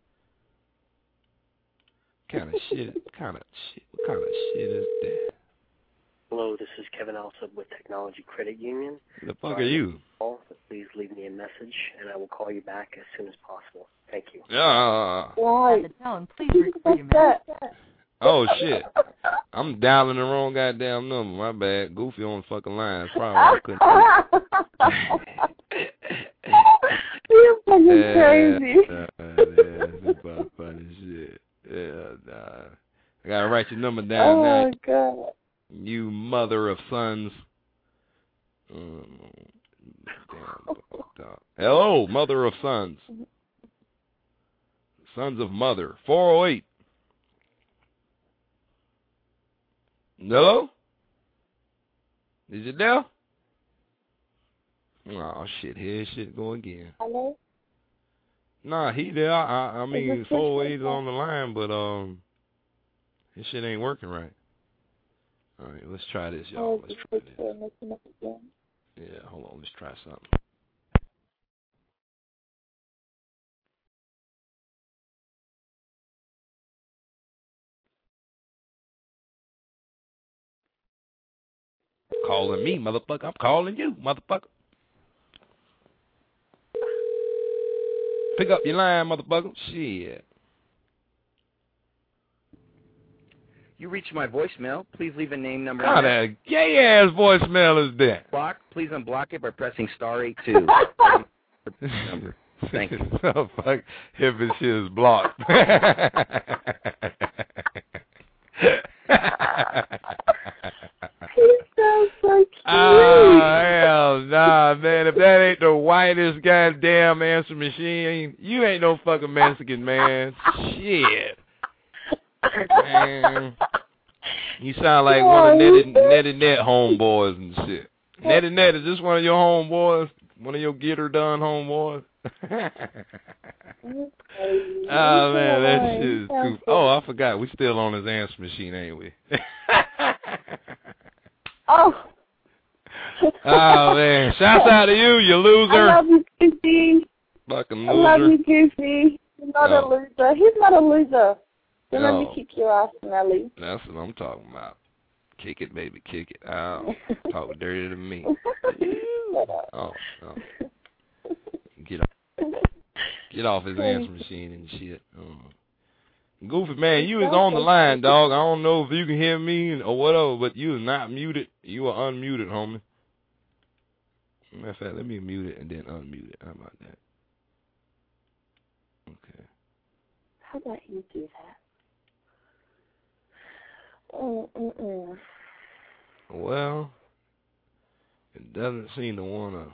What kind of shit? What kind of shit? What kind of shit is that? Hello, this is Kevin Alsop with Technology Credit Union. Who the fuck are you? Call, please leave me a message, and I will call you back as soon as possible. Thank you. Yeah. Right. Please record your message. Oh shit! I'm dialing the wrong goddamn number. My bad. Goofy on the fucking line. That's probably why I couldn't. You're fucking yeah, crazy. Uh, yeah, that's about funny shit. Yeah, nah. I gotta write your number down oh now. Oh my god. You mother of sons. Um, damn, hello, mother of sons. Sons of mother. four oh eight. Hello? Is it there? Oh shit, here shit go again. Hello? Nah, he there. I, I mean, four oh eight is on the line, but um, his shit ain't working right. All right, let's try this, y'all. Let's try this. Yeah, hold on. Let's try something. Calling me, motherfucker. I'm calling you, motherfucker. Pick up your line, motherfucker. Shit. You reached my voicemail. Please leave a name, number. What a gay-ass voicemail is that? Block. Please unblock it by pressing star eight two. Thank you. Oh, fuck. If this shit is blocked. He's so, so cute. Oh, hell nah, man. If that ain't the whitest goddamn answer machine, you ain't no fucking Mexican, man. Shit. Man. You sound like one of Nettie, Nettie Net homeboys and shit. Nettie Net, is this one of your homeboys? One of your get her done homeboys? Oh, man, that shit is cool. Oh, I forgot. We still on his answer machine, ain't we? Oh. Oh, man. Shouts out to you, you loser. I love you, Goofy. Fucking loser. I love you, Goofy. You're not Oh. a loser. He's not a loser. So let me Oh. kick your ass, Nelly. That's what I'm talking about. Kick it, baby, kick it. Oh, talk dirty to me. Oh, oh. Get off, get off his answer machine and shit. Oh. Goofy, man, you is on the line, dog. I don't know if you can hear me or whatever, but you is not muted. You are unmuted, homie. Matter of fact, let me mute it and then unmute it. How about that? Okay. How about you do that? Mm-mm-mm. Well, it doesn't seem to want to.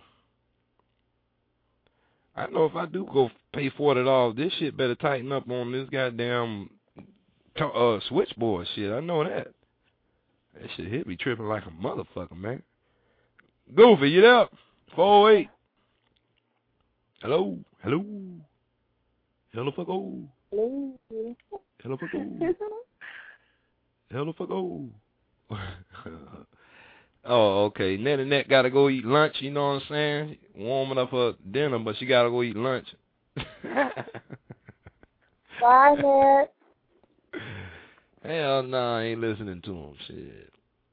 I know if I do go pay forty dollars, this shit better tighten up on this goddamn uh, switchboard shit. I know that. That shit hit me tripping like a motherfucker, man. Goofy, you there? four oh eight. Hello? Hello? Hello, fuck oh. Hello? Hello, fuck oh. Hello, fuck oh. Oh, okay. Net and Net gotta go eat lunch, you know what I'm saying? Warming up her dinner, but she gotta go eat lunch. Bye, Net. Hell no, I ain't listening to him. Shit.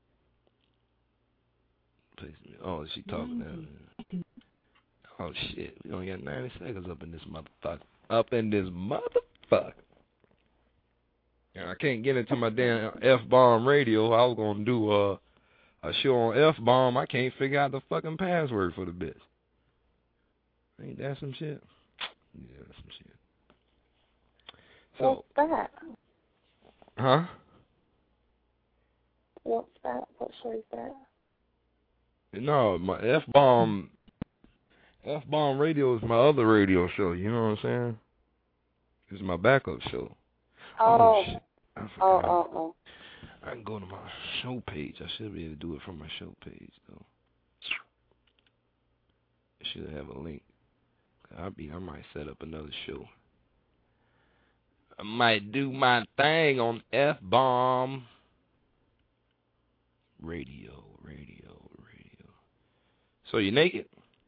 Oh, she talking now. Oh, shit. We only got ninety seconds up in this motherfucker. Up in this motherfucker. And I can't get into my damn F-bomb radio. I was going to do uh, a show on F-bomb. I can't figure out the fucking password for the bitch. Ain't that some shit? Yeah, that's some shit. So, What's that? huh? What's that? What show is that? No, my F-bomb, F-bomb radio is my other radio show. You know what I'm saying? It's my backup show. Oh, oh shit. I oh, oh, oh. I can go to my show page. I should be able to do it from my show page, though. I should have a link. I be, I might set up another show. I might do my thing on F-bomb radio, radio, radio. So you naked?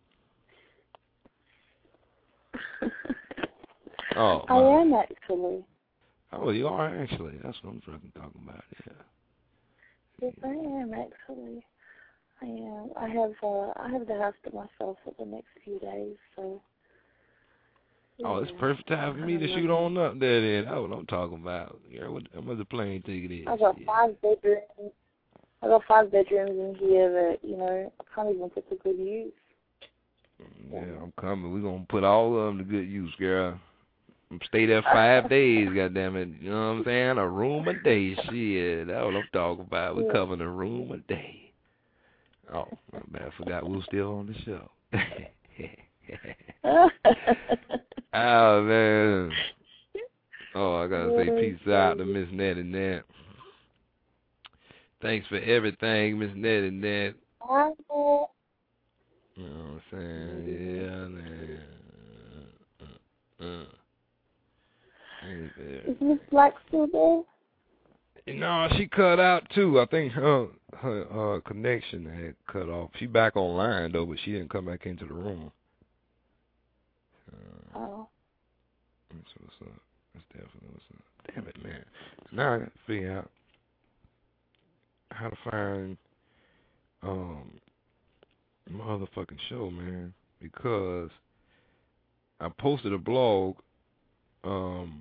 Oh, I my. am actually. Oh, you are actually. That's what I'm fucking talking about. Yeah. Yes, I am actually. I am. I have. Uh, I have the house to myself for the next few days. So. Yeah. Oh, it's perfect time for me to shoot on up there. Then that's what I'm talking about. Yeah, what, how much the plane ticket is? I got yeah. five bedrooms. I got five bedrooms in here that you know I can't even put to good use. Yeah, I'm coming. We're gonna put all of them to good use, girl. I'm stay there five days, goddamn it. You know what I'm saying? A room a day, shit. That's what I'm talking about. We're covering a room a day. Oh, my bad. I forgot we were still on the show. Oh, man. Oh, I gotta say peace out to Miss Nettie Net. Thanks for everything, Miss Nettie Net. I know. You know what I'm saying? Yeah, man. Uh, uh. Is Miss Black still there? No, she cut out too. I think her her uh, connection had cut off. She back online though, but she didn't come back into the room. Uh, Oh. That's what's up. That's definitely what's up. Damn it, man. So now I got to figure out how to find um my motherfucking show, man, because I posted a blog um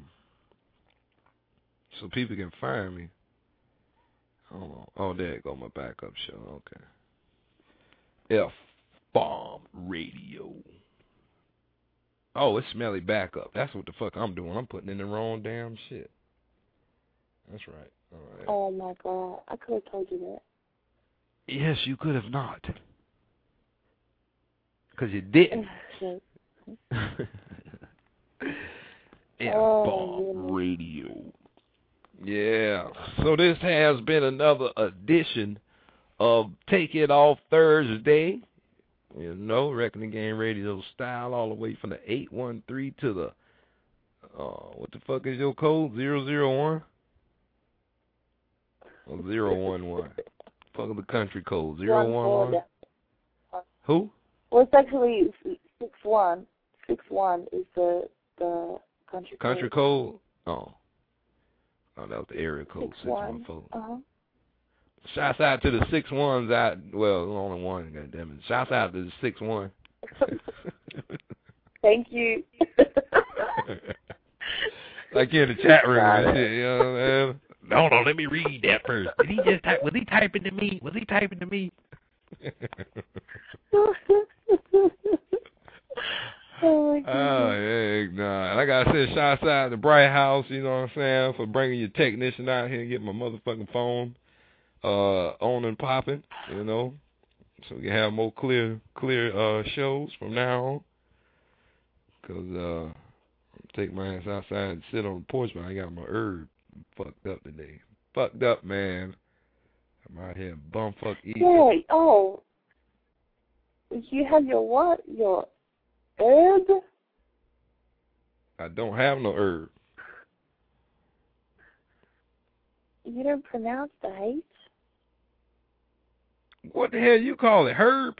so people can find me. Oh, oh, there you go, my backup show. Okay. F-Bomb Radio. Oh, it's Smelly Backup. That's what the fuck I'm doing. I'm putting in the wrong damn shit. That's right. All right. Oh my God, I could have told you that. Yes, you could have not. Because you didn't. F-Bomb Radio. Yeah. So this has been another edition of Take It Off Thursday. You know, Reckoning Game Radio style, all the way from the eight one three to the, uh, what the fuck is your code? zero zero one? Or zero one one? Fuck the country code. zero one one? Who? Well, it's actually six one. six one is the the country code. Country code? Oh. Oh, that was the area code, six one four. Uh-huh. Shouts out to the six ones out. Well, only one, goddammit. Shouts out to the six one. Thank you. Like in the chat room and shit, you know what I'm saying? No, no, let me read that first. Did he just type? Was he typing to me? Was he typing to me? Oh, my Oh, yeah, nah. Like I said, shouts out to Bright House, you know what I'm saying, for bringing your technician out here and getting my motherfucking phone uh, on and popping, you know, so we can have more clear, clear uh, shows from now on. Because uh, take my ass outside and sit on the porch, but I got my herb fucked up today. Fucked up, man. I'm out here bumfuck eating. Yeah, oh. You have your what? Your herb? I don't have no herb. You don't pronounce the H? What the hell you call it? Herb?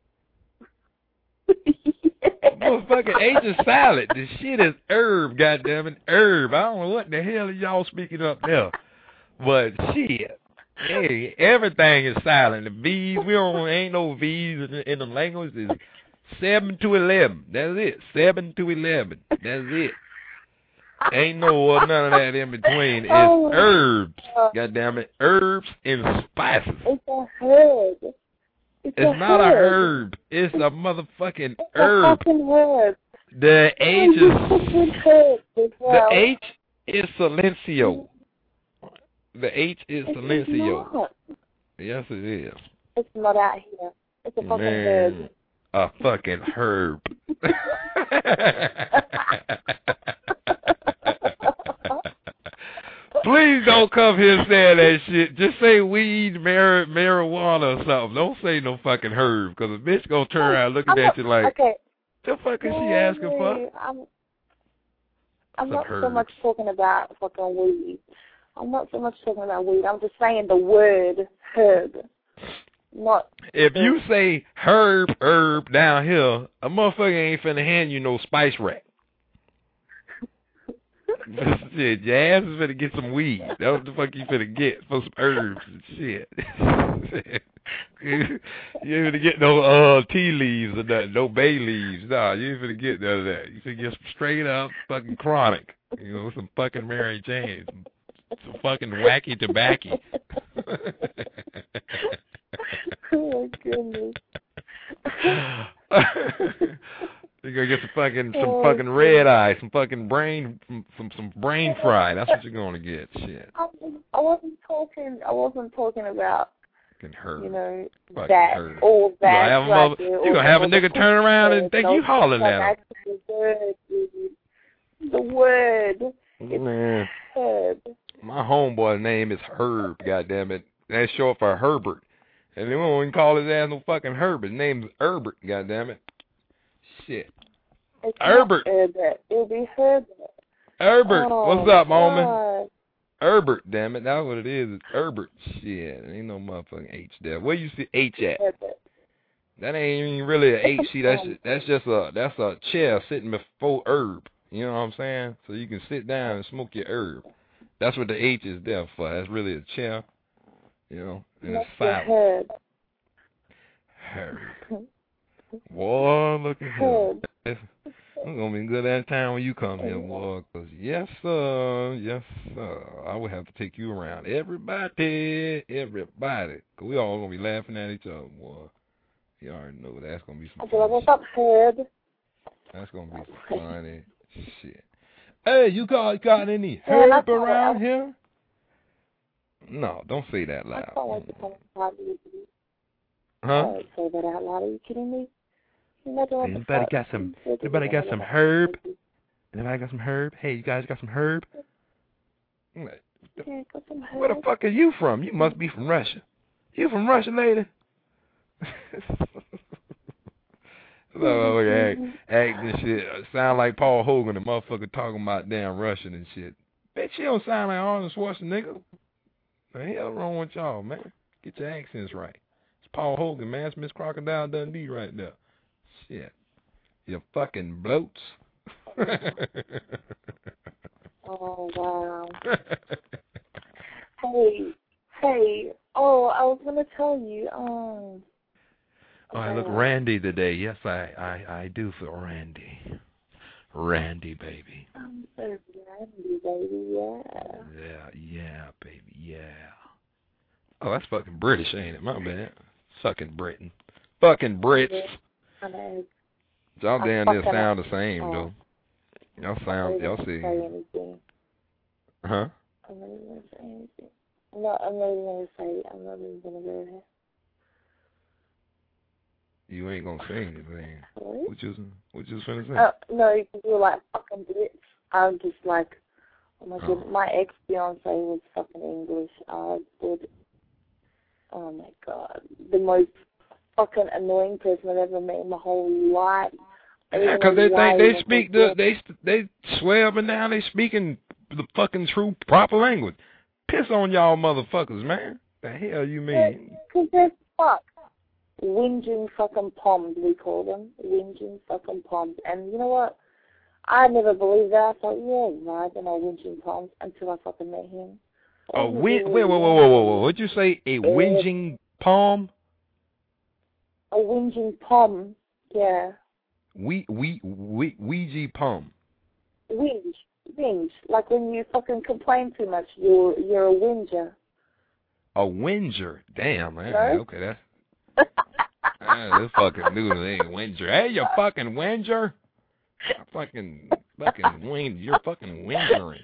Motherfucking H is salad. This shit is herb, goddammit. Herb. I don't know what the hell are y'all speaking up there. But shit. Hey, everything is silent. The V's, we don't, ain't no V's in, in the language. It's seven to eleven. That's it. Seven to eleven. That's it. Ain't no uh, none of that in between. It's Oh. herbs. Goddamn it. Herbs and spices. It's a herb. It's, It's a not a herb. herb. It's a motherfucking It's herb. a fucking herb. The Oh, H you is fucking herb as well. the H is silencio. The H is It's silencio. not. Yes, it is. It's not out here. It's a fucking herb. Man, a fucking herb. Please don't come here saying that shit. Just say weed, mar- marijuana or something. Don't say no fucking herb, because a bitch gonna turn around looking I'm at not, you like, okay. the fuck is she Maybe asking for? I'm, I'm Some not so herbs. much talking about fucking weed. I'm not so much talking about weed. I'm just saying the word herb. Not If you say herb, herb down here, a motherfucker ain't finna hand you no spice rack. Shit, your ass is finna get some weed. That's what the fuck you finna get for some herbs and shit. You ain't finna get no uh tea leaves or nothing, no bay leaves. Nah, you ain't finna get none of that. You finna get some straight up fucking chronic. You know, some fucking Mary Jane. Some, some fucking wacky tobacco. Oh my goodness. You're gonna get some fucking some Oh, fucking red eye, some fucking brain some some, some brain fry. That's what you're gonna get. Shit. I wasn't- I wasn't talking. I wasn't talking about Fucking herb. you know Fucking that herb. all You gonna that. have a right mother- there, you all gonna the- have a all the nigga turn around and think no, you hollering like at him. actually The word, dude. The word. It's Man, herb. my homeboy's name is Herb. Goddamn it, that's short for Herbert. And they won't even call his ass no fucking Herb. His name's Herbert. Goddamn it. Shit. It's Herbert. Not Herbert. It'll be Herbert. Herbert, Oh, what's up, homie? God. Herbert, damn it. That's what it is. It's Herbert. Shit. Ain't no motherfucking H there. Where you see H at? That ain't even really an H. See, that's just, that's just a that's a chair sitting before herb. You know what I'm saying? So you can sit down and smoke your herb. That's what the H is there for. That's really a chair. You know, and it's silent. Herb. Boy, look at him. It's going to be a good ass time when you come here, boy. Because, yes, sir. Yes, sir. I would have to take you around. Everybody. Everybody. Because we all going to be laughing at each other, boy. You already know that's going to be some fun what's up, Herb? That's going to be some funny shit. Hey, you got, got any herb yeah, around here? No, don't say that loud. Huh? I say that out loud. Are you kidding me? Anybody got some? Anybody got some herb? Anybody got some herb? Hey, you guys got some herb? Yeah, got some herb. Where the fuck are you from? You must be from Russia. You from Russia, lady? So, act, act this shit. Sound like Paul Hogan, the motherfucker talking about damn Russian and shit. Bet you don't sound like Arnold Schwarzenegger. What the hell wrong with y'all, man? Get your accents right. It's Paul Hogan, man. It's Miss Crocodile Dundee right there. Shit. You fucking bloats. Oh, wow. Hey, hey. Oh, I was going to tell you. Um, oh, I look randy today. Yes, I, I, I do feel randy. Randy, baby. I'm so randy, baby, yeah. Yeah, yeah, baby, yeah. Oh, that's fucking British, ain't it? My bad. Fucking Britain. Fucking Brits. Y'all damn near sound the same, oh. though. Y'all sound, y'all see. Huh? I'm not even going to say anything. I'm not, I'm not even going to say it. I'm not even going to go there. You ain't going to say anything. What? What you, what you was going to say? Uh, no, you can do like fucking Brits. I'm just like, oh my oh. god, my ex-fiance was fucking English. I did, oh my god, the most fucking annoying person I've ever met in my whole life. Yeah, because they think they speak the, they they swear up and down they speaking the fucking true proper language. Piss on y'all motherfuckers, man. The hell you mean? Because they're fuck. Whinging fucking poms, we call them. Whinging fucking poms. And you know what? I never believed that. I thought, yeah, right, they're not whinging poms until I fucking met him. A oh, win- wait, wait, wait, wait, wait, wait. What'd you say? A whinging palm? A whinging pom, yeah. We, we, we, Ouija palm. Whinge, whinge. Like when you fucking complain too much, you're you're a whinger. A whinger? Damn, man. Right? Okay, that's... ah, this fucking noodle ain't whinger. Hey, you fucking whinger. I fucking, fucking whinger. You're fucking whingering.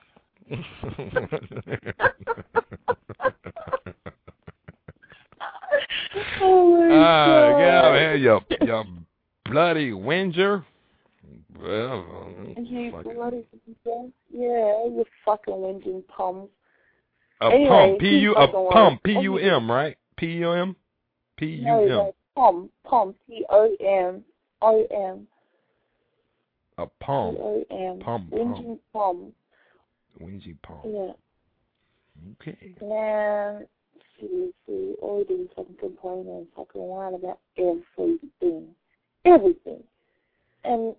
Oh my ah, God. yeah, man, you, you bloody whinger. Well, you bloody whinger. Yeah, you fucking whinging poms. A anyway, pump, P U, a pump, P U M, right? P U M, P U M. No, pom, pom, P O M, O M. A pom, P O M. pom, Whinging pom. Whinging pom. Yeah. Okay. Man, seriously, all these fucking complaining and fucking whine about everything, everything, and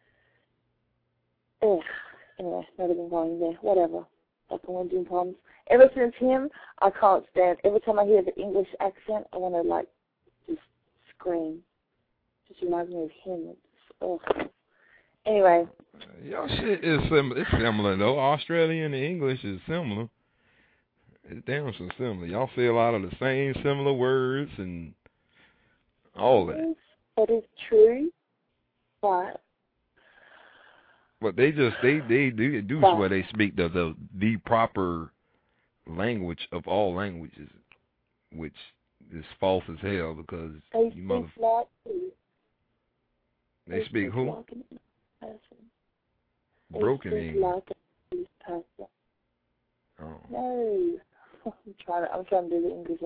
ugh. Anyway, not even going there. Whatever. Fucking whinging poms. Ever since him, I can't stand. Every time I hear the English accent, I want to, like, just scream. Just reminds me of him. It's, ugh. Anyway. Y'all shit is similar. It's similar, though. Australian and English is similar. It's damn so similar. Y'all say a lot of the same similar words and all that. That is true, but... But they just, they, they do, do swear they speak the, the, the proper... language of all languages, which is false as hell because they you mother. Like they, they speak who? Like Broken they English. Like oh. No, I'm trying. To, I'm trying to do the English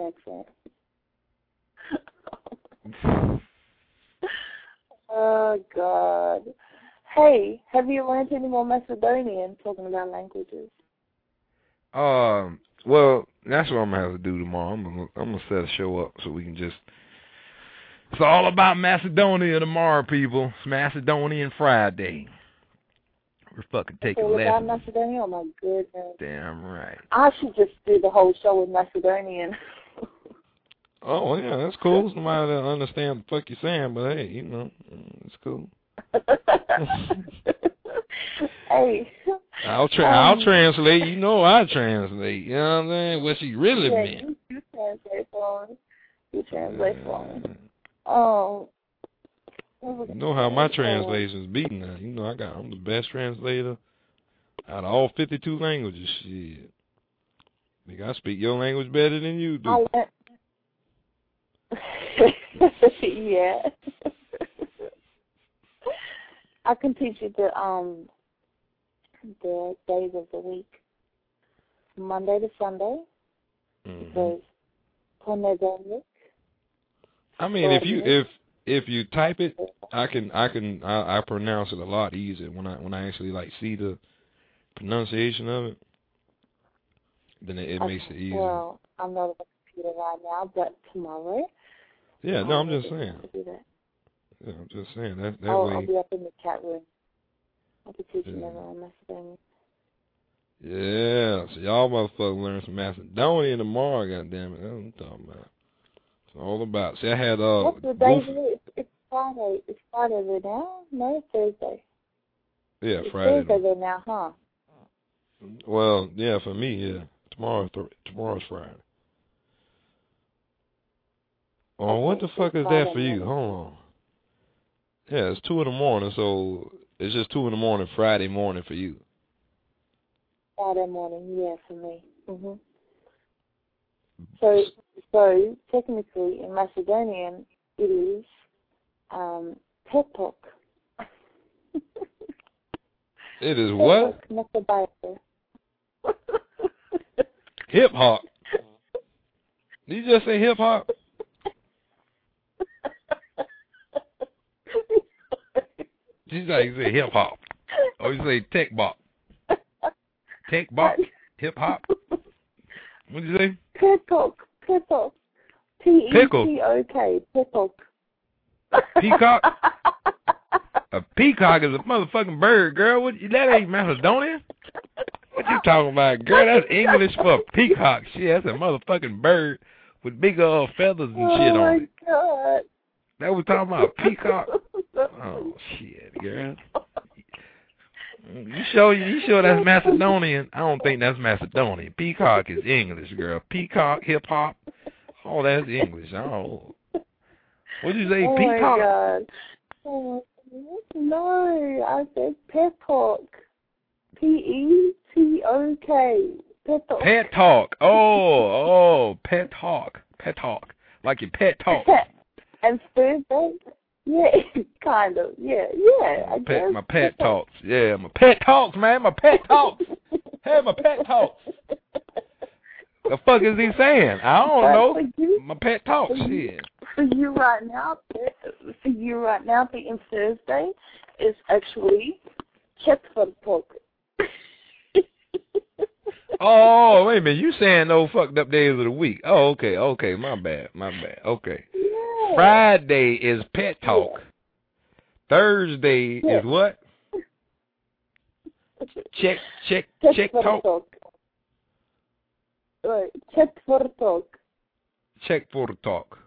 accent. Oh God! Hey, have you learned any more Macedonian? Talking about languages. Um. Well, that's what I'm gonna have to do tomorrow. I'm gonna I'm gonna set a show up so we can just. It's all about Macedonia tomorrow, people. It's Macedonian Friday. We're fucking taking all about lessons. Macedonia? Oh my goodness. Damn right. I should just do the whole show with Macedonian. Oh yeah, that's cool. Somebody that understand what the fuck you're saying, but hey, you know, it's cool. Hey. I'll tra- um, I'll translate. You know I translate. You know what I'm saying? What she really yeah, meant. You, you translate for me. You translate for me. Oh. You know how my translation's beating now. You know I got I'm the best translator out of all fifty-two languages. Shit. Nigga, I speak your language better than you do. I learned- yeah. I can teach you the um the days of the week. Monday to Sunday. Mm-hmm. There's Ponedельник. I mean, if you if if you type it, I can I can I, I pronounce it a lot easier when I when I actually like see the pronunciation of it. Then it, it okay. makes it easier. Well, I'm not on the computer right now, but tomorrow. Yeah, no, I'm just saying. Do that. Yeah, I'm just saying that that I'll, way. I'll be up in the chat room. I'll be teaching Yeah. everyone Macedonian. Yeah, so y'all motherfuckers learn some Macedonian tomorrow, goddammit. That's what I'm talking about. It's all about. See, I had uh. What's the day? It's, it's Friday. It's Friday there now. No, it's Thursday. Yeah, it's Friday. Thursday there now, huh? Well, yeah, for me, yeah. Tomorrow, th- tomorrow's Friday. Oh, Okay, what the fuck is Friday that for you? morning. Hold on. Yeah, it's two in the morning, so it's just two in the morning Friday morning for you. Friday morning, yeah, for me. Mhm. So, so technically in Macedonian it is um, petok. It is what? Hip hop. Did you just say hip hop? She's like, you say hip hop. Or you say tech bop. Tech bop? Hip hop? What did you say? Petok. Petok. P E T O K. Petok. Peacock? A peacock is a motherfucking bird, girl. What? That ain't Macedonian. What you talking about, girl? That's English for peacock. Shit, that's a motherfucking bird with big old feathers and shit oh on it. my God. That was talking about peacock. Oh shit, girl. You sure you sure that's Macedonian? I don't think that's Macedonian. Peacock is English, girl. Peacock, hip hop, all that's English. Oh, what did you say? Oh peacock? my God. Oh, no, I said petok. P E T O K. Petok. Pet talk. Oh, oh, pet talk. Pet talk. Like your pet talk. And Thursday? Yeah, kind of. Yeah, yeah. I Pet, guess. my pet talks. Yeah, my pet talks, man. My pet talks. Hey, my pet talks. The fuck is he saying? I don't know. You, my pet talks. For you, Shit. for you right now, for you right now, being Thursday is actually Chetvertok. Oh, wait a minute. You saying those fucked up days of the week. Oh, okay, okay. My bad, my bad. Okay. Yeah. Friday is pet talk. Yeah. Thursday yeah. is what? Check, check, check talk. Right. Chetvertok. Check for talk.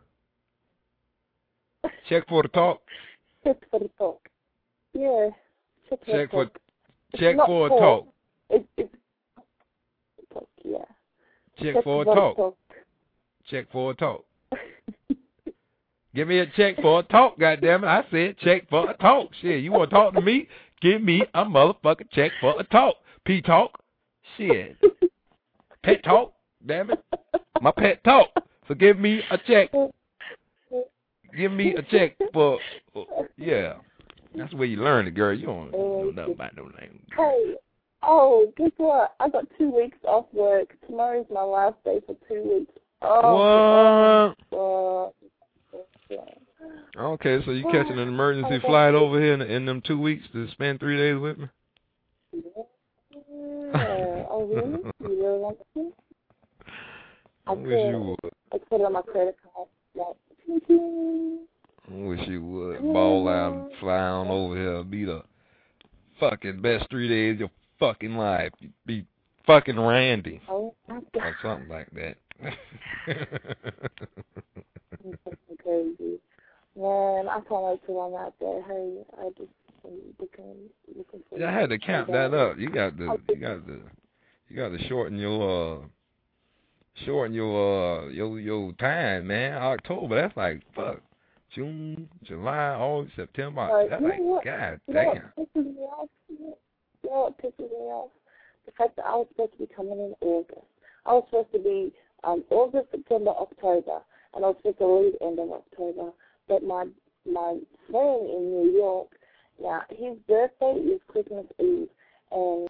Check for talk. Chetvertok. Yeah. Check for, check for a talk. It, it, talk, yeah. Check, check for a talk. talk. Check for a talk. Give me a check for a talk, goddammit. I said check for a talk. Shit, you want to talk to me? Give me a motherfucking check for a talk. P-talk. Shit. Pet talk. Damn it. My pet talk. So give me a check. Give me a check for, for yeah. That's where you learn it, girl. You don't know nothing about no language. Hey, oh, guess what? I got two weeks off work. Tomorrow's my last day for two weeks. Oh, what? Uh, okay, so you catching an emergency flight over here in, in them two weeks to spend three days with me? Yeah. Oh, really? You really want wish you would. I put it on my credit card. Like, I wish you would. Ball out and fly on over here. Be the fucking best three days of your fucking life. Be fucking Randy. Oh, or something like that. Crazy. Man, I can't wait till I'm out there. Hey, I just looking, looking for. Yeah, I had to count that up. You got to, you got to, you got to shorten your, uh, shorten your, uh, your, your time, man. October, that's like fuck. June, July, August, September. Uh, that's you like know what? God You know damn. what pisses me off? You know what pisses me off? The fact that I was supposed to be coming in August. I was supposed to be um, August, September, October, and I was supposed to leave end of October. But my my friend in New York, now his birthday is Christmas Eve, and